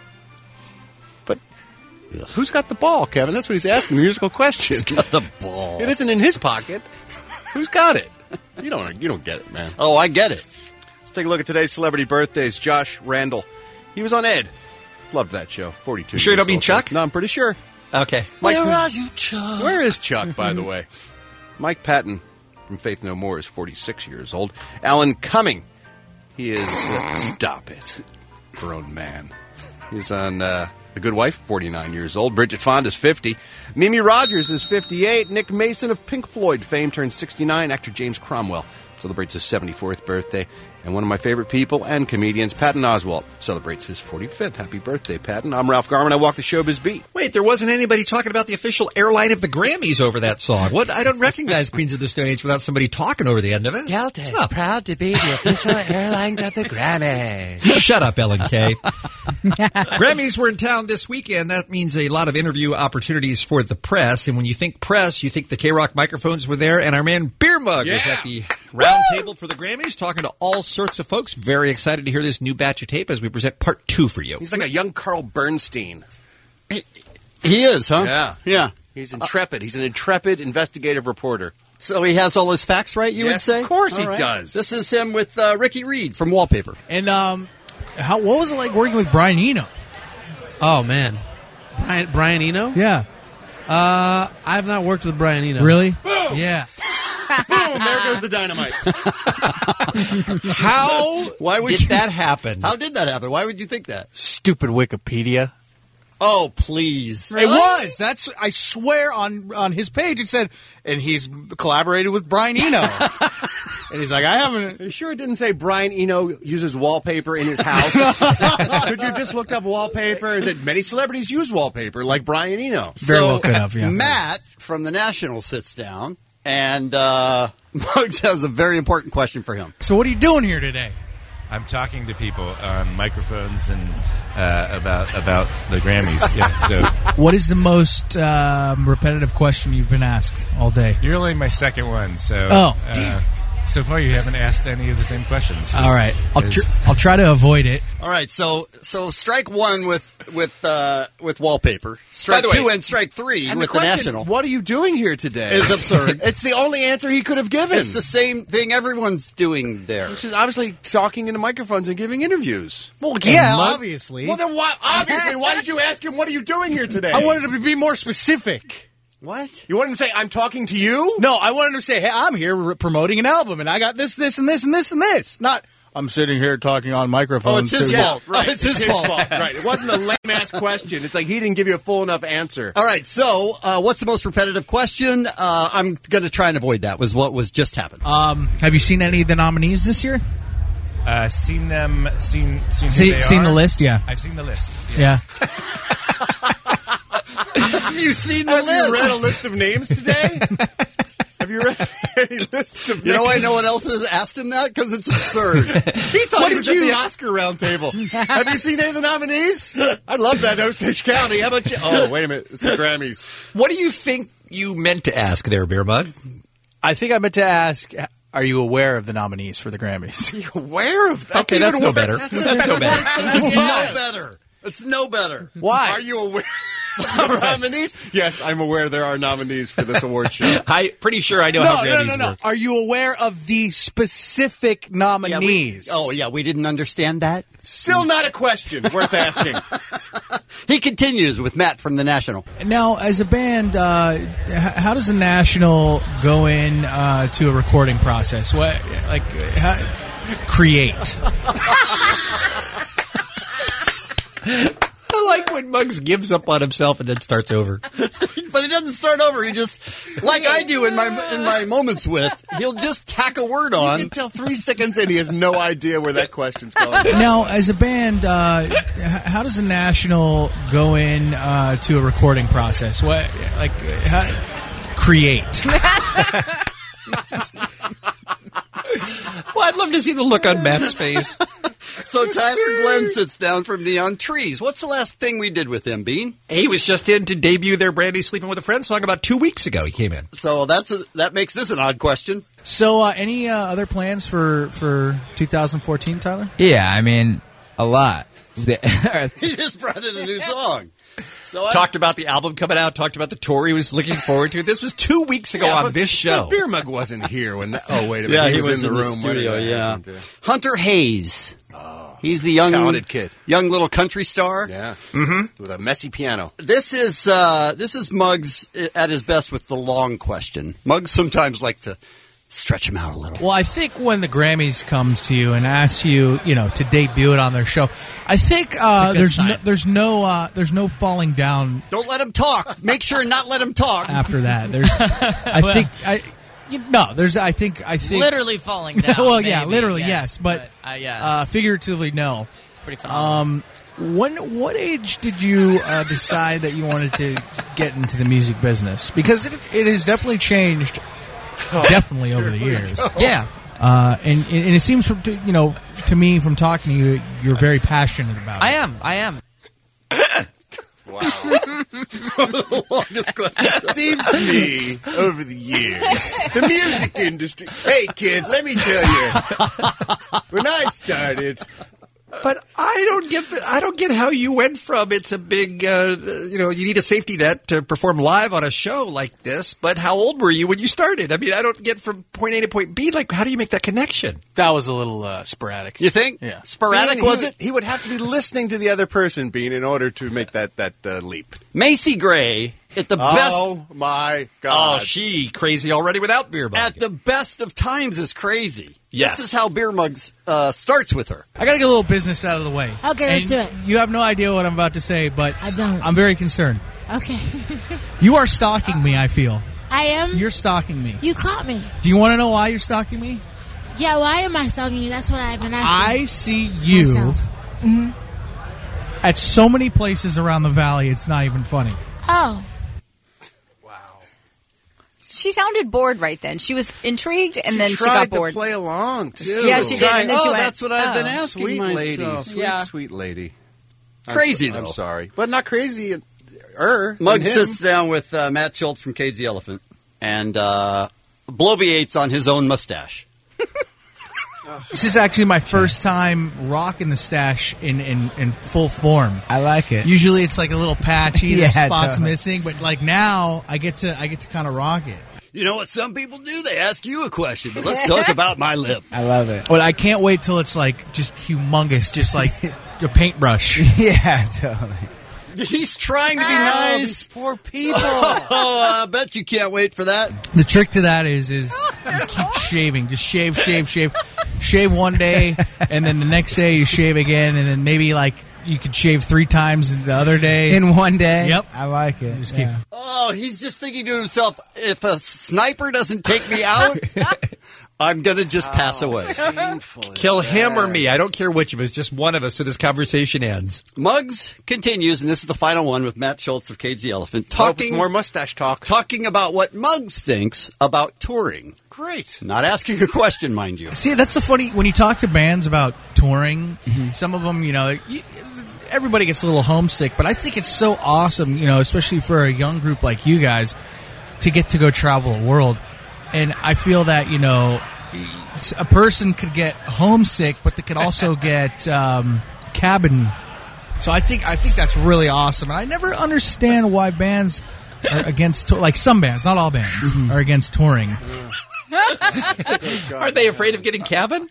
But who's got the ball, Kevin? That's what he's asking, the musical question.
Who's got the ball?
It isn't in his pocket. Who's got it? You don't get it, man.
Oh, I get it.
Let's take a look at today's celebrity birthdays. Josh Randall. He was on Ed. Loved that show. 42
Sure you don't mean Chuck?
No, I'm pretty sure.
Okay.
Where are you, Chuck?
Where is Chuck, by the way? Mike Patton from Faith No More is 46 years old. Alan Cumming. He is... stop it. Grown man. He's on The Good Wife, 49 years old. Bridget Fonda's 50. Mimi Rogers is 58. Nick Mason of Pink Floyd fame turns 69. Actor James Cromwell celebrates his 74th birthday. And one of my favorite people and comedians, Patton Oswalt, celebrates his 45th. Happy birthday, Patton. I'm Ralph Garman. I walk the showbiz beat.
Wait, there wasn't anybody talking about the official airline of the Grammys over that song. What? I don't recognize Queens of the Stone Age without somebody talking over the end of it.
Delta is proud to be the official airlines of the Grammys.
Shut up, Ellen Kay. Grammys were in town this weekend. That means a lot of interview opportunities for the press. And when you think press, you think the K-Rock microphones were there. And our man Beer Mug was at the round table for the Grammys, talking to all sorts of folks. Very excited to hear this new batch of tape as we present part 2 for you.
He's like a young Carl Bernstein.
He is, huh?
Yeah.
Yeah.
He's intrepid. He's an intrepid investigative reporter.
So he has all his facts right, you would say?
Of course
all
he does.
This is him with Ricky Reed from Wallpaper.
And what was it like working with Brian Eno?
Oh, man. Brian Eno?
Yeah.
I've not worked with Brian Eno.
Really?
Boom!
Yeah.
Boom! There goes the dynamite.
Why would
that happen?
How did that happen? Why would you think that?
Stupid Wikipedia.
Oh, please.
Really? It was. That's, I swear on his page it said, and he's collaborated with Brian Eno. And he's like, I haven't.
Are you sure it didn't say Brian Eno uses wallpaper in his house? Could you just looked up wallpaper? That many celebrities use wallpaper, like Brian Eno.
Very well could have, yeah.
Matt from The National sits down, and Muggs has a very important question for him.
So what are you doing here today?
I'm talking to people on microphones and about the Grammys. Yeah, so
what is the most repetitive question you've been asked all day?
You're only my second one, so
damn.
So far you haven't asked any of the same questions.
All right, I'll try to avoid it.
All right, so strike one with Wallpaper. Strike two and strike three
and
with
the
National.
What are you doing here today?
Is absurd.
It's the only answer he could have given.
It's the same thing everyone's doing there.
Which is obviously talking into microphones and giving interviews.
Well, yeah, obviously.
Well, then why? Obviously, why did you ask him? What are you doing here today?
I wanted to be more specific.
What? You want him to say, I'm talking to you?
No, I wanted him to say, hey, I'm here promoting an album, and I got this, and this, and this, and this. Not, I'm sitting here talking on microphones.
Oh, it's his fault. Right. It's his fault. Right. It wasn't a lame-ass question. It's like he didn't give you a full enough answer.
All right, so what's the most repetitive question? I'm going to try and avoid that, was what was just happened.
Have you seen any of the nominees this year?
Seen them, seen
the list, yeah.
I've seen the list. Yes.
Yeah.
Have you seen the list? Have you read a list of names today? Have you read any lists of names?
You know why no one else has asked him that? Because it's absurd.
He thought he was at the Oscar round table. Have you seen any of the nominees? I love that Osage County. How about you? Oh, wait a minute. It's the Grammys.
What do you think you meant to ask there, Beer Mug?
I think I meant to ask, are you aware of the nominees for the Grammys?
Are you aware of that?
Okay, that's no better.
That's no better. That's no better. It's no better.
Why?
Are you aware of the nominees? Yes, I'm aware there are nominees for this award show.
I'm pretty sure I know how Grammys work.
Are you aware of the specific nominees?
We didn't understand that.
Still not a question worth asking.
He continues with Matt from The National.
Now, as a band, how does The National go in to a recording process? Create.
I like when Muggs gives up on himself and then starts over.
But he doesn't start over. He just, like I do in my moments with, he'll just tack a word on.
You can tell 3 seconds in he has no idea where that question's going.
Now, as a band, how does The National go in to a recording process? Create.
Well, I'd love to see the look on Matt's face.
So Tyler Glenn sits down from Neon Trees. What's the last thing we did with him, Bean?
He was just in to debut their brand new Sleeping with a Friend song about 2 weeks ago. He came in.
So that makes this an odd question.
So any other plans for 2014, Tyler?
Yeah, I mean, a lot.
He just brought in a new song.
So talked about the album coming out, talked about the tour he was looking forward to. This was 2 weeks ago on this show.
Beer Mug wasn't here when oh, wait a minute.
Yeah,
he was in the room.
Studio, yeah. Hunter Hayes. Oh, he's the young,
talented kid.
Young little country star.
Yeah. With a messy piano.
This is Muggs at his best with the long question. Muggs sometimes like to stretch him out a little.
Well, I think when the Grammys comes to you and asks you, to debut it on their show, I think there's no falling down.
Don't let him talk. Make sure not let him talk.
After that, I think
literally falling down.
Well,
maybe,
yeah, literally yes, but figuratively no.
It's pretty phenomenal.
What age did you decide that you wanted to get into the music business? Because it has definitely changed. Definitely over the years.
Yeah.
And it seems to me from talking to you, you're very passionate about it.
I am.
Wow. The longest question. It seems to me, over the years, the music industry... Hey, kid, let me tell you. When I started...
But I don't get how you went from it's a big, you need a safety net to perform live on a show like this. But how old were you when you started? I mean, I don't get from point A to point B. Like, how do you make that connection?
That was a little sporadic.
You think?
Yeah.
Sporadic, was it?
He would have to be listening to the other person, Bean, in order to make that leap.
Macy Gray at the best.
Oh, my God.
Oh, she crazy already without Beer Mug.
At the best of times is crazy.
Yes.
This is how Beer Mugs starts with her.
I got to get a little business out of the way.
Okay, let's do it.
You have no idea what I'm about to say, but
I don't.
I'm very concerned.
Okay.
You are stalking me, I feel.
I am?
You're stalking me.
You caught me.
Do you want to know why you're stalking me?
Yeah, why am I stalking you? That's what I've been asking.
I see you at so many places around the valley, it's not even funny.
Oh.
She sounded bored right then. She was intrigued, and then she got bored.
Tried to play along, too.
Yeah, she did. And then she went,
that's what I've been asking
sweet
myself.
lady. Sweet lady.
Crazy, though.
I'm sorry. But not crazy.
Muggs sits down with Matt Schultz from Cage the Elephant and bloviates on his own mustache.
This is actually my first time rocking the stash in full form.
I like it.
Usually it's like a little patchy,
Yeah,
spots
totally.
missing, but like now I get to kind of rock it.
You know what some people do? They ask you a question, but let's talk about my lip.
I love it.
But I can't wait till it's like just humongous, just like a paintbrush.
Yeah, totally.
He's trying to be nice.
Poor people.
Oh, I bet you can't wait for that.
The trick to that is you keep shaving. Just shave. Shave one day, and then the next day you shave again, and then maybe like you could shave 3 times the other day.
In one day?
Yep.
I like it.
Just keep.
Oh, he's just thinking to himself, if a sniper doesn't take me out, I'm going to just pass away.
Kill him or me. I don't care which of us. Just one of us so this conversation ends.
Muggs continues, and this is the final one with Matt Schultz of Cage the Elephant.
More mustache talk.
Talking about what Muggs thinks about touring.
Great.
Not asking a question, mind you.
See, that's the funny, when you talk to bands about touring, some of them, everybody gets a little homesick, but I think it's so awesome, especially for a young group like you guys, to get to go travel the world. And I feel that, a person could get homesick, but they could also get cabin. So I think that's really awesome. And I never understand why bands are against, like some bands, not all bands, are against touring.
Are they afraid of getting cabin?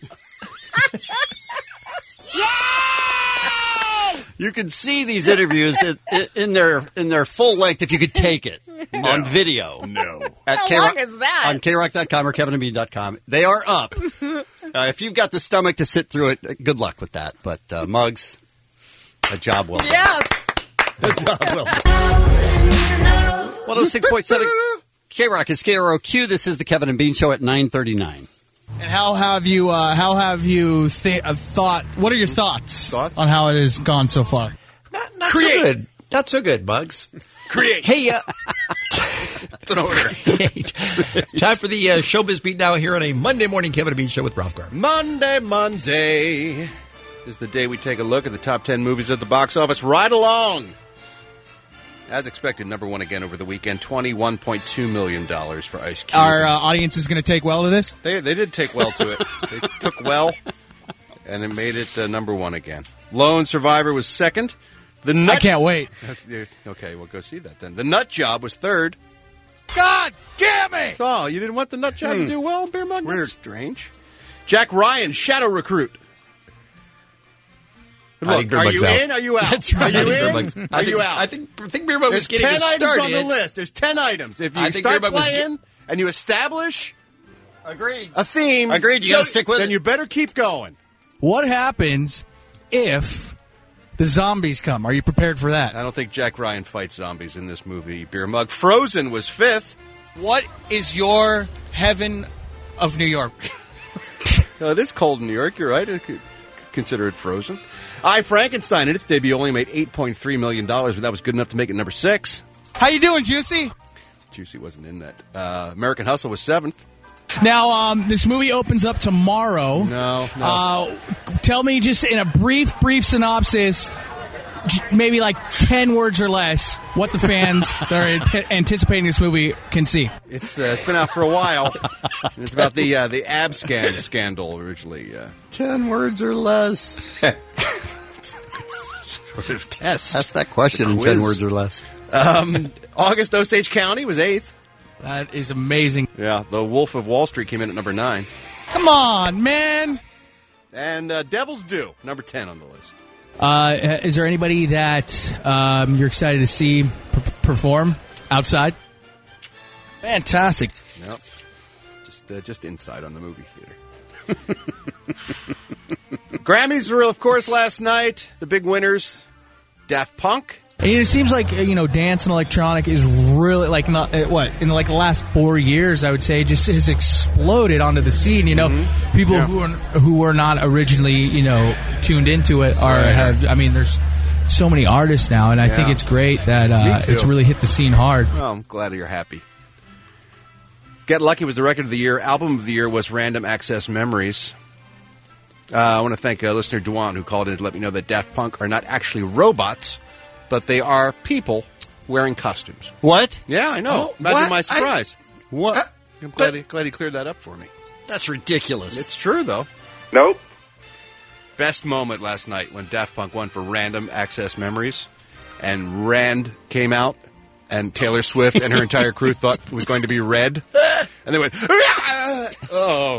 You can see these interviews in their full length if you could take it on video.
No.
How long is that?
On KROC.com or KevinandBean.com. They are up. If you've got the stomach to sit through it, good luck with that. But Muggs, a job well done.
Yes.
A job well done. 106.7 KROC is KROQ. This is the Kevin and Bean Show at 9:39.
And how have you thought? What are your thoughts on how it has gone so far?
Not so good. Not so good, Muggs.
Create.
Hey,
That's an order.
Time for the Showbiz Beat now here on a Monday morning Kevin and Bean Show with Ralph Garman.
Monday is the day we take a look at the top 10 movies at the box office. Right along. As expected, number one again over the weekend, $21.2 million for Ice Cube.
Our audience is going to take well to this?
They did take well to it. They took well, and it made it number one again. Lone Survivor was second.
I can't wait.
Okay, we'll go see that then. The Nut Job was third.
God damn it!
So, you didn't want the Nut Job to do well, Beer Mug? Weird. Strange. Jack Ryan, Shadow Recruit. Look, are you in? Are you out?
That's right.
Are you in? Are you out?
I think Beer Mug was getting us started.
There's 10 items on the list. There's 10 items. If you start playing and you establish a theme,
you gotta stick with it.
Then you better keep going.
What happens if the zombies come? Are you prepared for that?
I don't think Jack Ryan fights zombies in this movie, Beer Mug. Frozen was fifth.
What is your heaven of New York?
It is cold in New York. You're right. I could consider it Frozen. I, Frankenstein, in its debut only made $8.3 million, but that was good enough to make it number 6.
How you doing, Juicy?
Juicy wasn't in that. American Hustle was 7th.
Now, this movie opens up tomorrow.
No.
Tell me just in a brief synopsis, maybe like 10 words or less, what the fans that are anticipating this movie can see.
It's been out for a while. It's about the Abscan scandal originally.
10 words or less.
Sort of test.
Ask that question in 10 words or less.
August Osage County was 8th.
That is amazing.
Yeah, The Wolf of Wall Street came in at number 9.
Come on, man.
And Devil's Due, number 10 on the list.
Is there anybody that you're excited to see perform outside? Fantastic.
Nope. Just inside on the movie theater. Grammys were, of course, last night. The big winners, Daft Punk.
And it seems like dance and electronic is really in the last 4 years, I would say, just has exploded onto the scene. People who were not originally tuned into it there's so many artists now, and I think it's great that it's really hit the scene hard.
Well, I'm glad you're happy. Get Lucky was the record of the year. Album of the year was Random Access Memories. I want to thank listener Duan who called in to let me know that Daft Punk are not actually robots, but they are people wearing costumes.
What?
Yeah, I know. Imagine my surprise.
What?
I'm glad he cleared that up for me.
That's ridiculous.
It's true, though.
Nope.
Best moment last night when Daft Punk won for Random Access Memories, and Rand came out, and Taylor Swift and her entire crew thought it was going to be Red, and they went, oh.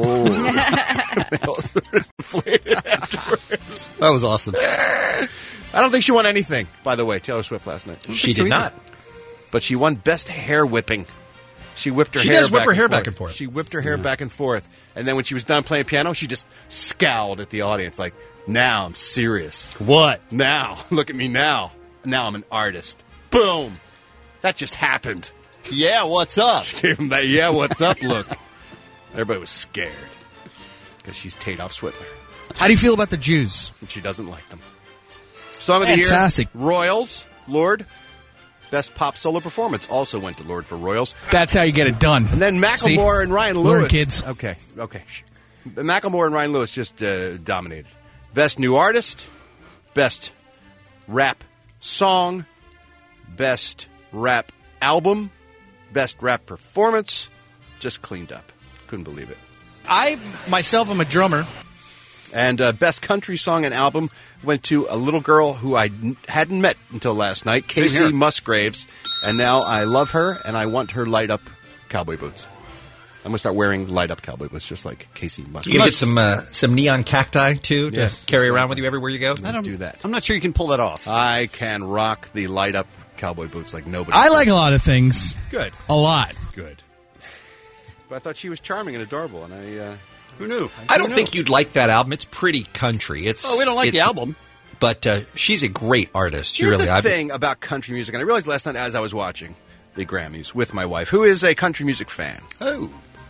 They all sort of inflated afterwards.
That was awesome.
I don't think she won anything, by the way, Taylor Swift last night.
She did not.
But she won Best Hair Whipping. She whipped her
She
hair
does whip her hair back and forth.
She whipped her hair back and forth. And then when she was done playing piano, she just scowled at the audience like, now I'm serious.
What?
Now. Look at me now. Now I'm an artist. Boom. That just happened.
Yeah, what's up?
She gave him that, yeah, what's up look. Everybody was scared. Because she's Tadoff Switler.
How do you feel about the Jews?
And she doesn't like them. Song of the
Fantastic.
Year, Royals, Lord. Best pop solo performance also went to Lord for Royals.
That's how you get it done.
And then Macklemore and Ryan Lewis.
Learn, kids.
Okay. Macklemore and Ryan Lewis just dominated. Best New Artist, Best Rap Song, Best Rap Album, Best Rap Performance. Just cleaned up. Couldn't believe it.
I, myself, am a drummer.
And Best Country Song and Album went to a little girl who I hadn't met until last night, Casey Musgraves. And now I love her, and I want her light-up cowboy boots. I'm going to start wearing light-up cowboy boots, just like Casey Musgraves.
You can get some neon cacti, too, to carry around with you everywhere you go?
I don't do that.
I'm not sure you can pull that off.
I can rock the light-up cowboy boots like nobody.
I like a lot of things.
Good.
A lot.
Good. But I thought she was charming and adorable, and
who knew?
I don't think you'd like that album. It's pretty country.
We don't like the album.
But she's a great artest.
Here's the thing about country music, and I realized last night as I was watching the Grammys with my wife, who is a country music fan.
Oh.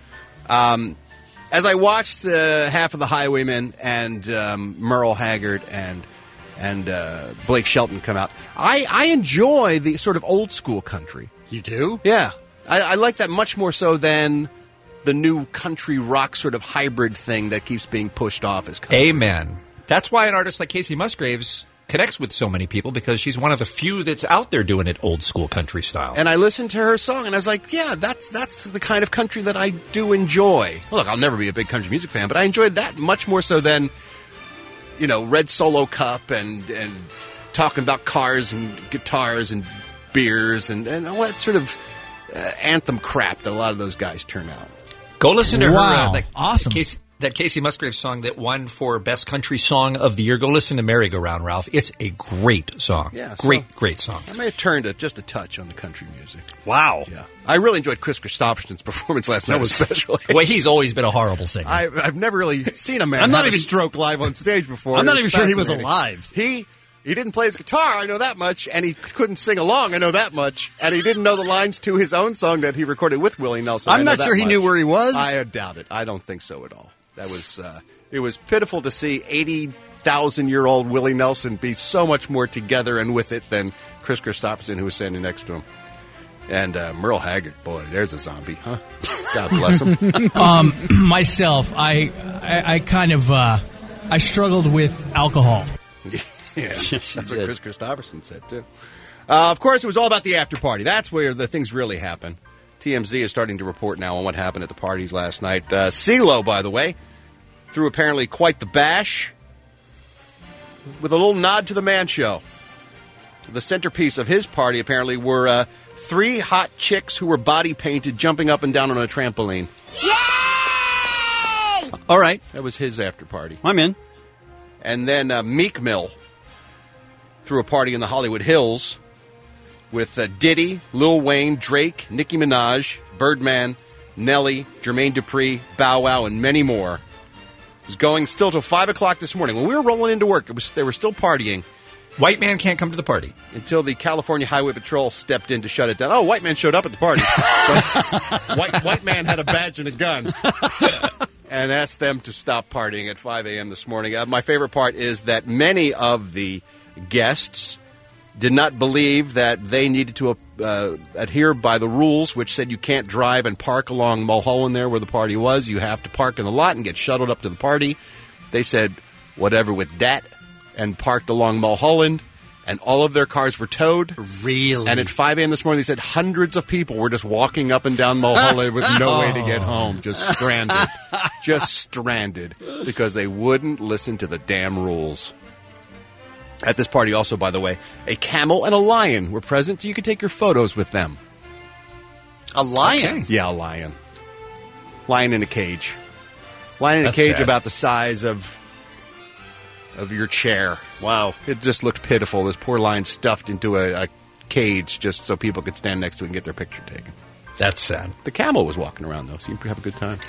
As I watched half of the Highwaymen and Merle Haggard and Blake Shelton come out, I enjoy the sort of old school country.
You do?
Yeah. I like that much more so than the new country rock sort of hybrid thing that keeps being pushed off as country.
Amen. That's why an artist like Casey Musgraves connects with so many people, because she's one of the few that's out there doing it old school country style.
And I listened to her song, and I was like, yeah, that's the kind of country that I do enjoy. Well, look, I'll never be a big country music fan, but I enjoyed that much more so than, Red Solo Cup and talking about cars and guitars and beers and all that sort of anthem crap that a lot of those guys turn out.
Go listen to her.
Awesome.
That Casey Musgraves song that won for Best Country Song of the Year. Go listen to Merry Go Round, Ralph. It's a great song.
Yeah,
great song.
I may have turned just a touch on the country music.
Wow.
Yeah. I really enjoyed Chris Christopherson's performance last night, especially.
Well, he's always been a horrible singer.
I've never really seen a man have a stroke live on stage before.
I'm not even sure he was alive.
He didn't play his guitar, I know that much, and he couldn't sing along, I know that much, and he didn't know the lines to his own song that he recorded with Willie Nelson.
I'm not sure he knew where he was.
I doubt it. I don't think so at all. That was it was pitiful to see 80,000-year-old Willie Nelson be so much more together and with it than Chris Christopherson, who was standing next to him. And Merle Haggard, boy, there's a zombie, huh? God bless him.
Myself, I kind of I struggled with alcohol.
Yeah, that's what Chris Christopherson said, too. Of course, it was all about the after party. That's where the things really happen. TMZ is starting to report now on what happened at the parties last night. CeeLo, by the way, threw apparently quite the bash with a little nod to the Man Show. The centerpiece of his party, apparently, were 3 hot chicks who were body painted jumping up and down on a trampoline.
Yay! All right.
That was his after party.
I'm in.
And then Meek Mill threw a party in the Hollywood Hills with Diddy, Lil Wayne, Drake, Nicki Minaj, Birdman, Nelly, Jermaine Dupri, Bow Wow, and many more. It was going still till 5 o'clock this morning. When we were rolling into work, they were still partying.
White man can't come to the party.
Until the California Highway Patrol stepped in to shut it down. Oh, white man showed up at the party. white man had a badge and a gun. And asked them to stop partying at 5 a.m. this morning. My favorite part is that many of the guests did not believe that they needed to adhere by the rules, which said you can't drive and park along Mulholland there where the party was. You have to park in the lot and get shuttled up to the party. They said, whatever with that, and parked along Mulholland, and all of their cars were towed.
Really?
And at 5 a.m. this morning, they said hundreds of people were just walking up and down Mulholland with no way to get home, just stranded. Just stranded because they wouldn't listen to the damn rules. At this party also, by the way, a camel and a lion were present, so you could take your photos with them.
A lion?
Okay. Yeah, a lion. Lion in a cage. Lion in a cage
sad.
about the size of of your chair.
Wow.
It just looked pitiful. This poor lion stuffed into a cage just so people could stand next to it and get their picture taken.
That's sad.
The camel was walking around, though. Seemed to have a good time.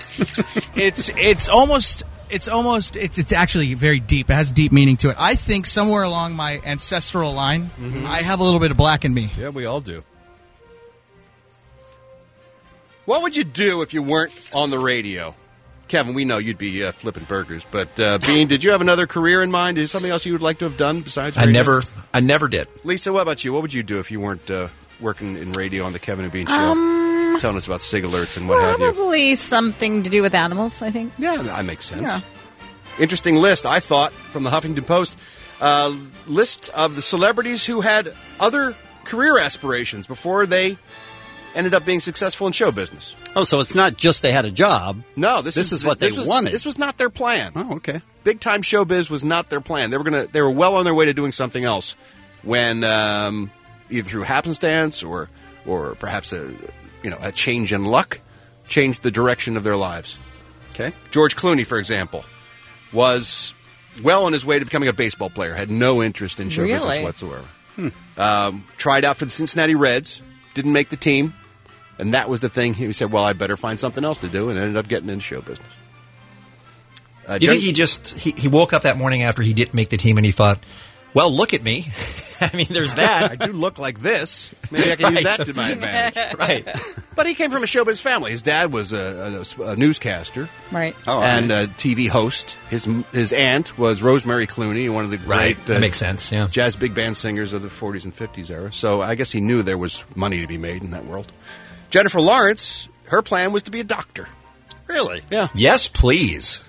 It's actually very deep. It has deep meaning to it. I think somewhere along my ancestral line, I have a little bit of black in me.
Yeah, we all do. What would you do if you weren't on the radio? Kevin, we know you'd be flipping burgers, but Bean, did you have another career in mind? Is there something else you would like to have done besides radio?
I never did.
Lisa, what about you? What would you do if you weren't working in radio on the Kevin and Bean show? Telling us about SIG alerts and what have you.
Probably something to do with animals, I think.
Yeah, that makes sense.
Yeah.
Interesting list, I thought, from the Huffington Post. List of the celebrities who had other career aspirations before they ended up being successful in show business.
Oh, so it's not just they had a job.
No, this
is what they wanted.
This was not their plan.
Oh, okay.
Big time showbiz was not their plan. They were well on their way to doing something else when either through happenstance or perhaps a change in luck changed the direction of their lives.
Okay.
George Clooney, for example, was well on his way to becoming a baseball player. Had no interest in show business whatsoever. Tried out for the Cincinnati Reds. Didn't make the team. And that was the thing. He said, well, I better find something else to do, and ended up getting into show business.
Do you think he woke up that morning after he didn't make the team and he thought, well, look at me. I mean, there's that.
I do look like this. Maybe I can use that to my advantage.
Right.
But he came from a showbiz family. His dad was a newscaster.
Right.
And a TV host. His aunt was Rosemary Clooney, one of the great
that makes sense, yeah.
jazz big band singers of the 40s and 50s era. So I guess he knew there was money to be made in that world. Jennifer Lawrence, her plan was to be a doctor.
Really?
Yeah.
Yes, please.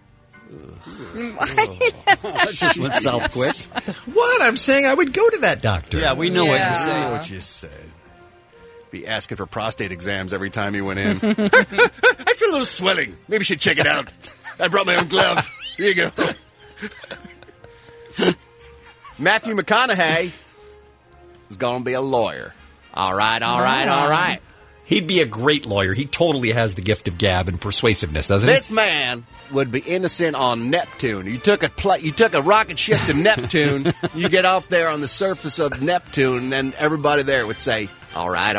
That just went south quick.
What? I'm saying I would go to that doctor.
Yeah, we know what you're saying.
I know what you said. Be asking for prostate exams every time he went in. I feel a little swelling. Maybe you should check it out. I brought my own glove. Here you go. Matthew McConaughey is going to be a lawyer. All right.
He'd be a great lawyer. He totally has the gift of gab and persuasiveness, doesn't he?
This man would be innocent on Neptune. You took a rocket ship to Neptune. You get off there on the surface of Neptune, and then everybody there would say, all right.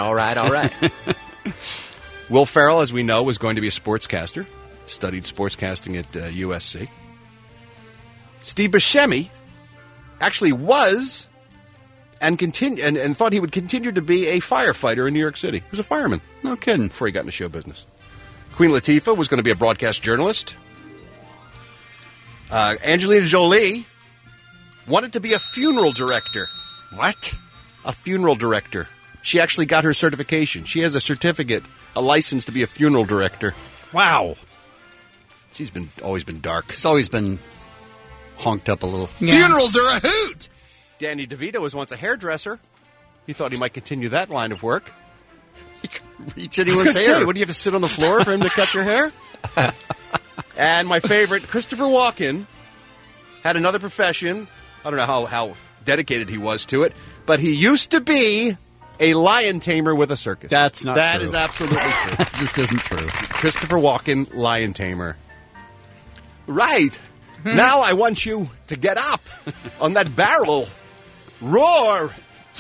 Will Ferrell, as we know, was going to be a sportscaster. Studied sportscasting at USC. Steve Buscemi actually was and thought he would continue to be a firefighter in New York City. He was a fireman.
No kidding.
Before he got into show business. Queen Latifah was going to be a broadcast journalist. Angelina Jolie wanted to be a funeral director.
What?
A funeral director. She actually got her certification. She has a certificate, a license to be a funeral director.
Wow.
She's always been dark.
She's always been honked up a little.
Yeah. Funerals are a hoot! Danny DeVito was once a hairdresser. He thought he might continue that line of work.
He could reach anyone's hair.
Say, what, do you have to sit on the floor for him to cut your hair? And my favorite, Christopher Walken, had another profession. I don't know how dedicated he was to it, but he used to be a lion tamer with a circus.
That's not true.
That is absolutely true.
That just isn't true.
Christopher Walken, lion tamer. Right. Now I want you to get up on that barrel. Roar.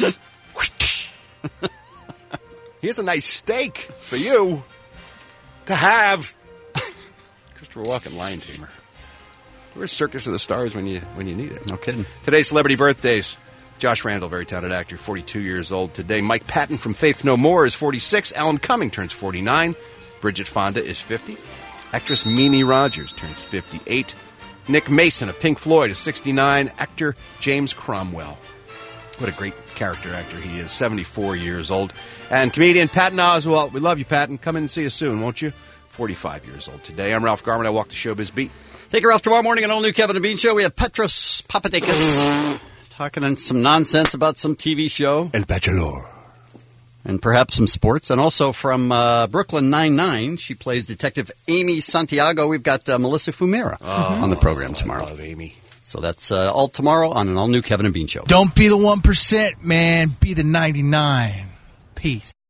Here's a nice steak for you to have. Christopher Walken, lion tamer. Where's Circus of the Stars when you need it?
No kidding.
Today's celebrity birthdays. Josh Randall, very talented actor, 42 years old today. Mike Patton from Faith No More is 46. Alan Cumming turns 49. Bridget Fonda is 50. Actress Mimi Rogers turns 58. Nick Mason of Pink Floyd is 69. Actor James Cromwell. What a great character actor he is. 74 years old. And comedian Patton Oswalt. We love you, Patton. Come in and see us soon, won't you? 45 years old today. I'm Ralph Garman. I walk the Showbiz Beat.
Take her off tomorrow morning on All New Kevin and Bean Show. We have Petros Papadakis talking some nonsense about some TV show.
El Bachelor.
And perhaps some sports. And also from Brooklyn Nine-Nine, she plays Detective Amy Santiago. We've got Melissa Fumera on the program tomorrow.
I love Amy.
So that's all tomorrow on an all-new Kevin and Bean Show.
Don't be the 1%, man. Be the 99. Peace.